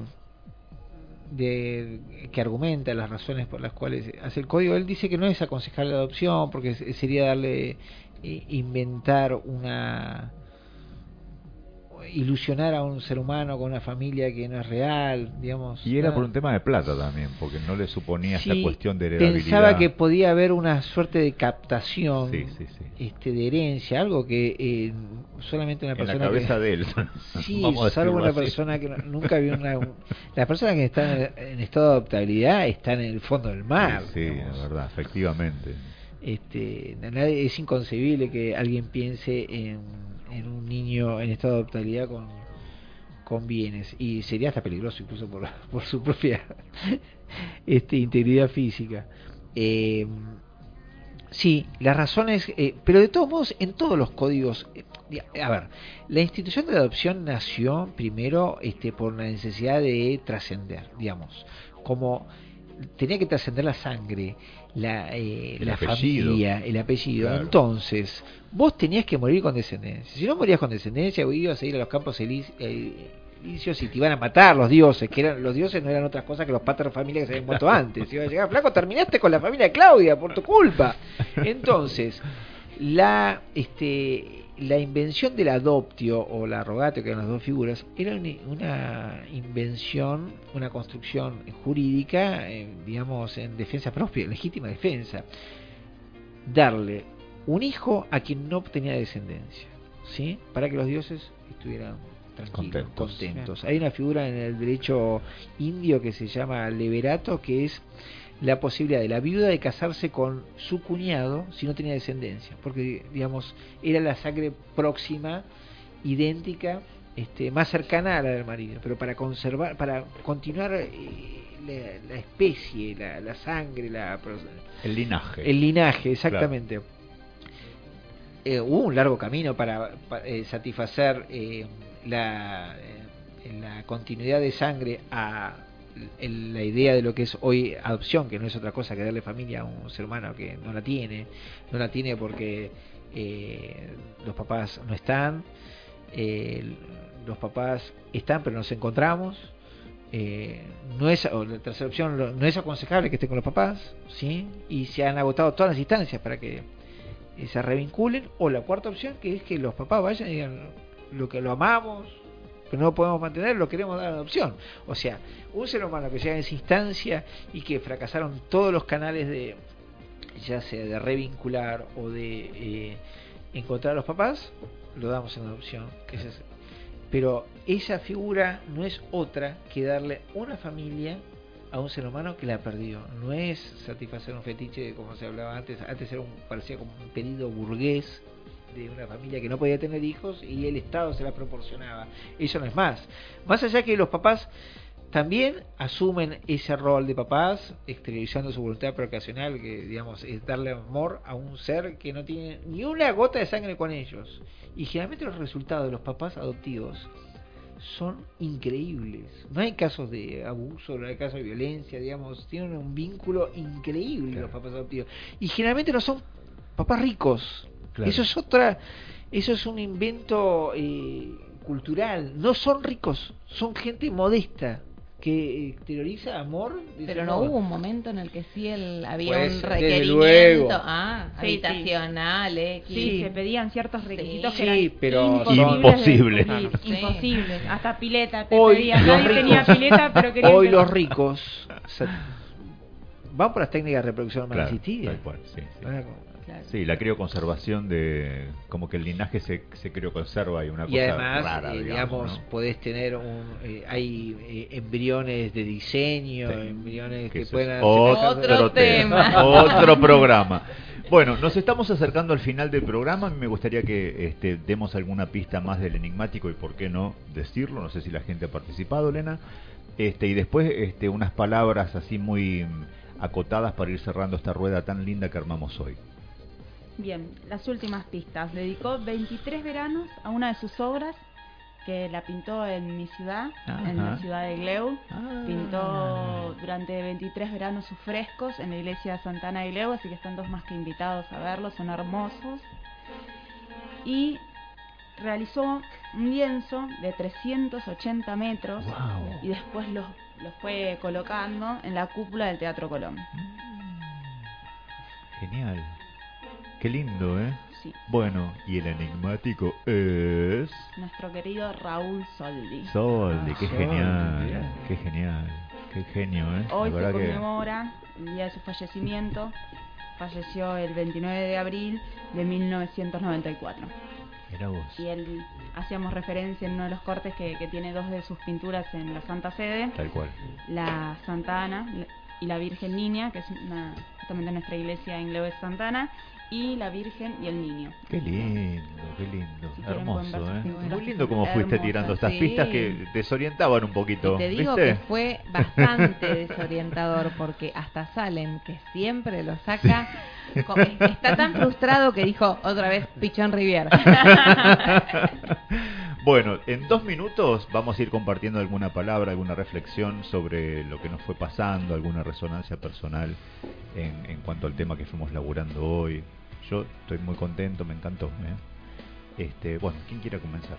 de que argumenta las razones por las cuales hace el código, él dice que no es aconsejable la adopción porque sería darle eh, inventar una ilusionar a un ser humano con una familia que no es real, digamos. Y era ¿no? por un tema de plata también, porque no le suponía sí, esta cuestión de heredabilidad. Pensaba que podía haber una suerte de captación sí, sí, sí. Este, de herencia, algo que eh, solamente una persona en la cabeza que, de él. Sí, salvo una así. persona que no, nunca vio una... Un, las personas que están en, en estado de adoptabilidad están en el fondo del mar. Sí, sí la verdad, efectivamente. Este, nadie, es inconcebible que alguien piense en en un niño en estado de adoptabilidad con, con bienes, y sería hasta peligroso incluso por, por su propia este, integridad física. Eh, sí, las razones, eh, pero de todos modos en todos los códigos, eh, a ver, la institución de la adopción nació primero este, por la necesidad de trascender, digamos, como tenía que trascender la sangre, la, eh, la familia, el apellido. Claro. Entonces, vos tenías que morir con descendencia. Si no morías con descendencia, vos ibas a ir a los campos elíseos y te iban a matar los dioses, que eran los dioses no eran otras cosas que los pater familia que se habían muerto antes. Iba a llegar, flaco, terminaste con la familia de Claudia por tu culpa. Entonces, la este la invención del adoptio o la rogatio, que eran las dos figuras, era una invención, una construcción jurídica, eh, digamos, en defensa propia, legítima defensa. Darle un hijo a quien no obtenía descendencia, ¿sí? Para que los dioses estuvieran tranquilos, contentos. contentos. Hay una figura en el derecho indio que se llama leverato, que es la posibilidad de la viuda de casarse con su cuñado si no tenía descendencia, porque digamos era la sangre próxima, idéntica, este, más cercana a la del marido, pero para conservar, para continuar eh, la, la especie, la, la sangre, la, el linaje, el linaje, exactamente. Claro. Eh, hubo un largo camino para, para eh, satisfacer eh, la, eh, la continuidad de sangre a el, la idea de lo que es hoy adopción, que no es otra cosa que darle familia a un ser humano que no la tiene, no la tiene porque eh, los papás no están, eh, los papás están pero nos encontramos, eh, no es, o la tercera opción, no es aconsejable que estén con los papás, ¿sí? Y se han agotado todas las instancias para que se revinculen, o la cuarta opción, que es que los papás vayan y digan lo que lo amamos, pero no lo podemos mantener, lo queremos dar a adopción. O sea, un ser humano que llega en esa instancia y que fracasaron todos los canales de, ya sea de revincular o de eh, encontrar a los papás, lo damos en adopción. Ese es, pero esa figura no es otra que darle una familia a un ser humano que la perdió. No es satisfacer un fetiche como se hablaba antes. Antes era un, parecía como un pedido burgués de una familia que no podía tener hijos y el Estado se la proporcionaba. Eso no es más. Más allá que los papás también asumen ese rol de papás, exteriorizando su voluntad procreacional, que digamos es darle amor a un ser que no tiene ni una gota de sangre con ellos. Y generalmente los resultados de los papás adoptivos son increíbles. No hay casos de abuso, no hay casos de violencia, digamos, tienen un vínculo increíble, claro, los papás adoptivos. Y generalmente no son papás ricos. Claro. Eso es otra, eso es un invento eh, cultural. No son ricos, son gente modesta que exterioriza amor. Pero no hubo un momento en el que sí él había pues, un requerimiento ah, sí, habitacional, sí. X. Sí, se pedían ciertos requisitos sí, que eran pero imposibles. De, sí, imposibles. Hasta pileta te hoy pedían. Nadie ricos, tenía pileta, pero querían hoy que... los ricos se, van por las técnicas de reproducción más claro, asistidas. Tal cual, sí, sí. Claro. Sí, la crioconservación de como que el linaje se, se crioconserva y una y cosa además, rara, eh, digamos, digamos ¿no? podés tener un, eh, hay eh, embriones de diseño, sí, embriones que, que pueden hacer otro tema, otro programa. Bueno, nos estamos acercando al final del programa. A mí me gustaría que este, demos alguna pista más del enigmático y por qué no decirlo. No sé si la gente ha participado, Elena. Este, y después este, unas palabras así muy acotadas para ir cerrando esta rueda tan linda que armamos hoy. Bien, las últimas pistas. Dedicó veintitrés veranos a una de sus obras que la pintó en mi ciudad, Ajá. en la ciudad de Gleu. Ah. Pintó durante veintitrés veranos sus frescos en la iglesia de Santa Ana de Gleu, así que están todos más que invitados a verlos, son hermosos. Y realizó un lienzo de trescientos ochenta metros wow. y después los, los fue colocando en la cúpula del Teatro Colón. Genial. Qué lindo, ¿eh? Sí. Bueno, y el enigmático es... nuestro querido Raúl Soldi. Soldi, ah, qué Soldi, genial, bien. qué genial, qué genio, ¿eh? Hoy se que... conmemora el día de su fallecimiento. Falleció el veintinueve de abril de mil novecientos noventa y cuatro. Era vos. Y él, hacíamos referencia en uno de los cortes que, que tiene dos de sus pinturas en la Santa Sede. Tal cual. La Santa Ana y la Virgen Niña, que es una, justamente nuestra iglesia en Gleu de Santa Ana, y la Virgen y el Niño. Qué lindo, qué lindo, si hermoso, ¿eh? Muy lindo como hermosa, fuiste tirando estas sí. pistas que desorientaban un poquito. Y te digo ¿viste? que fue bastante desorientador porque hasta Salem, que siempre lo saca, sí. con, está tan frustrado que dijo otra vez Pichón Riviera. Bueno, en dos minutos vamos a ir compartiendo alguna palabra, alguna reflexión sobre lo que nos fue pasando, alguna resonancia personal en, en cuanto al tema que fuimos laburando hoy. Yo estoy muy contento, me encantó. ¿eh? Este, bueno, ¿quién quiera comenzar?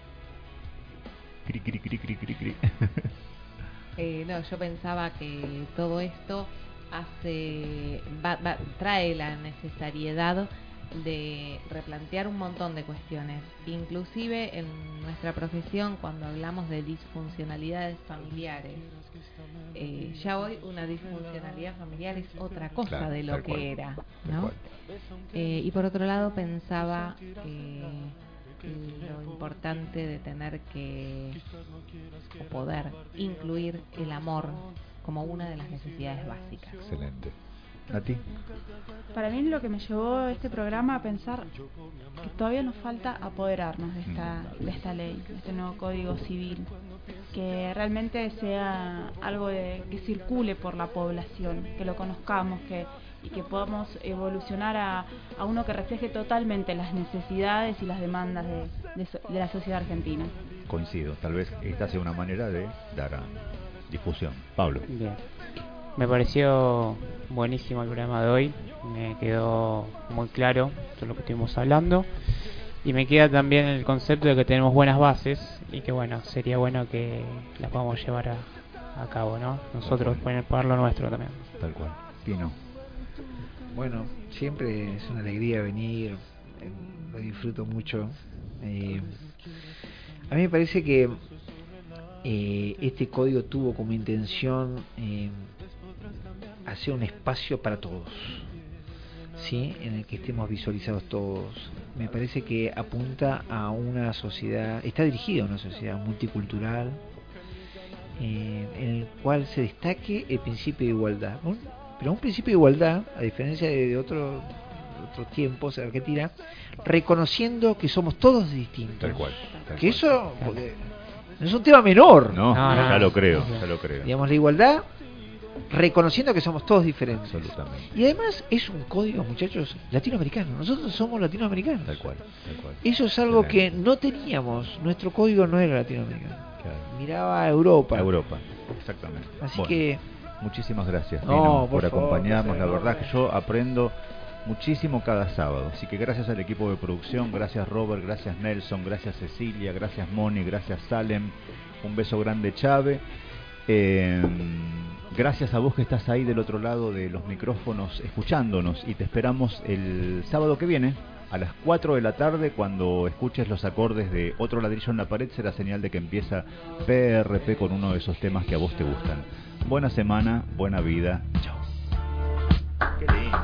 Cri, cri, cri, cri, cri, cri. eh, no, yo pensaba que todo esto hace va, va, trae la necesariedad de replantear un montón de cuestiones, inclusive en nuestra profesión cuando hablamos de disfuncionalidades familiares. Eh, ya hoy una disfuncionalidad familiar es otra cosa claro, de lo que cual, era, ¿no? Eh, y por otro lado pensaba eh, lo importante de tener que o poder incluir el amor como una de las necesidades básicas. Excelente. ¿A ti? Para mí lo que me llevó este programa a pensar que todavía nos falta apoderarnos de esta, de esta ley, de este nuevo Código Civil, que realmente sea algo de, que circule por la población, que lo conozcamos, que y que podamos evolucionar a, a uno que refleje totalmente las necesidades y las demandas de, de, de la sociedad argentina. Coincido, tal vez esta sea una manera de dar a difusión. Pablo. Bien. Me pareció buenísimo el programa de hoy, me quedó muy claro todo lo que estuvimos hablando y me queda también el concepto de que tenemos buenas bases y que bueno, sería bueno que las podamos llevar a, a cabo, ¿no? Nosotros poner, poner lo nuestro también. Tal cual. Pino. Bueno, siempre es una alegría venir, eh, lo disfruto mucho. Eh, a mí me parece que eh, este código tuvo como intención eh, hacer un espacio para todos, ¿sí? En el que estemos visualizados todos. Me parece que apunta a una sociedad, está dirigido a una sociedad multicultural, eh, en el cual se destaque el principio de igualdad, ¿no? Pero un principio de igualdad, a diferencia de, de otro, otros tiempos en Argentina, reconociendo que somos todos distintos. Tal cual. Tal que cual. eso porque no es un tema menor. No, no, no, ya lo creo, ya lo creo. Digamos, la igualdad, reconociendo que somos todos diferentes. Absolutamente. Y además es un código, muchachos, latinoamericano. Nosotros somos latinoamericanos. Tal cual, tal cual. Eso es algo Excelente. que no teníamos. Nuestro código no era latinoamericano. Claro. Miraba a Europa. A Europa, exactamente. Así bueno. que... Muchísimas gracias, Pino, no, por, por favor, acompañarnos. por la favor. verdad que yo aprendo muchísimo cada sábado. Así que gracias al equipo de producción, gracias Robert, gracias Nelson, gracias Cecilia, gracias Moni, gracias Salem. Un beso grande, Chave. Eh, gracias a vos que estás ahí del otro lado de los micrófonos escuchándonos y te esperamos el sábado que viene a las cuatro de la tarde. Cuando escuches los acordes de Otro ladrillo en la pared será señal de que empieza P R P con uno de esos temas que a vos te gustan. Buena semana, buena vida. Chao. Qué lindo.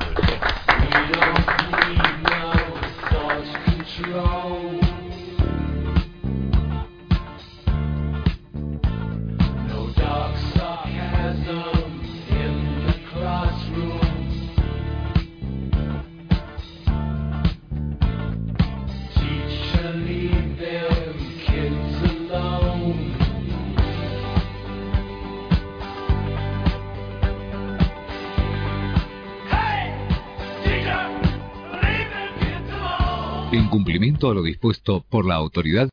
En cumplimiento a lo dispuesto por la autoridad